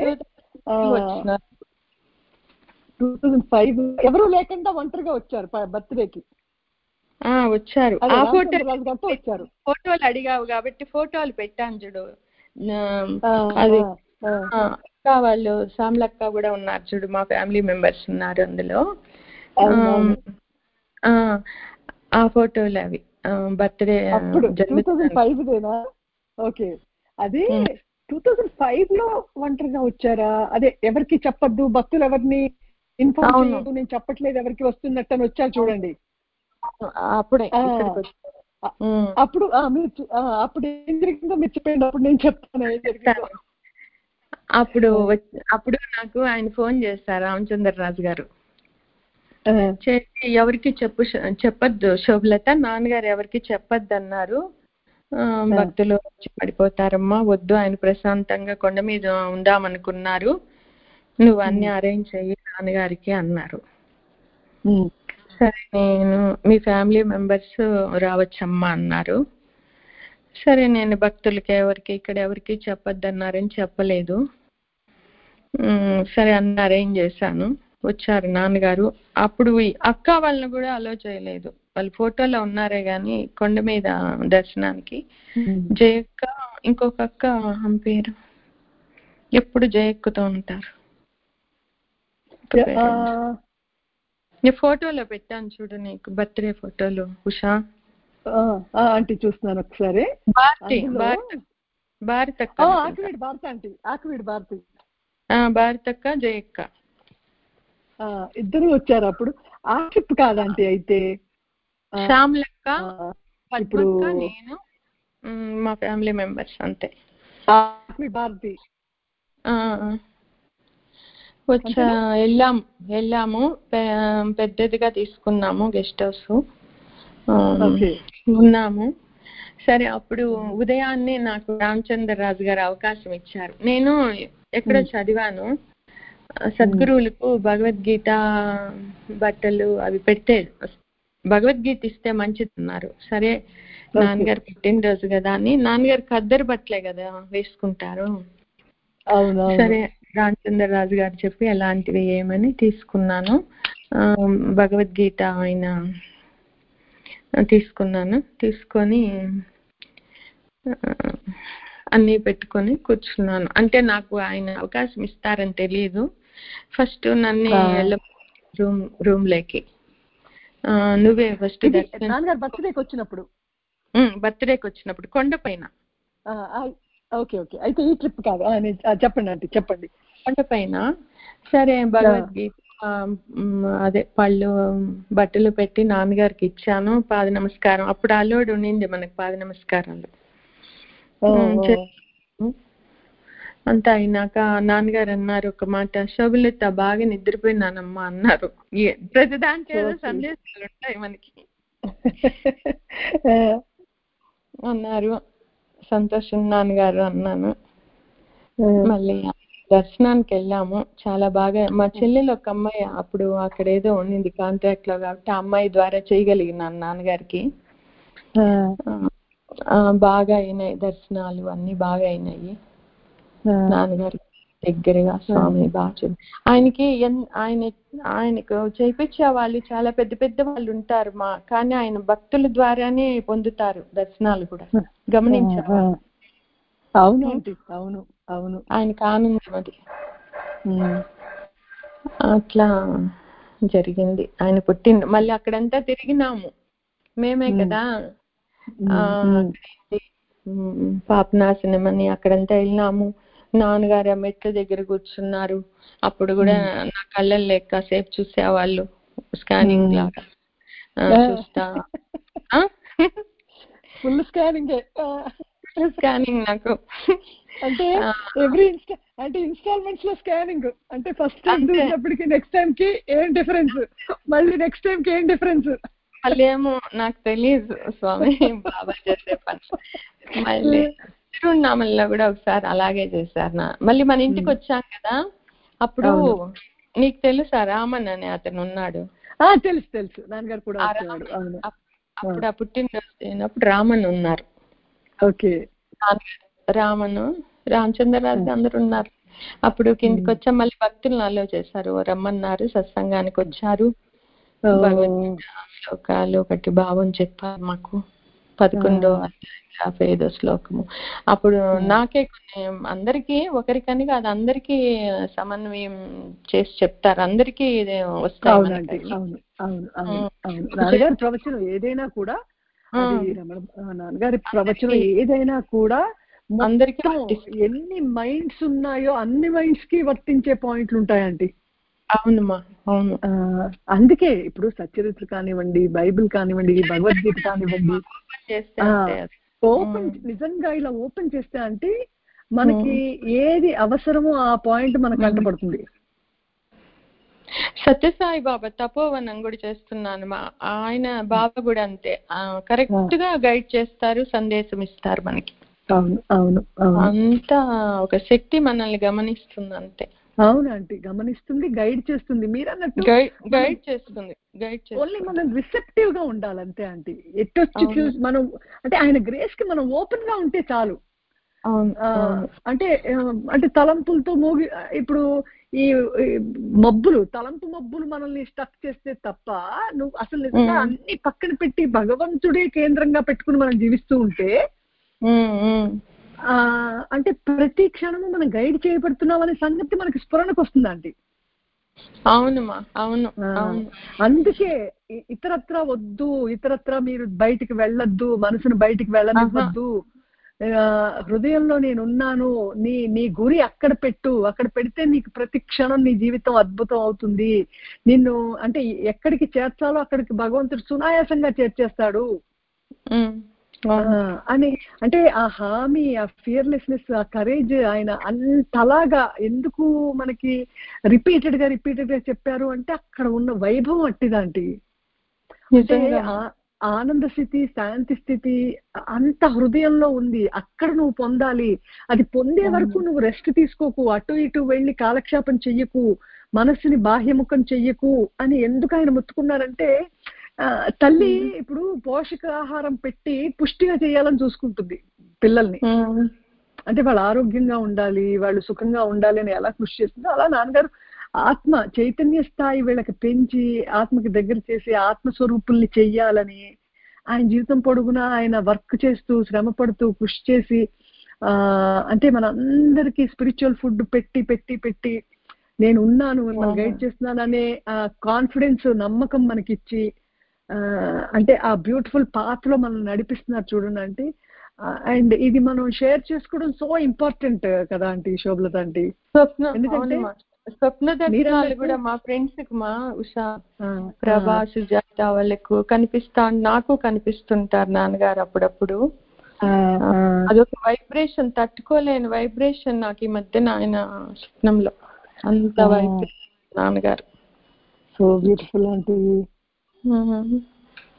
టూ థౌజండ్ ఫైవ్ ఎవరు లేకుండా ఒంటరిగా వచ్చారు బర్త్డేకి. వచ్చారు వచ్చారు ఫోటోలు అడిగావు కాబట్టి ఫోటోలు పెట్టాను చూడు. అది అక్క వాళ్ళు శ్యామలక్క కూడా ఉన్నారు చూడు, మా ఫ్యామిలీ మెంబర్స్ ఉన్నారు అందులో. ఆ ఫోటోలు అవి బర్త్డే టూ థౌజండ్ ఫైవ్ దేనా? ఓకే, అది టూ థౌజండ్ ఫైవ్ లో ఒంటరిగా వచ్చారా? అదే ఎవరికి చెప్పద్దు, భక్తులు ఎవరిని ఇన్ఫార్మ్ చేయదు, నేను చెప్పట్లేదు ఎవరికి వస్తున్నట్టు అని వచ్చారు చూడండి. అప్పుడే అప్పుడు మీరు అప్పుడు ఏం జరిగిందో మీరు చెప్పండి, అప్పుడు నేను చెప్తాను ఏం జరిగిందో. అప్పుడు అప్పుడు నాకు ఆయన ఫోన్ చేశారు రామచంద్ర రాజు గారు, చేసి ఎవరికి చెప్పు చెప్పద్దు శోభలత, నాన్నగారు ఎవరికి చెప్పద్దు అన్నారు, భక్తులు వచ్చి పడిపోతారమ్మా, వద్దు, ఆయన ప్రశాంతంగా కొండ మీద ఉందామనుకున్నారు, నువ్వు అన్ని అరేంజ్ చెయ్యి నాన్నగారికి అన్నారు. సరే నేను మీ ఫ్యామిలీ మెంబర్స్ రావచ్చమ్మా అన్నారు. సరే నేను భక్తులకి ఎవరికి ఇక్కడ ఎవరికి చెప్పొద్దన్నారని చెప్పలేదు. సరే అన్ని అరేంజ్ చేశాను, వచ్చారు నాన్నగారు. అప్పుడు అక్క వాళ్ళని కూడా అలో చేయలేదు, వాళ్ళు ఫోటోలో ఉన్నారే గాని కొండ మీద దర్శనానికి. జయక్క ఇంకొక అక్క ఆమె పేరు ఎప్పుడు జయక్కతో ఉంటారు, నీ ఫోటోలో పెట్టాను చూడు నీకు బర్త్డే ఫోటోలు. ఉషా ఆంటీ చూస్తున్నాను ఒకసారి. భారతి భారతక్క భారత ఆంటీ ఆకువీడి భారతి భారతక్క జయక్క ఇద్దరు వచ్చారు అప్పుడు. ఆ ట్రిప్ కాదంటే అయితే శ్యామలక్క పద్మక్క నేను మా ఫ్యామిలీ మెంబర్స్ అంతే. భారతి వచ్చా వెళ్ళాము వెళ్ళాము పెద్దదిగా తీసుకున్నాము గెస్ట్ హౌస్, ఉన్నాము. సరే అప్పుడు ఉదయాన్నే నాకు రామచంద్ర రాజు గారు అవకాశం ఇచ్చారు. నేను ఎక్కడో చదివాను, సద్గురువులకు భగవద్గీత బట్టలు అవి పెట్టే భగవద్గీత ఇస్తే మంచిది అన్నారు. సరే నాన్నగారు పుట్టినరోజు కదా అని, నాన్నగారు ఖద్దరు బట్టలే కదా వేసుకుంటారు. సరే రామచంద్ర రాజు గారు చెప్పి ఎలాంటివి ఏమని తీసుకున్నాను. భగవద్గీత ఆయన తీసుకున్నాను, తీసుకొని అన్నీ పెట్టుకొని కూర్చున్నాను. అంటే నాకు ఆయన అవకాశం ఇస్తారని తెలియదు. ఫస్ట్ నన్ను రూమ్ రూమ్ లోకి నువ్వే ఫస్ట్ బర్త్డేకి వచ్చినప్పుడు బర్త్డేకి వచ్చినప్పుడు కొండ పైన. ఓకే ఓకే అయితే ఈ ట్రిప్ కాదు, చెప్పండి అంటే చెప్పండి. కొండ పైన సరే భగవద్గీత అదే పళ్ళు బట్టలు పెట్టి నాన్నగారికి ఇచ్చాను. పాద నమస్కారం అప్పుడు అలోడ్ ఉండింది మనకి పాద నమస్కారాలు. అంతా అయినాక నాన్నగారు అన్నారు ఒక మాట, శోభలత బాగా నిద్రపోయినానమ్మా అన్నారు. ప్రతిదానికి ఏదో సందేశాలు ఉంటాయి మనకి అన్నారు. సంతోషం నాన్నగారు అన్నాను. మళ్ళీ దర్శనానికి వెళ్ళాము. చాలా బాగా మా చెల్లెలు ఒక అమ్మాయి అప్పుడు అక్కడ ఏదో ఉండింది కాంట్రాక్ట్ లో, కాబట్టి ఆ అమ్మాయి ద్వారా చేయగలిగినాను నాన్నగారికి. బాగా అయినాయి దర్శనాలు, అన్ని బాగా అయినాయి. నాన్నగారికి దగ్గరగా స్వామి బాగా ఆయనకి ఆయన ఆయనకు చేయించే వాళ్ళు చాలా పెద్ద పెద్ద వాళ్ళు ఉంటారు మా, కానీ ఆయన భక్తుల ద్వారానే పొందుతారు దర్శనాలు కూడా. గమనించారు. అవును అవును అవును ఆయనకు ఆనందం అది. అట్లా జరిగింది. ఆయన పుట్టింది. మళ్ళీ అక్కడంతా తిరిగినాము మేమే కదా. పాపనాశనం అని అక్కడంతా వెళ్ళినాము. నాన్నగారు ఆ మెట్ల దగ్గర కూర్చున్నారు. అప్పుడు కూడా నా కళ్ళల్లో లెక్క సేపు చూసేవాళ్ళు, స్కానింగ్ లాగా చూస్తా. ఫుల్ స్కానింగ్ స్కానింగ్ నాకు అంటే ఎవ్రీ ఇన్స్టా అంటే ఇన్స్టాల్మెంట్స్ లో స్కానింగ్ అంటే ఫస్ట్ టైం చూసినప్పటికి నెక్స్ట్ టైం కి ఏం డిఫరెన్స్, మళ్ళీ నెక్స్ట్ టైం కి ఏం డిఫరెన్స్ మళ్ళీ ఏమో నాకు తెలియదు స్వామి బాబా చేసే పని. మళ్ళీ తిరువన్నామల్లో కూడా ఒకసారి అలాగే చేశారు. నా మళ్ళీ మన ఇంటికి వచ్చాం కదా, అప్పుడు నీకు తెలుసా రామన్ అనే అతను ఉన్నాడు. తెలుసు తెలుసు నాన్నగారు కూడా వచ్చేవాడు. అప్పుడు ఆ పుట్టినరోజు అయినప్పుడు రామన్ ఉన్నారు. ఓకే, రామను రామచంద్రరాజు అందరు ఉన్నారు. అప్పుడు కిందికి వచ్చా, మళ్ళీ భక్తులను అలో చేశారు, రమ్మన్నారు, సత్సంగానికి వచ్చారు. భగవద్గీత శ్లోకాలు ఒకటి భావం చెప్పారు మాకు, పదకొండో యాభై ఐదో శ్లోకము. అప్పుడు నాకే కొన్ని అందరికీ ఒకరికని కాదు అందరికీ సమన్వయం చేసి చెప్తారు, అందరికీ వస్తాయి. నాన్నగారి ప్రవచనం ఏదైనా కూడా నాన్నగారి ప్రవచనం ఏదైనా కూడా అందరికీ ఎన్ని మైండ్స్ ఉన్నాయో అన్ని మైండ్స్ కి వర్తించే పాయింట్లు ఉంటాయండి. అవునమ్మా అవును. అందుకే ఇప్పుడు సత్యరిత్ర కానివ్వండి, బైబిల్ కానివ్వండి, భగవద్గీత కానివ్వండి, ఓపెన్ నిజంగా ఇలా ఓపెన్ చేస్తే అంటే మనకి ఏది అవసరమో ఆ పాయింట్ మనకు కంటపడుతుంది. సత్యసాయి బాబా తపోవనం కూడా చేస్తున్నాను, ఆయన బాబా కూడా అంతే కరెక్ట్ గా గైడ్ చేస్తారు, సందేశం ఇస్తారు మనకి. అవును అవును అంతా ఒక శక్తి మనల్ని గమనిస్తుంది అంతే. అవునండి, గమనిస్తుంది, గైడ్ చేస్తుంది. మీరు అన్నట్టు గైడ్ చేస్తుంది, గైడ్ చేస్తుంది. ఓన్లీ మనం రిసెప్టివ్ గా ఉండాలంతే ఆంటీ. ఎట్టొచ్చి చూసి మనం అంటే ఆయన గ్రేస్ కి మనం ఓపెన్ గా ఉంటే చాలు. అంటే అంటే తలంపులతో మోగి ఇప్పుడు ఈ మబ్బులు తలంపు మబ్బులు మనల్ని స్టక్ చేస్తే తప్ప నువ్వు అసలు నిజంగా అన్ని పక్కన పెట్టి భగవంతుడే కేంద్రంగా పెట్టుకుని మనం జీవిస్తూ ఉంటే ఆ అంటే ప్రతి క్షణము మనం గైడ్ చేయబడుతున్నాం అనే సంగతి మనకి స్ఫురణకు వస్తుంది ఆంటీ. అవునమ్మా అవును. అందుకే ఇతరత్ర వద్దు, ఇతరత్ర మీరు బయటికి వెళ్ళొద్దు, మనసును బయటికి వెళ్ళనివ్వద్దు, హృదయంలో నేనున్నాను, నీ నీ గురి అక్కడ పెట్టు, అక్కడ పెడితే నీకు ప్రతి క్షణం నీ జీవితం అద్భుతం అవుతుంది. నిన్ను అంటే ఎక్కడికి చేర్చాలో అక్కడికి భగవంతుడు సునాయాసంగా చేర్చేస్తాడు అని. అంటే ఆ హామీ, ఆ ఫియర్లెస్నెస్, ఆ కరేజ్ ఆయన అంతలాగా ఎందుకు మనకి రిపీటెడ్ గా రిపీటెడ్ గా చెప్పారు అంటే అక్కడ ఉన్న వైభవం అట్టిదాంటి. అంటే ఆనంద స్థితి, శాంతి స్థితి అంత హృదయంలో ఉంది, అక్కడ నువ్వు పొందాలి. అది పొందే వరకు నువ్వు రెస్ట్ తీసుకోకు, అటు ఇటు వెళ్ళి కాలక్షేపం చెయ్యకు, మనస్సుని బాహ్యముఖం చెయ్యకు అని ఎందుకు ఆయన ముత్తుకున్నారంటే తల్లి ఇప్పుడు పోషకాహారం పెట్టి పుష్టిగా చేయాలని చూసుకుంటుంది పిల్లల్ని. అంటే వాళ్ళు ఆరోగ్యంగా ఉండాలి, వాళ్ళు సుఖంగా ఉండాలి అని ఎలా కృషి చేస్తుందో అలా నాన్నగారు ఆత్మ చైతన్య స్థాయి వీళ్ళకి పెంచి ఆత్మకి దగ్గర చేసి ఆత్మస్వరూపుల్ని చెయ్యాలని ఆయన జీవితం పొడుగునా ఆయన వర్క్ చేస్తూ శ్రమ పడుతూ కృషి చేసి ఆ అంటే మన అందరికీ స్పిరిచువల్ ఫుడ్ పెట్టి పెట్టి పెట్టి నేను ఉన్నాను, మిమ్మల్ని గైడ్ చేస్తున్నాను అనే కాన్ఫిడెన్స్, నమ్మకం మనకిచ్చి అంటే ఆ బ్యూటిఫుల్ పాత్ లో మనం నడిపిస్తున్నారు చూడండి ఆంటీ. అండ్ ఇది మనం షేర్ చేసుకోవడం సో ఇంపార్టెంట్ కదా ఆంటీ, శోభలత ఆంటీ. ఎందుకంటే స్వప్న దర్శనాలు కూడా మా ఫ్రెండ్స్ కి, మా ఉషా, ప్రభా, సుజాత వాళ్ళకు కనిపిస్తా, నాకు కనిపిస్తుంటారు నాన్నగారు అప్పుడప్పుడు. అదొక వైబ్రేషన్, తట్టుకోలేని వైబ్రేషన్ నాకు ఈ మధ్యన ఆయన స్వప్నంలో, అంత వైబ్రేషన్ నాన్నగారు. So beautiful aunty.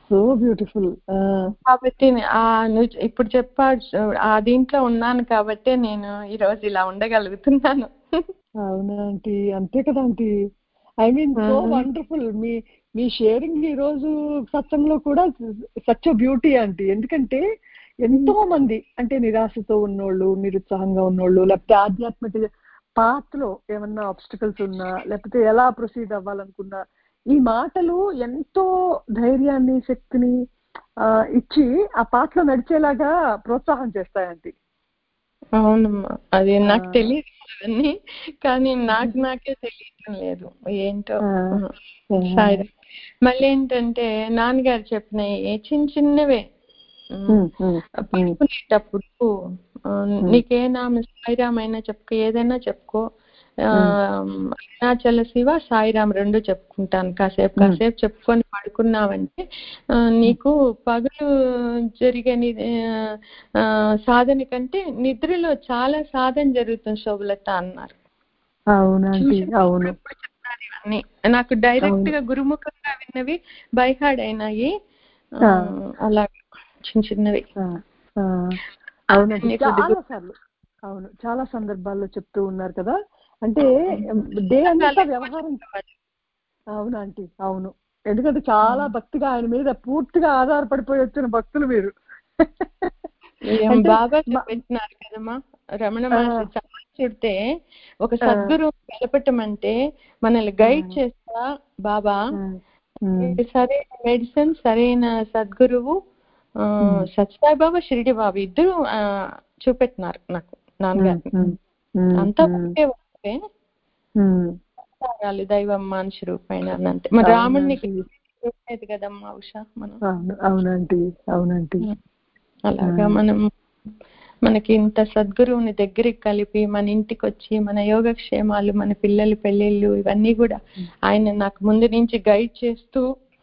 So beautiful. కాబట్టి ఆ నువ్వు ఇప్పుడు చెప్పాడు ఆ దీంట్లో ఉన్నాను కాబట్టి నేను ఈ రోజు ఇలా ఉండగలుగుతున్నాను. అవునా ఆంటీ, అంతే కదా aunty. I mean so wonderful. మీ మీ షేరింగ్ ఈ రోజు సత్సంగంలో కూడా సచ్ బ్యూటీ ఆంటీ. ఎందుకంటే ఎంతో మంది అంటే నిరాశతో ఉన్నోళ్ళు, నిరుత్సాహంగా ఉన్నోళ్ళు, లేకపోతే ఆధ్యాత్మిక పాత్రలో ఏమన్నా ఆబ్స్టికల్స్ ఉన్నా, లేకపోతే ఎలా ప్రొసీడ్ అవ్వాలనుకున్నా, ఈ మాటలు ఎంతో ధైర్యాన్ని, శక్తిని ఆ ఇచ్చి ఆ పాత్రలో నడిచేలాగా ప్రోత్సాహం చేస్తాయండి. అవునమ్మా, అది నాకు తెలియదు అవన్నీ, కానీ నాకు నాకే తెలియటం లేదు ఏంటో. సరే, మళ్ళీ ఏంటంటే నాన్నగారు చెప్పిన చిన్న చిన్నవే పడుకునేటప్పుడు నీకే నామ సాయిరామ్ అయినా చెప్పుకో, ఏదైనా చెప్పుకో, అరుణాచల శివ సాయిరామ్ రెండు చెప్పుకుంటాను. కాసేపు కాసేపు చెప్పుకొని పడుకున్నావంటే నీకు పగలు జరిగే సాధన కంటే నిద్రలో చాలా సాధన జరుగుతుంది శోభలత అన్నారు. అవునండి, అవును. ఇవన్నీ నాకు డైరెక్ట్ గా గురుముఖంగా విన్నవి బైహార్డ్ అయినాయి. అలా చిన్న చిన్నవి. అవునండి, చాలా సార్లు. అవును, చాలా సందర్భాల్లో చెప్తూ ఉన్నారు కదా. అంటే డే అంతా వ్యవహారం. అవును ఆంటీ, అవును. ఎందుకంటే చాలా భక్తిగా ఆయన మీద పూర్తిగా ఆధారపడిపోయి వచ్చిన భక్తులు మీరు. బాబా పెట్టినారు కదమ్మా రమణ మహర్షి చాలా చుడితే ఒక సద్గురు కలపటం అంటే మనల్ని గైడ్ చేస్తా బాబా సరైన మెడిసిన్, సరైన సద్గురువు సత్యసాయిబాబా, షిరిడి బాబా ఇద్దరు చూపెట్టినారు నాకు నాన్నగారిని. అంతా ఒకే వస్తే దైవం మనిషి రూపైన అంతే. మరి రాముడిని చూడలేదు కదమ్మా ఉషా మనం. అవునండి, అవునండి. అలాగా మనం మనకి ఇంత సద్గురువుని దగ్గరికి కలిపి మన ఇంటికి వచ్చి మన యోగక్షేమాలు, మన పిల్లల పెళ్ళిళ్ళు ఇవన్నీ కూడా ఆయన నాకు ముందు నుంచి గైడ్ చేస్తూ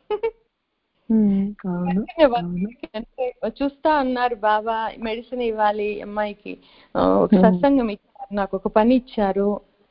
చూస్తా అన్నారు. బాబా మెడిసిన్ ఇవ్వాలి అమ్మాయికి, ఒక సత్సంగం ఇచ్చారు, నాకు ఒక పని ఇచ్చారు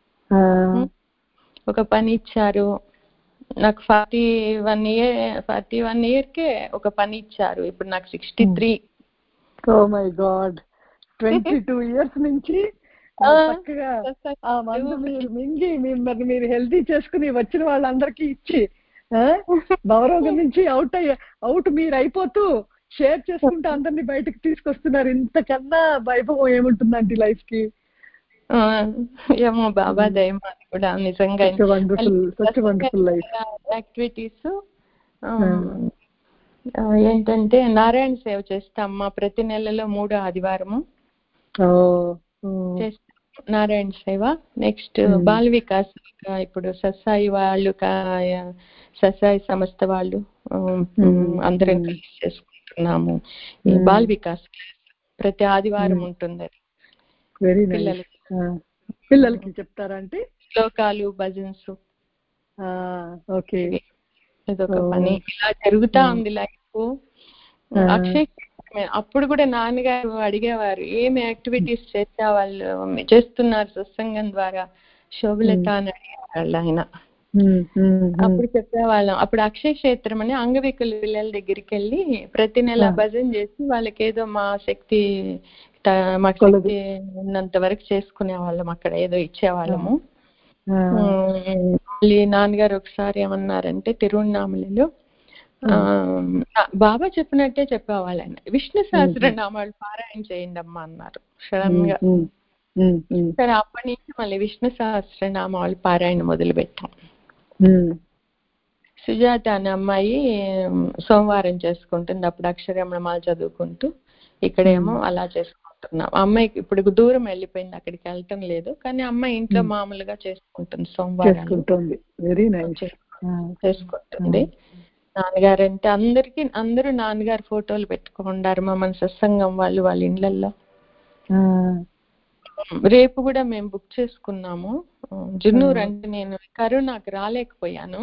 ఒక పని ఇచ్చారు నాకు forty one year forty one year కే ఒక పని ఇచ్చారు. ఇప్పుడు నాకు sixty three. Oh my God, twenty two years నుంచి చక్కగా ఆ మందు మీరు మింగి మిమ్మల్ని మీరు హెల్తీ చేసుకుని వచ్చిన వాళ్ళందరికీ ఇచ్చి గౌరవం నుంచి అవుట్ అయ్యే అవుట్ మీరు అయిపోతూ షేర్ చేసుకుంటూ అందరినీ బయటకు తీసుకొస్తున్నారు. ఇంతకన్నా వైభవం ఏముంటుందండి లైఫ్ కి. ఏమో బాబా దయం కూడా నిజంగా. యాక్టివిటీస్ ఏంటంటే నారాయణ సేవ చేస్తామ్మా ప్రతి నెలలో మూడో ఆదివారము నారాయణ సేవ. నెక్స్ట్ బాల వికాస్ ఇప్పుడు సత్సాయి వాళ్ళు సత్సాయి సంస్థ వాళ్ళు అందరం కలిసి చేసుకుంటున్నాము. బాల వికాస్ ప్రతి ఆదివారం ఉంటుంది. పిల్లలకి పిల్లలకి చెప్తారంటే శ్లోకాలు, భజన్స్. ఓకే, ఇదొక పని ఇలా జరుగుతా ఉంది లైఫ్. అక్షయ్ అప్పుడు కూడా నాన్నగారు అడిగేవారు ఏమి యాక్టివిటీస్ చేసే వాళ్ళు చేస్తున్నారు సత్సంగం ద్వారా శోభలత అని అడిగేవాళ్ళు ఆయన. అప్పుడు చెప్పేవాళ్ళం. అప్పుడు అక్షయ క్షేత్రం అని అంగవికల పిల్లల దగ్గరికి వెళ్ళి ప్రతి నెల భజన చేసి వాళ్ళకి ఏదో మా శక్తి మాకు శక్తి ఉన్నంత వరకు చేసుకునే వాళ్ళం, అక్కడ ఏదో ఇచ్చేవాళ్ళము. మళ్ళీ నాన్నగారు ఒకసారి ఏమన్నారంటే తిరువణామలలో బాబా చెప్పినట్టే చెప్పేవాళ్ళని విష్ణు సహస్రనామాలు పారాయణ చేయండి అమ్మా అన్నారు సడన్ గా. సరే అప్పటి నుంచి మళ్ళీ విష్ణు సహస్రనామాలు పారాయణ మొదలు పెట్టాం. సుజాత అనే అమ్మాయి సోమవారం చేసుకుంటుంది, అప్పుడు అక్షరమణమాలు చదువుకుంటూ ఇక్కడేమో అలా చేసుకుంటున్నాం. అమ్మాయికి ఇప్పుడు దూరం వెళ్ళిపోయింది, అక్కడికి వెళ్ళటం లేదు, కానీ అమ్మాయి ఇంట్లో మామూలుగా చేసుకుంటుంది సోమవారం చేసుకుంటుంది. నాన్నగారు అంటే అందరికి అందరూ నాన్నగారు ఫోటోలు పెట్టుకుంటారు మా మన సత్సంగం వాళ్ళు వాళ్ళ ఇళ్లలో. రేపు కూడా మేము బుక్ చేసుకున్నాము జున్నూరు. అంటే నేను కరోనాకు రాలేకపోయాను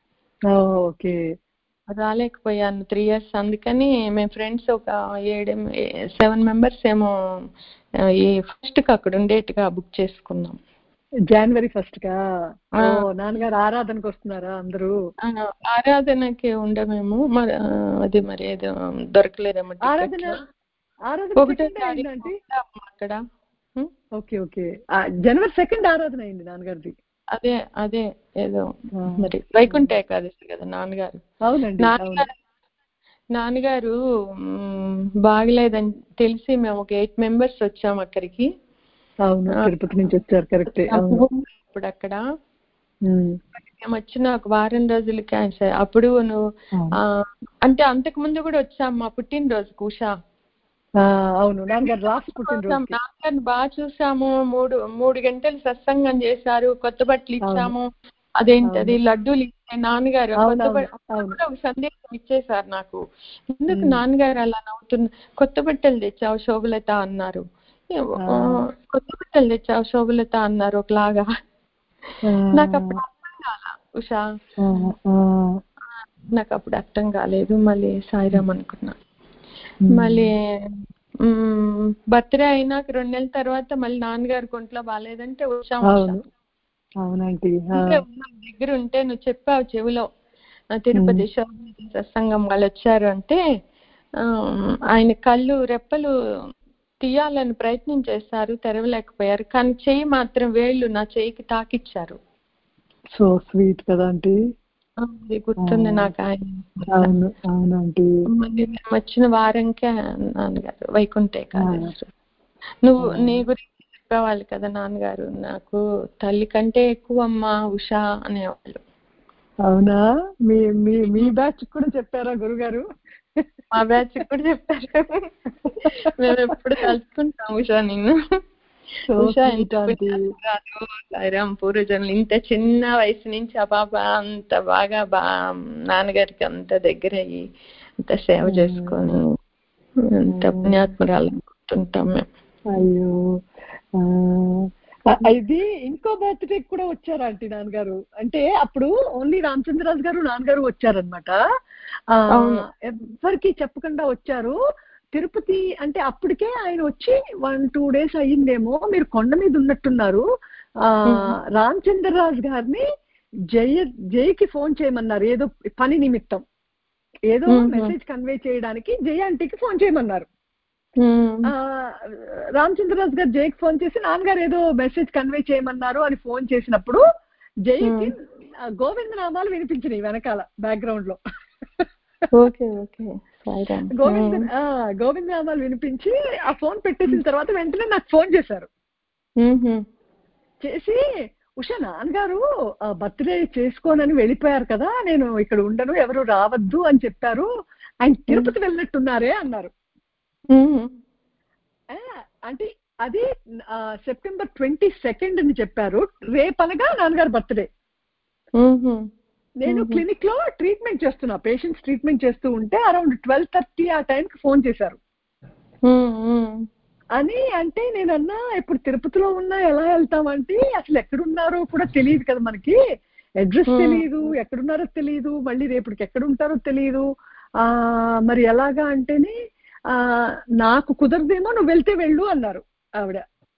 రాలేకపోయాను త్రీ ఇయర్స్ అందుకని మేము ఫ్రెండ్స్ ఒక ఏడు సెవెన్ మెంబర్స్ ఏమో ఈ ఫస్ట్ కి అక్కడ ఉండేట్టుగా బుక్ చేసుకున్నాం. జనవరి ఫస్ట్ కా నాన్నగారు ఆరాధనకు వస్తున్నారా అందరూ? ఆరాధనకి ఉండమేమో మరి అది మరి ఏదో దొరకలేదేమో. ఆరాధన ఆరాధన అక్కడ. ఓకే ఓకే జనవరి సెకండ్ ఆరాధన అయింది నాన్నగారిది. అదే అదే ఏదో మరి వైకుంఠ ఏకాదశి కదా నాన్నగారు. అవునండి. నాన్నగారు నాన్నగారు బాగలేదని తెలిసి మేము ఒక ఎయిట్ మెంబర్స్ వచ్చాము అక్కడికి. అవును, తిరుపతి నుంచి వచ్చారు. కరెక్టే. ఇప్పుడు అక్కడ మేము వచ్చిన ఒక వారం రోజులు క్యాన్సర్. అప్పుడు నువ్వు అంటే అంతకు ముందు కూడా వచ్చాము మా పుట్టినరోజు ఉషా. అవును, నాన్నగారు లాస్ట్ పుట్టినరోజు. నాన్నగారిని బాగా చూసాము. మూడు మూడు గంటలు సత్సంగం చేశారు. కొత్త బట్టలు ఇచ్చాము. అదేంటది లడ్డూలు ఇచ్చే నాన్నగారు కొత్త బట్టలు ఒక సందేశం ఇచ్చేసారు నాకు. ఎందుకు నాన్నగారు అలా నవ్వుతున్న, కొత్త బట్టలు తెచ్చావు శోభలత అన్నారు. కొత్త బట్టలు తెచ్చావు శోభలత అన్నారు ఒకలాగా. నాకు అప్పుడు అర్థం కాల ఉషా, నాకు అప్పుడు అర్థం కాలేదు. మళ్ళీ సాయిరామ్ అనుకున్నా. మళ్ళీ బర్త్డే అయినాక రెండు నెలల తర్వాత మళ్ళీ నాన్నగారి ఒంట్లో బాగాలేదంటే వచ్చాము. అవునండి, దగ్గర ఉంటే నువ్వు చెప్పావు చెవిలో తిరుపతి సత్సంగం వాళ్ళు వచ్చారు అంటే ఆయన కళ్ళు రెప్పలు తీయాలని ప్రయత్నం చేశారు, తెరవలేకపోయారు. కానీ చెయ్యి మాత్రం వేళ్ళు నా చెయ్యికి తాకిచ్చారు. సో స్వీట్ కదా ఆంటీ. అది గుర్తుంది నాకు. ఆయన అవునండి. మళ్ళీ మేము వచ్చిన వారంకే నాన్నగారు వైకుంఠ ఏకాదశి. నువ్వు నీ గురించి చెప్పేవాళ్ళు కదా నాన్నగారు, నాకు తల్లి కంటే ఎక్కువ అమ్మా ఉషా అనేవాళ్ళు. అవునా? మీ మీ మీ బ్యాచ్ కూడా చెప్పారా గురుగారు? మా బ్యాచ్ కూడా చెప్పారు. మేము ఎప్పుడు కలుసుకుంటాం ఉషా నిన్ను. ఉషా సాయిరామ్ పూర్వజన్లు ఇంత చిన్న వయసు నుంచి ఆ పాప అంత బాగా బా నాన్నగారికి అంత దగ్గర అయ్యి అంత సేవ చేసుకొని అంత పుణ్యాత్మరాలు గుర్తుంటాం మేము. అయ్యో, ఇది ఇంకో బర్త్డే కూడా వచ్చారా ఆంటీ నాన్నగారు? అంటే అప్పుడు ఓన్లీ రామచంద్రరాజు గారు నాన్నగారు వచ్చారనమాట. ఎవరికి చెప్పకుండా వచ్చారు తిరుపతి. అంటే అప్పటికే ఆయన వచ్చి వన్ టూ డేస్ అయ్యిందేమో. మీరు కొండ మీద ఉన్నట్టున్నారు. ఆ రామచంద్రరాజు గారిని జయ జయకి ఫోన్ చేయమన్నారు. ఏదో పని నిమిత్తం ఏదో మెసేజ్ కన్వే చేయడానికి జయ ఆంటీకి ఫోన్ చేయమన్నారు. రామచంద్రరాజు గారు జయకి ఫోన్ చేసి నాన్నగారు ఏదో మెసేజ్ కన్వే చేయమన్నారు అని ఫోన్ చేసినప్పుడు జయకి గోవింద నామాలు వినిపించినాయి వెనకాల బ్యాక్గ్రౌండ్ లో. గోవింద గోవింద నామాలు వినిపించి ఆ ఫోన్ పెట్టేసిన తర్వాత వెంటనే నాకు ఫోన్ చేశారు. చేసి ఉషా నాన్నగారు బర్త్డే చేసుకోనని వెళ్ళిపోయారు కదా, నేను ఇక్కడ ఉండను, ఎవరు రావద్దు అని చెప్పారు, ఆయన తిరుపతి వెళ్ళినట్టున్నారే అన్నారు. అంటే అది సెప్టెంబర్ ట్వంటీ సెకండ్ అని చెప్పారు. రేపనగా నాన్నగారు బర్త్డే. నేను క్లినిక్ లో ట్రీట్మెంట్ చేస్తున్నా, పేషెంట్స్ ట్రీట్మెంట్ చేస్తూ ఉంటే అరౌండ్ ట్వెల్వ్ థర్టీ ఆ టైంకి ఫోన్ చేశారు అని. అంటే నేను అన్నా ఇప్పుడు తిరుపతిలో ఉన్నా ఎలా వెళ్తామంటే అసలు ఎక్కడున్నారో కూడా తెలియదు కదా మనకి, అడ్రస్ తెలియదు, ఎక్కడున్నారో తెలియదు, మళ్ళీ రేపటికి ఎక్కడ ఉంటారో తెలియదు. ఆ మరి ఎలాగా అంటేనే ఆ నాకు కుదరదేమో, నువ్వు వెళ్తే వెళ్ళు అన్నారు ఆవిడ.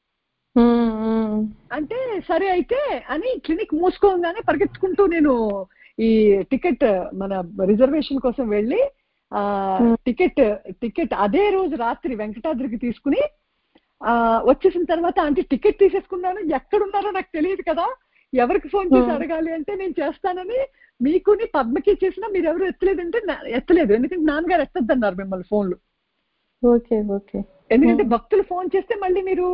అంటే సరే అయితే అని క్లినిక్ మూసుకోగానే పరిగెత్తుకుంటూ నేను ఈ టికెట్ మన రిజర్వేషన్ కోసం వెళ్ళి ఆ టికెట్ టికెట్ అదే రోజు రాత్రి వెంకటాద్రికి తీసుకుని ఆ వచ్చేసిన తర్వాత అంటే టికెట్ తీసేసుకున్నాను. ఎక్కడున్నారో నాకు తెలియదు కదా, ఎవరికి ఫోన్ చేసి అడగాలి అంటే నేను చేస్తానని మీకుని పద్మకి చేసినా మీరు ఎవరు ఎత్తలేదంటే ఎత్తలేదు. ఎందుకంటే నాన్నగారు ఎత్తద్దన్నారు మిమ్మల్ని ఫోన్లు. Okay okay. ఎందుకంటే భక్తులు ఫోన్ చేస్తే మళ్ళీ మీరు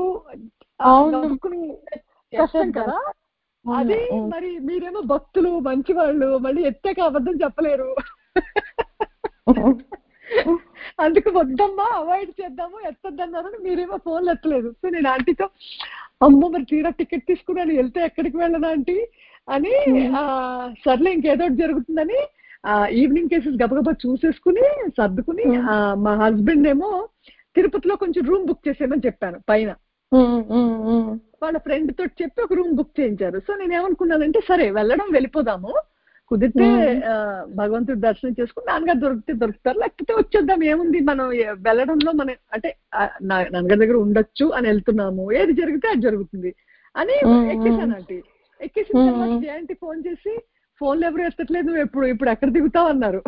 కష్టం కదా. అది మరి మీరేమో భక్తులు మంచి వాళ్ళు, మళ్ళీ ఎత్తాక అబద్ధం చెప్పలేరు. అందుకు వద్దమ్మా అవాయిడ్ చేద్దాము ఎత్తద్దన్నారు. మీరేమో ఫోన్లు ఎత్తలేదు. సో నేను ఆంటీతో అమ్మో మరి తీరా టికెట్ తీసుకున్నాను, వెళ్తే ఎక్కడికి వెళ్ళను ఆంటీ అని, ఆ సర్లే ఇంకేదో జరుగుతుందని ఆ ఈవినింగ్ కేసెస్ గబగబా చూసేసుకుని సర్దుకుని మా హస్బెండ్ ఏమో తిరుపతిలో కొంచెం రూమ్ బుక్ చేసేయమని చెప్పాను పైన. వాళ్ళ ఫ్రెండ్ తోటి చెప్పి ఒక రూమ్ బుక్ చేయించారు. సో నేను ఏమనుకున్నానంటే సరే వెళ్ళడం వెళ్ళిపోదాము, కుదిరితే భగవంతుడి దర్శనం చేసుకుని నాన్నగారు దొరికితే దొరుకుతారు, లేకపోతే వచ్చేద్దాం, ఏముంది మనం వెళ్ళడంలో మనం అంటే నాన్నగారి దగ్గర ఉండొచ్చు అని వెళ్తున్నాము, ఏది జరిగితే అది జరుగుతుంది అని ఎక్కేసాను ఆంటీ. ఎక్కేసిన తర్వాత జయంతి ఫోన్ చేసి ఫోన్లు ఎవరు ఎత్తట్లేదు, నువ్వు ఎప్పుడు ఇప్పుడు ఎక్కడ దిగుతావు అన్నారు.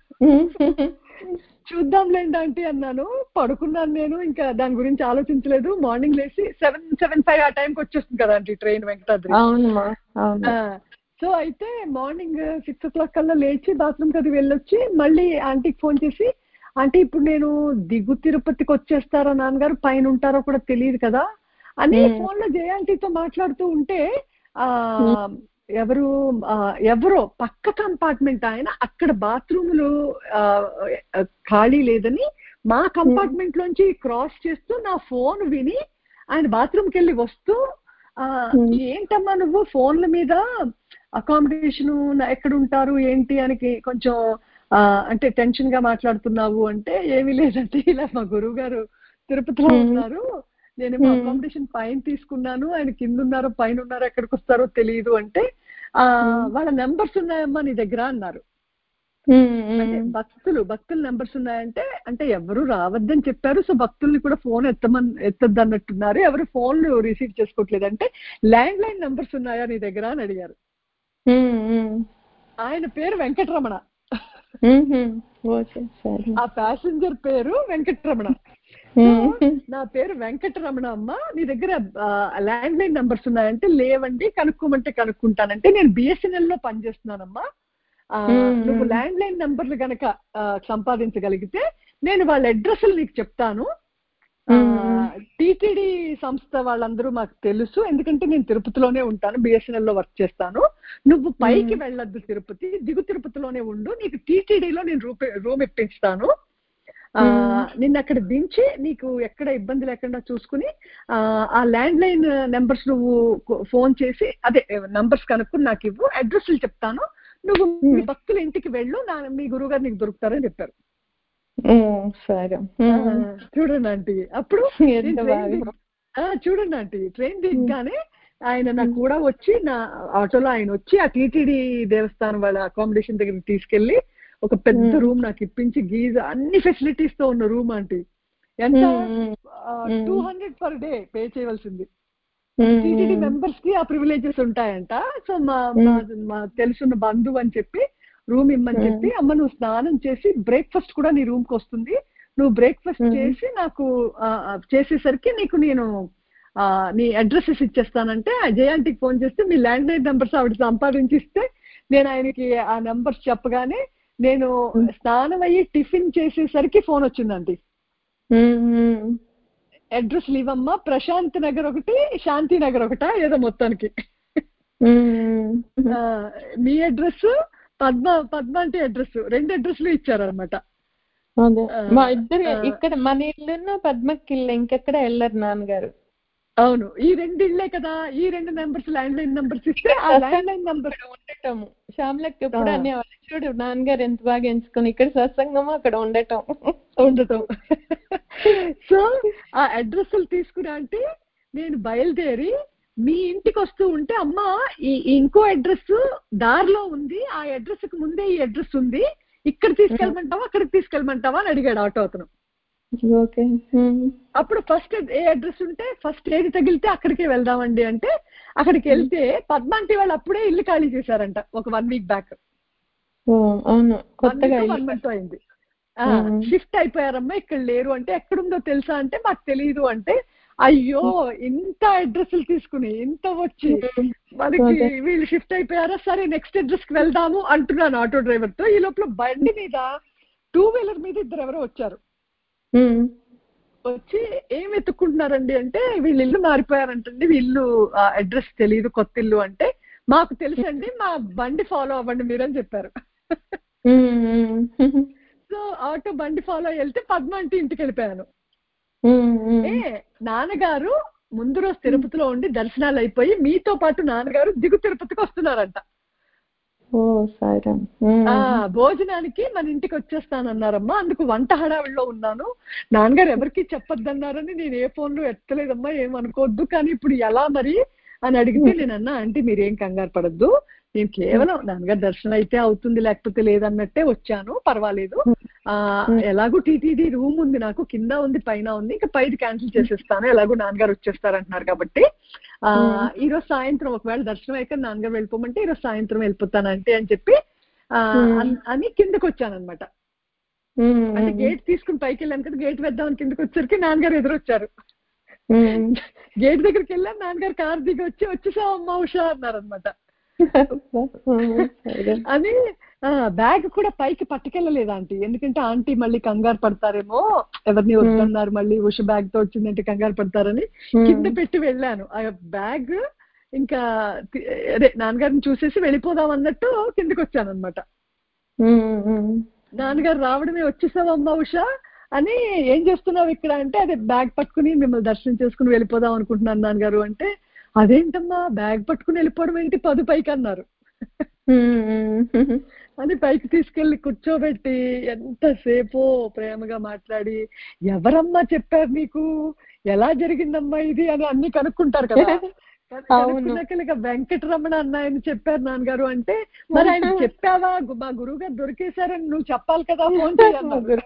చూద్దాంలేండి ఆంటీ అన్నాను. పడుకున్నాను నేను, ఇంకా దాని గురించి ఆలోచించలేదు. మార్నింగ్ లేచి సెవెన్ సెవెన్ ఫైవ్ ఆ టైంకి వచ్చేస్తుంది కదా ఆంటీ ట్రైన్ వెంకటాద్రి. సో అయితే మార్నింగ్ సిక్స్ ఓ క్లాక్ కల్లా లేచి బాత్రూమ్కి అది వెళ్ళొచ్చి మళ్ళీ ఆంటీకి ఫోన్ చేసి, ఆంటీ ఇప్పుడు నేను దిగు తిరుపతికి వచ్చేస్తారా నాన్నగారు, పైన ఉంటారో కూడా తెలియదు కదా అని ఫోన్ లో జయాంటితో మాట్లాడుతూ ఉంటే ఆ ఎవరు ఎవరో పక్క కంపార్ట్మెంట్ ఆయన అక్కడ బాత్రూములు ఖాళీ లేదని మా కంపార్ట్మెంట్ లోంచి క్రాస్ చేస్తూ నా ఫోన్ విని ఆయన బాత్రూమ్కి వెళ్ళి వస్తూ ఆ ఏంటమ్మా నువ్వు ఫోన్ల మీద అకామిడేషన్ ఎక్కడ ఉంటారు ఏంటి అని కొంచెం ఆ అంటే టెన్షన్ గా మాట్లాడుతున్నావు అంటే, ఏమీ లేదంటే ఇలా మా గురువు గారు తిరుపతిలో ఉన్నారు, నేనేమో అకామిడేషన్ పైన తీసుకున్నాను, ఆయన కింద ఉన్నారో పైన ఉన్నారో ఎక్కడికి వస్తారో తెలియదు అంటే, ఆ వాళ్ళ నెంబర్స్ ఉన్నాయమ్మా నీ దగ్గర అన్నారు. అంటే భక్తులు భక్తుల నెంబర్స్ ఉన్నాయంటే, అంటే ఎవరు రావద్దని చెప్పారు, సో భక్తుల్ని కూడా ఫోన్ ఎత్తమని ఎత్తద్దు అన్నట్టున్నారు, ఎవరు ఫోన్లు రిసీవ్ చేసుకోవట్లేదు అంటే ల్యాండ్ లైన్ నెంబర్స్ ఉన్నాయా నీ దగ్గర అని అడిగారు. ఆయన పేరు వెంకటరమణ, ఆ ప్యాసింజర్ పేరు వెంకటరమణ. నా పేరు వెంకటరమణ అమ్మ, నీ దగ్గర ల్యాండ్ లైన్ నంబర్స్ ఉన్నాయంటే లేవండి, కనుక్కోమంటే కనుక్కుంటానంటే, నేను బిఎస్ఎన్ఎల్ లో పనిచేస్తున్నానమ్మా, నువ్వు ల్యాండ్ లైన్ నంబర్లు గనక సంపాదించగలిగితే నేను వాళ్ళ అడ్రస్లు నీకు చెప్తాను. టీటీడీ సంస్థ వాళ్ళందరూ మాకు తెలుసు, ఎందుకంటే నేను తిరుపతిలోనే ఉంటాను, బిఎస్ఎన్ఎల్ లో వర్క్ చేస్తాను. నువ్వు పైకి వెళ్ళొద్దు తిరుపతి, దిగు తిరుపతిలోనే ఉండు, నీకు టీటీడీలో నేను రూపే రూమ్ ఇప్పిస్తాను, ఆ నిన్న అక్కడ దించి నీకు ఎక్కడ ఇబ్బంది లేకుండా చూసుకుని ఆ ల్యాండ్ లైన్ నెంబర్స్ నువ్వు ఫోన్ చేసి అదే నంబర్స్ కనుక్కుని నాకు ఇవ్వు, అడ్రస్లు చెప్తాను, నువ్వు మీ భక్తుల ఇంటికి వెళ్ళు, నా మీ గురువు గారు నీకు దొరుకుతారని చెప్పారు. చూడండి ఆంటీ, అప్పుడు చూడండి ఆంటీ ట్రైన్ దిగ్గానే ఆయన నాకు కూడా వచ్చి నా ఆటోలో ఆయన వచ్చి ఆ టీటీడీ దేవస్థానం వాళ్ళ అకామిడేషన్ దగ్గరికి తీసుకెళ్లి ఒక పెద్ద రూమ్ నాకు ఇప్పించి గీజర్ అన్ని ఫెసిలిటీస్ తో ఉన్న రూమ్ ఆంటీ. ఎంత two hundred per day pay చేయవలసింది. టీటీడీ మెంబర్స్ కి ఆ ప్రివిలేజెస్ ఉంటాయంట. సో మా మా తెలుసున్న బంధువు అని చెప్పి రూమ్ ఇమ్మని చెప్పి, అమ్మ నువ్వు స్నానం చేసి బ్రేక్ఫాస్ట్ కూడా నీ రూమ్ కి వస్తుంది, నువ్వు బ్రేక్ఫాస్ట్ చేసి నాకు చేసేసరికి నీకు నేను నీ అడ్రసెస్ ఇచ్చేస్తానంటే, జయాంటికి ఫోన్ చేస్తే మీ ల్యాండ్ లైన్ నెంబర్స్ ఆవిడ సంపాదించిస్తే నేను ఆయనకి ఆ నెంబర్స్ చెప్పగానే నేను స్నానం అయ్యి టిఫిన్ చేసేసరికి ఫోన్ వచ్చిందండి. అడ్రస్ ఇవ్వమ్మా, ప్రశాంత్ నగర్ ఒకటి, శాంతి నగర్ ఒకటా ఏదో మొత్తానికి మీ అడ్రస్ పద్మ పద్మ అంటే అడ్రస్ రెండు అడ్రస్లు ఇచ్చారనమాట. మా ఇద్దరు ఇక్కడ మన ఇల్లు పద్మకి ఇల్లు, ఇంకెక్కడ వెళ్ళారు నాన్నగారు. అవును, ఈ రెండు ఇళ్లే కదా, ఈ రెండు నెంబర్స్ ల్యాండ్ లైన్ నెంబర్స్ ఇస్తే ఆ ల్యాండ్ లైన్ నెంబర్ ఉండటము శ్యామలకి ఎప్పుడు అనేవాళ్ళు, చూడు నాన్నగారు ఎంత బాగా ఎంచుకుని ఇక్కడ సత్సంగము అక్కడ ఉండటం ఉండటం సో ఆ అడ్రస్లు తీసుకురా అంటే నేను బయలుదేరి మీ ఇంటికి వస్తూ ఉంటే, అమ్మ ఈ ఇంకో అడ్రస్ దారిలో ఉంది, ఆ అడ్రస్ కి ముందే ఈ అడ్రస్ ఉంది, ఇక్కడ తీసుకెళ్ళమంటావా అక్కడికి తీసుకెళ్ళమంటావా అని అడిగాడు ఆటో అతను. అప్పుడు ఫస్ట్ ఏ అడ్రస్ ఉంటే ఫస్ట్ ఏది తగిలితే అక్కడికే వెళ్దామండి అంటే, అక్కడికి వెళ్తే పద్మాంటి వాళ్ళు అప్పుడే ఇల్లు ఖాళీ చేశారంట ఒక one week back. One month అయింది, షిఫ్ట్ అయిపోయారమ్మా ఇక్కడ లేరు అంటే, ఎక్కడుందో తెలుసా అంటే మాకు తెలియదు అంటే, అయ్యో ఇంత అడ్రస్లు తీసుకుని ఇంత వచ్చి మనకి వీళ్ళు షిఫ్ట్ అయిపోయారా, సరే నెక్స్ట్ అడ్రస్ కి వెళ్దాము అంటున్నాను ఆటో డ్రైవర్ తో. ఈ లోపల బండి మీద టూ వీలర్ మీద ఇద్దరు ఎవరో వచ్చారు. వచ్చి ఏం వెతుక్కుంటున్నారండి అంటే, వీళ్ళు ఇల్లు మారిపోయారంటండి, వీళ్ళు అడ్రస్ తెలియదు కొత్త ఇల్లు అంటే, మాకు తెలుసండి మా బండి ఫాలో అవ్వండి మీరని చెప్పారు. సో ఆటో బండి ఫాలో వెళ్తే పద్మాంటి ఇంటికి వెళ్ళిపోయాను. ఏ నాన్నగారు ముందు రోజు తిరుపతిలో ఉండి దర్శనాలు అయిపోయి మీతో పాటు నాన్నగారు దిగు తిరుపతికి వస్తున్నారంట. భోజనానికి మన ఇంటికి వచ్చేస్తానన్నారమ్మా, అందుకు వంట హడావిడిలో ఉన్నాను, నాన్నగారు ఎవరికి చెప్పొద్దన్నారని నేను ఏ ఫోన్లు ఎత్తలేదమ్మా, ఏమనుకోవద్దు, కానీ ఇప్పుడు ఎలా మరి అని అడిగితే నేను అన్నా, అంటే మీరేం కంగారు పడద్దు, నేను కేవలం నాన్నగారు దర్శనం అయితే అవుతుంది లేకపోతే లేదన్నట్టే వచ్చాను, పర్వాలేదు, ఆ ఎలాగో టీటీడీ రూమ్ ఉంది నాకు, కింద ఉంది పైన ఉంది, ఇంకా పైది క్యాన్సిల్ చేసేస్తాను, ఎలాగో నాన్నగారు వచ్చేస్తారు అంటున్నారు కాబట్టి ఆ ఈ రోజు సాయంత్రం ఒకవేళ దర్శనం అయితే నాన్నగారు వెళ్ళిపోమంటే ఈ రోజు సాయంత్రం వెళ్ళిపోతానంటే అని చెప్పి ఆ అని కిందకు వచ్చాను అనమాట. అంటే గేట్ తీసుకుని పైకి వెళ్ళాను కదా, గేట్ వేద్దామని కిందకి వచ్చేసరికి నాన్నగారు ఎదురొచ్చారు. గేట్ దగ్గరికి వెళ్ళాను, నాన్నగారు కార్ దిగి వచ్చి వచ్చేసావు అమ్మా ఉషా అన్నారు అనమాట. అని బ్యాగ్ కూడా పైకి పట్టుకెళ్ళలేదు ఆంటీ, ఎందుకంటే ఆంటీ మళ్ళీ కంగారు పడతారేమో, ఎవరిని వద్దన్నారు మళ్ళీ ఉష బ్యాగ్ తో వచ్చిందంటే కంగారు పడతారని కింద పెట్టి వెళ్ళాను. ఆ బ్యాగ్ ఇంకా అదే నాన్నగారిని చూసేసి వెళ్ళిపోదాం అన్నట్టు కిందకి వచ్చాను అనమాట. నాన్నగారు రావడమే వచ్చేసావమ్మా ఉషా అని, ఏం చేస్తున్నావు ఇక్కడ అంటే అదే బ్యాగ్ పట్టుకుని మిమ్మల్ని దర్శనం చేసుకుని వెళ్ళిపోదాం అనుకుంటున్నాను నాన్నగారు అంటే, అదేంటమ్మా బ్యాగ్ పట్టుకుని వెళ్ళిపోవడం ఏంటి, పదు పైకి అన్నారు. అని పైకి తీసుకెళ్లి కూర్చోబెట్టి ఎంతసేపో ప్రేమగా మాట్లాడి, ఎవరమ్మా చెప్పారు నీకు, ఎలా జరిగిందమ్మా ఇది అని అన్ని కనుక్కుంటారు కదా. కనుక్కున్నాక వెంకటరమణ అన్న ఆయన చెప్పారు నాన్నగారు అంటే, మరి ఆయన చెప్పావా, మా గురువు గారు దొరికేశారని నువ్వు చెప్పాలి కదా, ఫోన్ చేయన్నారు.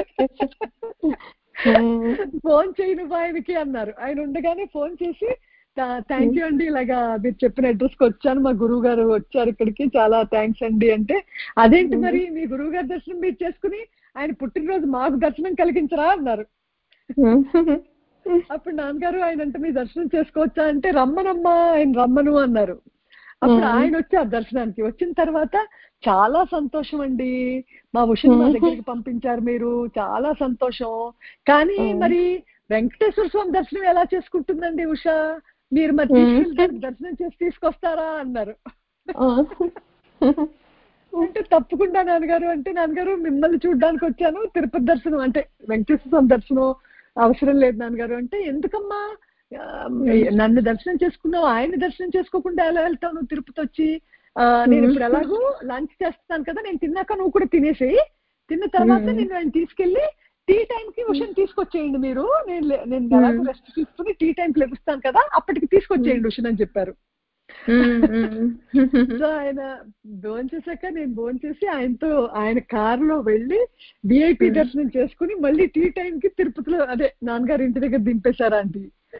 ఫోన్ చేయి నువ్వు ఆయనకి అన్నారు. ఆయన ఉండగానే ఫోన్ చేసి థ్యాంక్ యూ అండి, ఇలాగా మీరు చెప్పిన అడ్రస్ కి వచ్చాను, మా గురువు గారు వచ్చారు ఇక్కడికి, చాలా థ్యాంక్స్ అండి అంటే, అదేంటి మరి మీ గురువు గారి దర్శనం మీరు చేసుకుని ఆయన పుట్టినరోజు మాకు దర్శనం కలిగించరా అన్నారు. అప్పుడు నాన్నగారు ఆయన అంటే మీ దర్శనం చేసుకోవచ్చా అంటే, రమ్మనమ్మా ఆయన రమ్మను అన్నారు. అప్పుడు ఆయన వచ్చారు దర్శనానికి. వచ్చిన తర్వాత చాలా సంతోషం అండి, మా ఉషని మా దగ్గరికి పంపించారు మీరు, చాలా సంతోషం, కానీ మరి వెంకటేశ్వర స్వామి దర్శనం ఎలా చేసుకుంటుందండి ఉష, మీరు మరి తీసుకెళ్ళి దర్శనం చేసి తీసుకొస్తారా అన్నారు. అంటే తప్పకుండా నాన్నగారు అంటే, నాన్నగారు మిమ్మల్ని చూడ్డానికి వచ్చాను, తిరుపతి దర్శనం అంటే వెంకటేశ్వర స్వామి దర్శనం అవసరం లేదు నాన్నగారు అంటే, ఎందుకమ్మా నన్ను దర్శనం చేసుకున్నావు, ఆయన దర్శనం చేసుకోకుండా ఎలా వెళ్తావు నువ్వు తిరుపతి వచ్చి, నేను ఇప్పుడు ఎలాగూ లంచ్ చేస్తాను కదా, నేను తిన్నాక నువ్వు కూడా తినేసేయి, తిన్న తర్వాత నేను ఆయన తీసుకెళ్ళి టీ టైం కి ఉషని తీసుకొచ్చేయండి మీరు, నేను నేను ఎలాగో రెస్ట్ తీసుకుని టీ టైంకి లభిస్తాను కదా, అప్పటికి తీసుకొచ్చేయండి ఉషన్ అని చెప్పారు. సో ఆయన భోంచేసాక నేను భోంచేసి ఆయనతో ఆయన కారులో వెళ్ళి విఐపి దర్శనం చేసుకుని మళ్ళీ టీ టైం కి తిరుపతిలో అదే నాన్నగారు ఇంటి దగ్గర దింపేశారా ఆంటీ.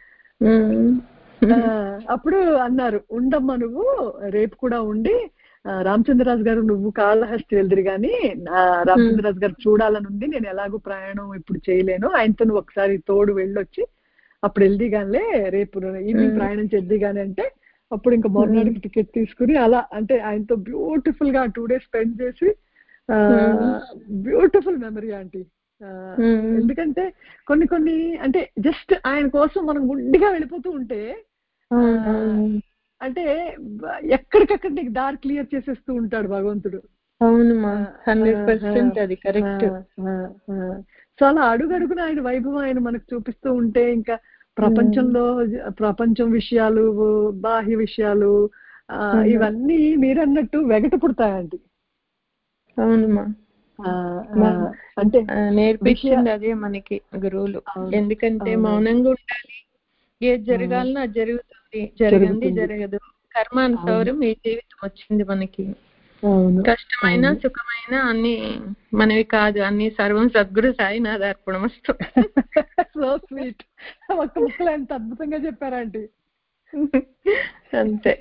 అప్పుడు అన్నారు, ఉండమ్మా నువ్వు రేపు కూడా ఉండి రామచంద్రరాజు గారు నువ్వు కాళహస్తి వెళ్దురు గాని రామచంద్రరాజు గారు చూడాలని ఉంది, నేను ఎలాగో ప్రయాణం ఇప్పుడు చేయలేను, ఆయనతో నువ్వు ఒకసారి తోడు వెళ్ళొచ్చి అప్పుడు వెళ్ది గానిలే, రేపు ఈవినింగ్ ప్రయాణం చేద్ది గాని అంటే, అప్పుడు ఇంకా మొన్నటికి టికెట్ తీసుకుని అలా అంటే ఆయనతో బ్యూటిఫుల్ గా టూ డేస్ స్పెండ్ చేసి, బ్యూటిఫుల్ మెమరీ ఆంటీ. ఎందుకంటే కొన్ని కొన్ని అంటే జస్ట్ ఆయన కోసం మనం గుడ్డిగా వెళ్ళిపోతూ ఉంటే అంటే ఎక్కడికక్కడ నీకు దారి క్లియర్ చేసేస్తూ ఉంటాడు భగవంతుడు. అవునమ్మా, హండ్రెడ్ పర్సెంట్ అది కరెక్ట్. సో అలా అడుగడుగున ఆయన వైభవం ఆయన మనకు చూపిస్తూ ఉంటే ఇంకా ప్రపంచంలో ప్రపంచం విషయాలు, బాహ్య విషయాలు ఇవన్నీ మీరన్నట్టు వెగట పుడతాయండి. అవునమ్మా, అంటే నేర్పించింది అదే మనకి గురువులు. ఎందుకంటే మౌనంగా ఉండాలి, ఏది జరగాలనో అది జరుగుతుంది, జరగంది జరగదు, కర్మానుసారం ఈ జీవితం వచ్చింది మనకి. కష్టమైన సుఖమైన అన్ని మనవి కాదు, అన్ని సర్వం సద్గురు సాయినాథ అర్పణమస్తు. సో స్వీట్, ఒక్క ముక్కలు ఎంత అద్భుతంగా చెప్పారండి. అంతే,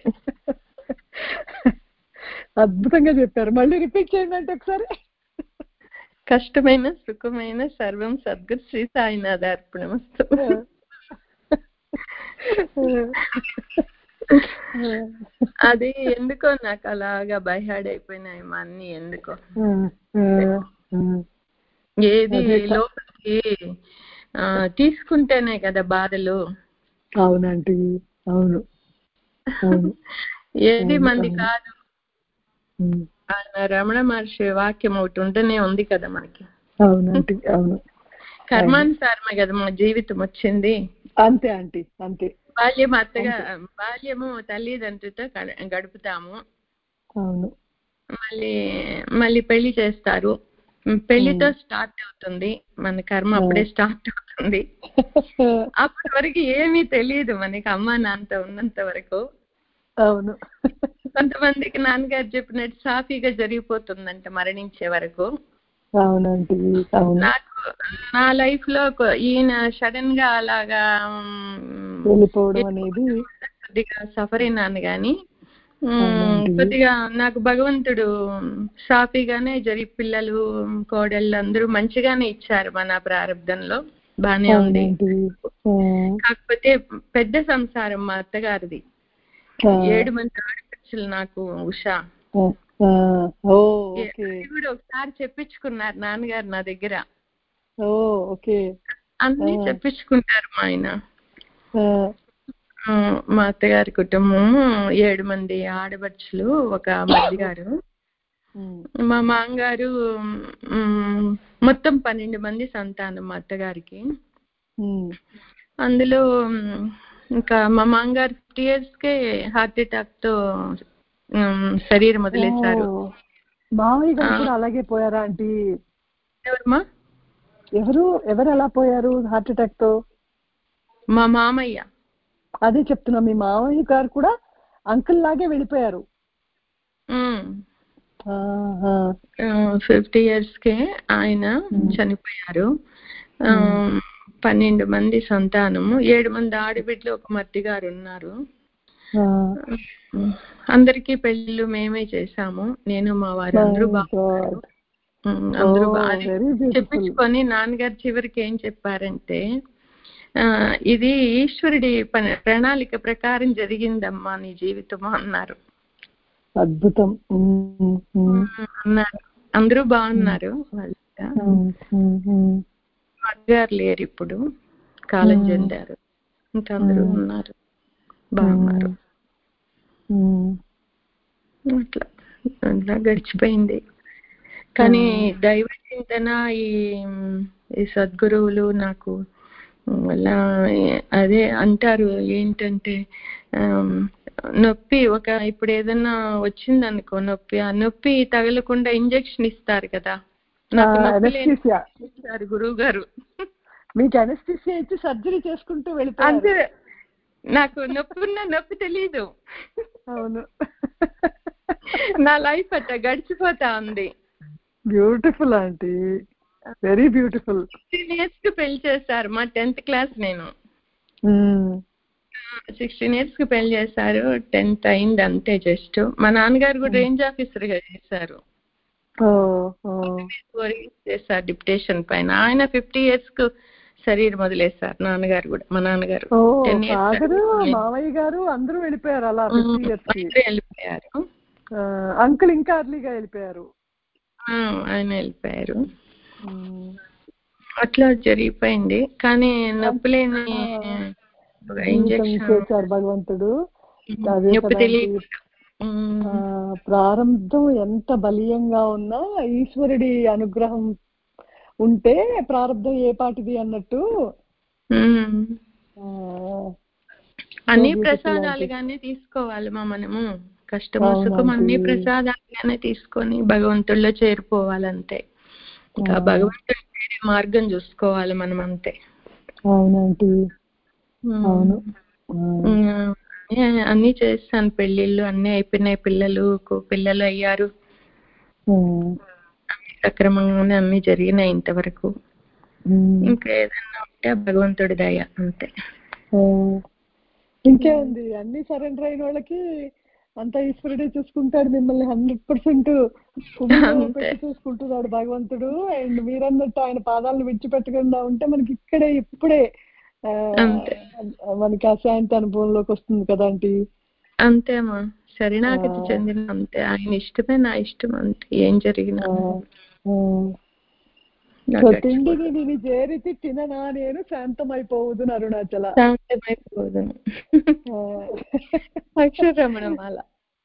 అద్భుతంగా చెప్పారు. మళ్ళీ రిపీట్ చేయండి అంటే ఒకసారి. కష్టమైన సుఖమైన సర్వం సద్గురు శ్రీ సాయినాథ అర్పణమస్తు. అది ఎందుకో నాకు అలాగా బైహార్డ్ అయిపోయినాయి మా అన్ని. ఎందుకో ఏది లోపలికి తీసుకుంటేనే కదా బాధలు. అవునండి, అవును, ఏది మంది కాదు. ఆయన రమణ మహర్షి వాక్యం ఒకటి ఉంటేనే ఉంది కదా మనకి. అవునండి, అవును, కర్మానుసారమే కదా మన జీవితం వచ్చింది. అంతే ఆంటీ, అంతే. బాల్యం అత్తగా బాల్యము తల్లిదండ్రులతో గడుపుతాము, అవును, మళ్ళీ మళ్ళీ పెళ్లి చేస్తారు, పెళ్లితో స్టార్ట్ అవుతుంది మన కర్మ, అప్పుడే స్టార్ట్ అవుతుంది. అప్పటి వరకు ఏమీ తెలియదు మనకి, అమ్మ నాన్నతో ఉన్నంత వరకు. అవును, కొంతమందికి నాన్నగారు చెప్పినట్టు సాఫీగా జరిగిపోతుందంట మరణించే వరకు. అవునండి. నాకు నా లైఫ్ లో ఈయన సడన్ గా అలాగా వెళ్ళిపోవడం అనేది కొద్దిగా సఫర్ అయినాను గాని కొద్దిగా నాకు భగవంతుడు సాఫీగానే జరిగి పిల్లలు కోడళ్ళు అందరూ మంచిగానే ఇచ్చారు. మన ప్రారంభంలో బానే ఉంది. కాకపోతే పెద్ద సంసారం మా అత్తగారిది, ఏడు మంది ఆడపడుచులు నాకు. ఉషా కూడా ఒకసారి చెప్పించుకున్నారు నాన్నగారు నా దగ్గర. అన్ని చెప్పించుకుంటారు మా ఆయన. మా అత్తగారి కుటుంబం ఏడు మంది ఆడపడుచులు, ఒక మరిదిగారు. మా మామగారు మొత్తం పన్నెండు మంది సంతానం మా అత్తగారికి. అందులో ఇంకా మా మామగారు ఫిఫ్టీ ఇయర్స్ కే హార్ట్ అటాక్ తో శరీరం వదిలేశారు. మామయ్య గారు కూడా అలాగే పోయారా ఆంటీ? ఎవరమ్మా? ఎవరు ఎవరు ఎలా పోయారు హార్ట్ అటాక్ తో? మా మామయ్య. అదే చెప్తున్నా, మీ మామయ్య గారు కూడా అంకుల్ లాగే వెళ్ళిపోయారు. ఫిఫ్టీ ఇయర్స్ కే ఆయన చనిపోయారు. పన్నెండు మంది సంతానము, ఏడు మంది ఆడబిడ్డలు, ఒక మర్ది గారు ఉన్నారు. అందరికీ పెళ్ళిళ్ళు మేమే చేసాము, నేను మా వారు. అందరూ బాగున్నారు, అందరూ బాగా చెప్పించుకొని నాన్నగారు చివరికి ఏం చెప్పారంటే, ఇది ఈశ్వరుడి ప్రణాళిక ప్రకారం జరిగిందమ్మా నీ జీవితము అన్నారు. అద్భుతం అన్నారు. అందరూ బాగున్నారు. మధ్యగారు లేరు ఇప్పుడు, కాలం చెందారు. ఇంకా అందరూ ఉన్నారు, బాగున్నారు. అట్లా అట్లా గడిచిపోయింది. కానీ దైవ చింతన, ఈ ఈ సద్గురువులు నాకు అలా అదే అంటారు ఏంటంటే, నొప్పి ఒక ఇప్పుడు ఏదన్నా వచ్చిందనుకో నొప్పి, ఆ నొప్పి తగలకుండా ఇంజెక్షన్ ఇస్తారు కదా, నాకు నొప్పి ఇచ్చారు గురువు గారు. మీకు అనస్థిసియా ఇచ్చి సర్జరీ చేసుకుంటూ వెళ్ళిపోయారు. అంతే, నాకు నొప్పి ఉన్న నొప్పి తెలీదు. అవును, నా లైఫ్ అట్ట గడిచిపోతా ఉంది. Beautiful aunty, very beautiful. Sixteen years కి పెళ్లి చేశారు, మా టెన్త్ క్లాస్ నేను. సిక్స్టీన్ ఇయర్స్ కి పెళ్లి చేశారు, టెన్త్ అయింది అంతే జస్ట్. మా నాన్నగారు కూడా రేంజ్ ఆఫీసర్ గా చేశారు, చేశారు డిప్యుటేషన్ పైన. ఆయన ఫిఫ్టీ ఇయర్స్ కు శరీరం వదిలేశారు. నాన్నగారు కూడా, మా నాన్నగారు టెన్ ఇయర్స్. మామయ్య గారు అందరూ వెళ్ళిపోయారు అలా ఫిఫ్టీ ఇయర్స్ కి వెళ్ళిపోయారు. అంకుల్ ఇంకా అర్లీగా వెళ్ళిపోయారు. ఆయన వెళ్ళిపోయారు. అట్లా జరిగిపోయింది. కానీ నొప్పి లేని ఇంజెక్షన్ చేశారు భగవంతుడు. ప్రారంభం ఎంత బలీయంగా ఉన్నా ఈశ్వరుడి అనుగ్రహం ఉంటే ప్రారంభం ఏ పాటిది అన్నట్టు అన్ని ప్రసాదాలుగానే తీసుకోవాలి మా మనము. కష్టము సుఖం అన్ని ప్రసాదాలుగానే తీసుకొని భగవంతుల్లో చేరిపోవాలంతే. ఇంకా భగవంతుడి మార్గం చూసుకోవాలి మనం అంతే. అవునండి, అవును. అన్ని చేస్తాను, పెళ్లిళ్ళు అన్ని అయిపోయినాయి, పిల్లలు పిల్లలు అయ్యారు, సక్రమంగానే అన్ని జరిగినాయి ఇంతవరకు. ఇంకా ఏదన్నా ఉంటే భగవంతుడి దయ అంతే. ఇంకే ఉంది, అన్ని సరెండర్ అయిన వాళ్ళకి అంతా ఈశ్వరుడే చూసుకుంటాడు మిమ్మల్ని. హండ్రెడ్ పర్సెంట్ పెట్టి చూసుకుంటున్నాడు భగవంతుడు. అండ్ మీరన్నట్టు ఆయన పాదాలను విడిచిపెట్టకుండా ఉంటే మనకి ఇక్కడే ఇప్పుడే మనకి అశాంతి అనుభవంలోకి వస్తుంది కదా ఆంటీ. అంతేమా, శరణాగతి చెందిన అంతే. ఆయన ఇష్టమే నా ఇష్టం అంతే, ఏం జరిగినా. తిండిని నేను చేరితి తిననా నేను శాంతమైపోవదు అరుణాచల. శాంతమైపోవదు అక్షరమణం అలా.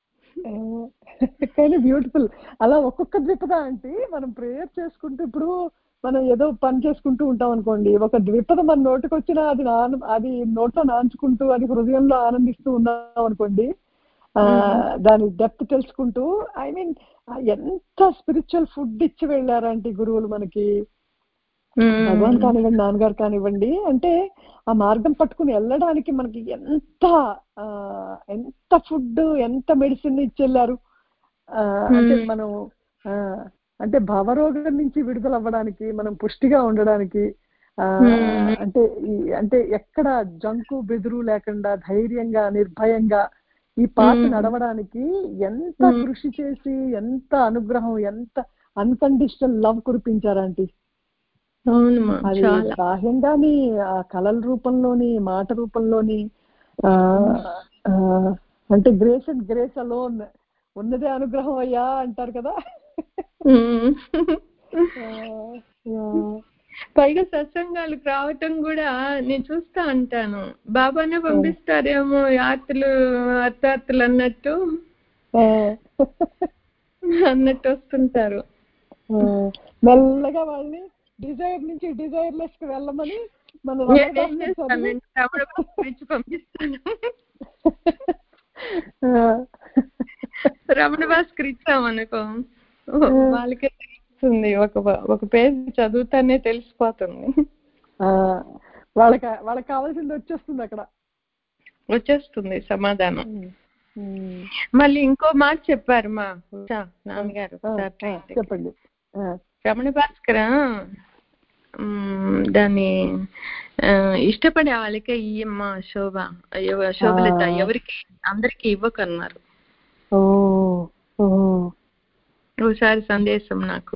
కానీ బ్యూటిఫుల్. అలా ఒక్కొక్క ద్విపద అంటే మనం ప్రేయర్ చేసుకుంటూ, ఇప్పుడు మనం ఏదో పని చేసుకుంటూ ఉంటాం అనుకోండి, ఒక ద్విపద మన నోటికి వచ్చినా అది అది నోట్లో నాంచుకుంటూ అది హృదయంలో ఆనందిస్తూ ఉన్నాం అనుకోండి, దాని డెప్త్ తెలుసుకుంటూ, ఐ మీన్ ఎంత స్పిరిచువల్ ఫుడ్ ఇచ్చి వెళ్ళారంటే గురువులు మనకి. భగవాన్ కానివ్వండి నాన్నగారు కానివ్వండి, అంటే ఆ మార్గం పట్టుకుని వెళ్ళడానికి మనకి ఎంత ఎంత ఫుడ్ ఎంత మెడిసిన్ ఇచ్చెళ్ళారు. అంటే మనం అంటే భవరోగం నుంచి విడుదల అవ్వడానికి, మనం పుష్టిగా ఉండడానికి, ఆ అంటే అంటే ఎక్కడ జంకు బెదురు లేకుండా ధైర్యంగా నిర్భయంగా ఈ పాట నడవడానికి ఎంత కృషి చేసి, ఎంత అనుగ్రహం, ఎంత అన్కండిషనల్ లవ్ కురిపించారంటే అది బాహ్యంగాని ఆ కళల రూపంలోని, మాట రూపంలోని, ఆ అంటే గ్రేస్ అండ్ గ్రేస్ అలోన్, ఉన్నదే అనుగ్రహం అయ్యా అంటారు కదా. పైగా సత్సంగాలకు రావటం కూడా నేను చూస్తా అంటాను, బాబానే పంపిస్తారేమో యాత్రలు అత్తాత్రలు అన్నట్టు అన్నట్టు వస్తుంటారు. మెల్లగా వాళ్ళని డిజైర్ నుంచి డిజైర్ లెస్ కి వెళ్ళమని మన పంపిస్తాను. రమణ భాస్కర్ ఇచ్చామనుకో వాళ్ళకే తెలుస్తుంది, ఒక ఒక పేజ్ చదువుతానే తెలిసిపోతుంది. వాళ్ళకి వాళ్ళకి కావాల్సింది వచ్చేస్తుంది, అక్కడ వచ్చేస్తుంది సమాధానం. మళ్ళీ ఇంకో మాట చెప్పారు మా నాన్నగారు, చెప్పండి. రమణ భాస్కర్ దాన్ని ఇష్టపడే వాళ్ళకే ఇయ్యమ్మ శోభ శోభలత, ఎవరికి అందరికి ఇవ్వకన్నారు. ఒకసారి సందేశం నాకు,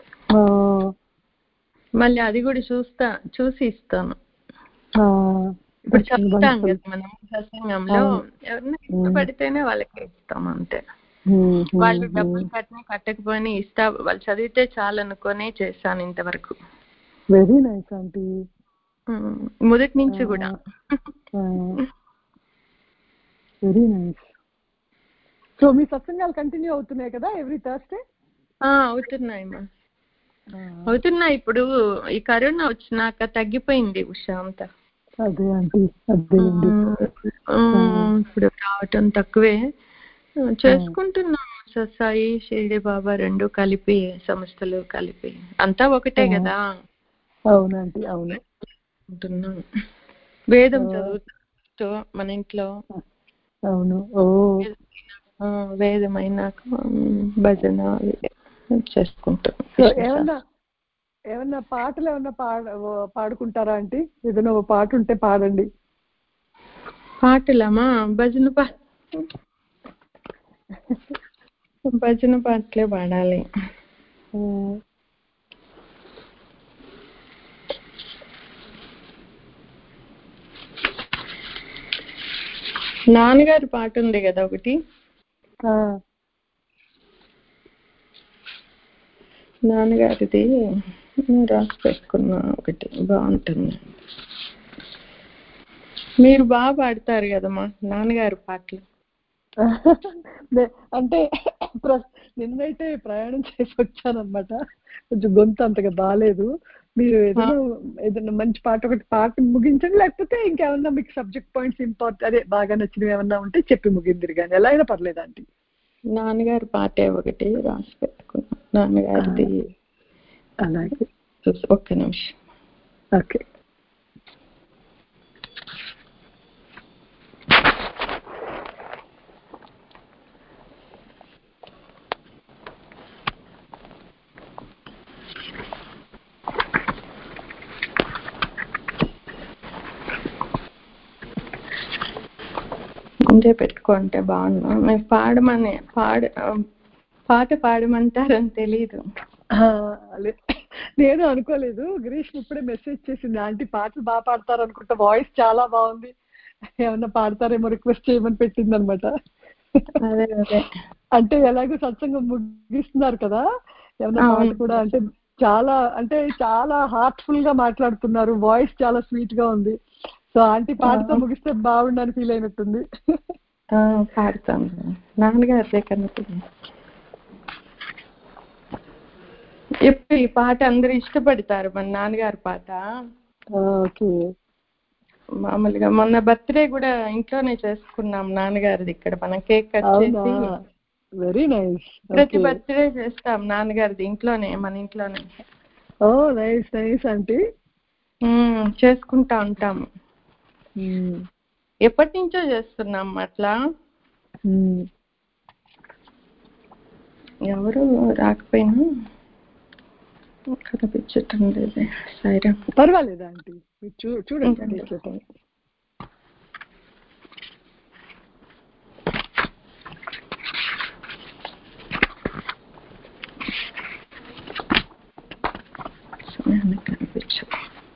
మళ్ళీ అది కూడా చూస్తా చూసి ఇస్తాను. ఇప్పుడు చెప్తాం కదా మనం సత్సంగంలో, ఎవరైనా ఇష్టపడితేనే వాళ్ళకి ఇస్తాం అంతే. వాళ్ళు డబ్బులు కట్టిన కట్టకపోయినా ఇస్తా, వాళ్ళు చదివితే చాలు అనుకునే చేశాను ఇంతవరకు. Very nice aunty. మొదటి నుంచి కూడా వెరీ నైస్. సో మీ సత్సంగాలు కంటిన్యూ అవుతున్నాయి కదా ఎవ్రీ థర్స్డే? అవుతున్నాయమ్మా, అవుతున్నాయి. ఇప్పుడు ఈ కరోనా వచ్చినాక తగ్గిపోయింది ఉషా అంతా. అదే ఆంటీ, అదే ఇప్పుడు రావటం తక్కువే చేసుకుంటున్నాం. సత్సాయి షిరిడి బాబా రెండు కలిపి, సంస్థలు కలిపి అంతా ఒకటే కదా. అవునండి, అవును. వేదం చదువుతూ మన ఇంట్లో. అవును. వేదం అయినాక భజన చేసుకుంటాం. ఏమన్నా ఏమన్నా పాటలు ఏమన్నా పాడ పాడుకుంటారా ఆంటీ? ఏదైనా ఒక పాట ఉంటే పాడండి. పాటలమ్మా? భజన పా భజన పాటలే పాడాలి. నాన్నగారి పాట ఉంది కదా ఒకటి, నాన్నగారిది రాసి పెట్టుకున్నా ఒకటి, బాగుంటుంది. మీరు బాగా పాడతారు కదమ్మా నాన్నగారి పాటలు. అంటే నిన్నైతే ప్రయాణం చేసి వచ్చానమాట, కొంచెం గొంతు అంతగా బాగాలేదు. మీరు ఏదైనా ఏదైనా మంచి పాట ఒకటి పాట ముగించండి, లేకపోతే ఇంకేమన్నా మీకు సబ్జెక్ట్ పాయింట్స్ ఇంపార్టెంట్ అదే బాగా నచ్చినవి ఏమన్నా ఉంటే చెప్పి ముగిందిరు, కానీ ఎలా అయినా పర్లేదు ఆంటీ. నాన్నగారి పాటే ఒకటి రాసి పెట్టుకున్నా, నాన్నగారిది. అలాగే, ఒక్క నిమిషం. ఓకే. ముందే పెట్టుకుంటే బాగున్నా. మీరు పాడమని పాడ పాట పాడమంటారని తెలీదు. నేను అనుకోలేదు. గిరీష్ ఇప్పుడే మెసేజ్ చేసింది, ఆంటీ పాటలు బాగా పాడతారు అనుకుంటా, వాయిస్ చాలా బాగుంది, ఏమన్నా పాడతారేమో రిక్వెస్ట్ చేయమని పెట్టింది అనమాట. అంటే ఎలాగో సత్సంగం ముగిస్తున్నారు కదా, ఏమన్నా పాట కూడా అంటే చాలా అంటే చాలా హార్ట్ఫుల్ గా మాట్లాడుతున్నారు, వాయిస్ చాలా స్వీట్ గా ఉంది. సో ఆంటీ పాటతో ముగిస్తే బాగుండని ఫీల్ అయినట్టుంది. పాడతాను నాన్నగారి కనుక. ఇప్పుడు ఈ పాట అందరూ ఇష్టపడతారు, మన నాన్నగారి పాట. మామూలుగా మొన్న బర్త్డే కూడా ఇంట్లోనే చేసుకున్నాం నాన్నగారిది, ఇక్కడ మనం కేక్ కట్ చేసి. Very nice. ప్రతి బర్త్డే చేస్తాం నాన్నగారిది ఇంట్లోనే, మన ఇంట్లోనే. Oh nice nice aunty. చేసుకుంటా ఉంటాము. ఎప్పటి నుంచో చేస్తున్నాం అట్లా. ఎవరు రాకపోయినా కనిపించటం లేదే. సరే పర్వాలేదా ఆంటీ, చూడండి. కనిపించదు.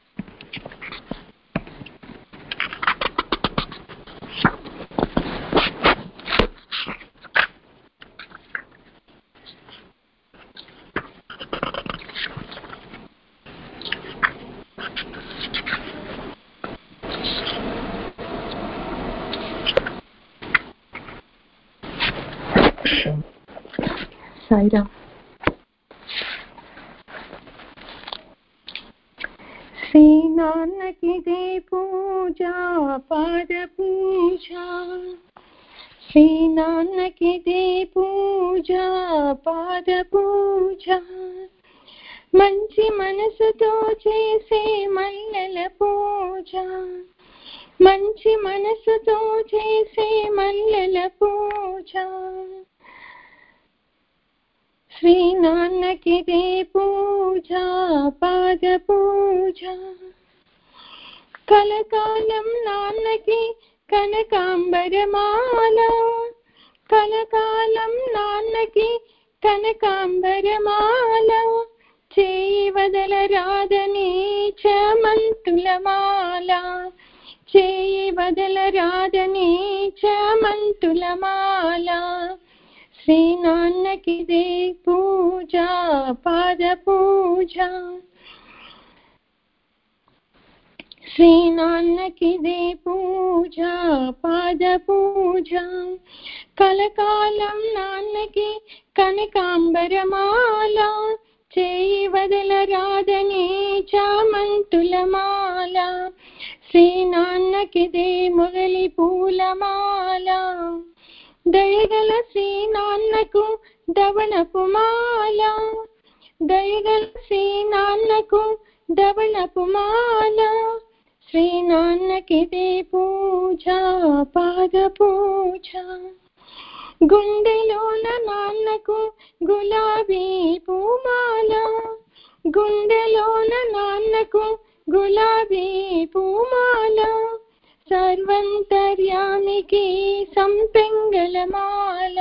సాయిరామ్. శ్రీ నాన్నకిదే పూజ పాద పూజ, శ్రీ నాన్నకిదే పూజ పాద పూజ, మంచి మనసుతో చేసే మల్లెల పూజ, మంచి మనసుతో చేసే మల్లెల పూజ, శ్రీ నాన్నకిదే పూజ పాద పూజ, కలకాలం నాన్నకి కనకాంబరమాల, కలకాలం నాన్నకి కనకాంబరమాల, చేయి వదల రాదని చామంతుల మాల, చేయి వదల రాదని చామంతుల మాల, శ్రీ నాన్నకిదే పూజ పాద పూజ, శ్రీ నాన్నకిదే పూజ పాద పూజ, కలకాలం నాన్నకి కనకాంబరమాల, చేయి వదల రాదని చామంతుల మాల, శ్రీ నాన్నకిదే మురళి పూలమాల, దయగల శ్రీ నాన్నకు దవనపు మాల, దయగల శ్రీ నాన్నకు దవనపు మాల, శ్రీ నాన్నకిదే పూజ పాద పూజ, గుండెలోన నాన్నకు గులాబీ పూమాల, గుండెలోన నాన్నకు గులాబీ పూమాల, సర్వంతర్యామికి సంపెంగళమాల,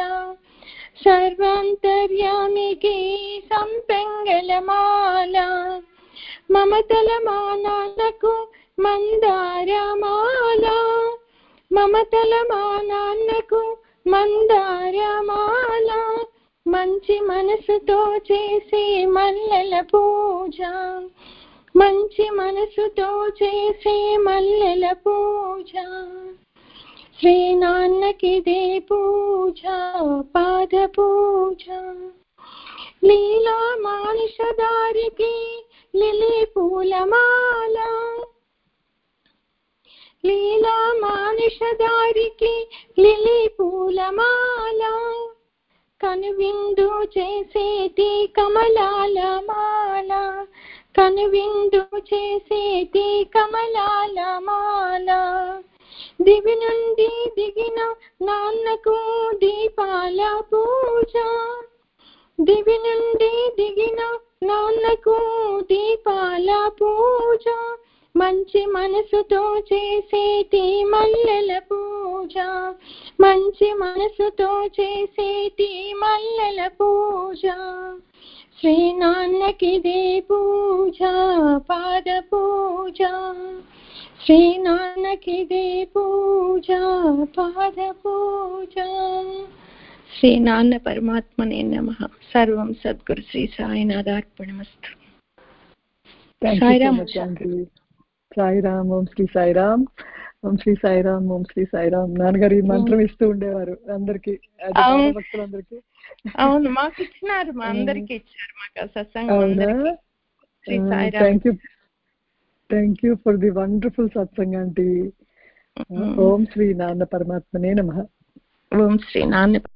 సర్వంతర్యామికి సంపెంగళమాల, మమతల మా నాన్నకు మందారమాల, మమతల మా నాన్నకు మందారమాల, మంచి మనసుతో చేసే మల్లెల పూజ, మంచి మనసుతో చేసే మల్లెల పూజ, శ్రీ నాన్నకిదే పూజ పాద పూజ, లీలా మానుషదారికి లిలీ పూలమాల, లీలా మానుషదారికి లిలీ పూలమాల, కనువిందు చేసేటి కమలాల మాల, కనువిందు చేసేటి కమలాల మాల, దివి నుండి దిగిన నాన్నకు దీపాల పూజ, దివి నుండి దిగిన నాన్నకు దీపాల పూజ, మంచి మనసుతో చేసేటి మల్లెల పూజ, మంచి మనసుతో చేసేటి మల్లెల పూజ, శ్రీ నాన్నకిదే పూజ పాద పూజ, శ్రీ నాన్నకిదే పూజ పాద పూజ. శ్రీ నాన్న పరమాత్మనే నమః. సర్వం సద్గురు శ్రీ సాయినాథార్పణమస్తు. సాయిరామ్ సాయిరామ్. ఓం శ్రీ సాయిరామ్, ఓం శ్రీ సాయిరామ్, ఓం శ్రీ సాయిరామ్. నాన్నగారు ఈ మంత్రం ఇస్తూ ఉండేవారు అందరికి, భక్తులందరికీ. అవును, మాకు ఇచ్చినారు, మా అందరికి ఇచ్చారు, మాకు సత్సంగం. Thank you thank you for the wonderful satsang aunty. ఓం శ్రీ నాన్న పరమాత్మనే నమః. ఓం శ్రీ నాన్న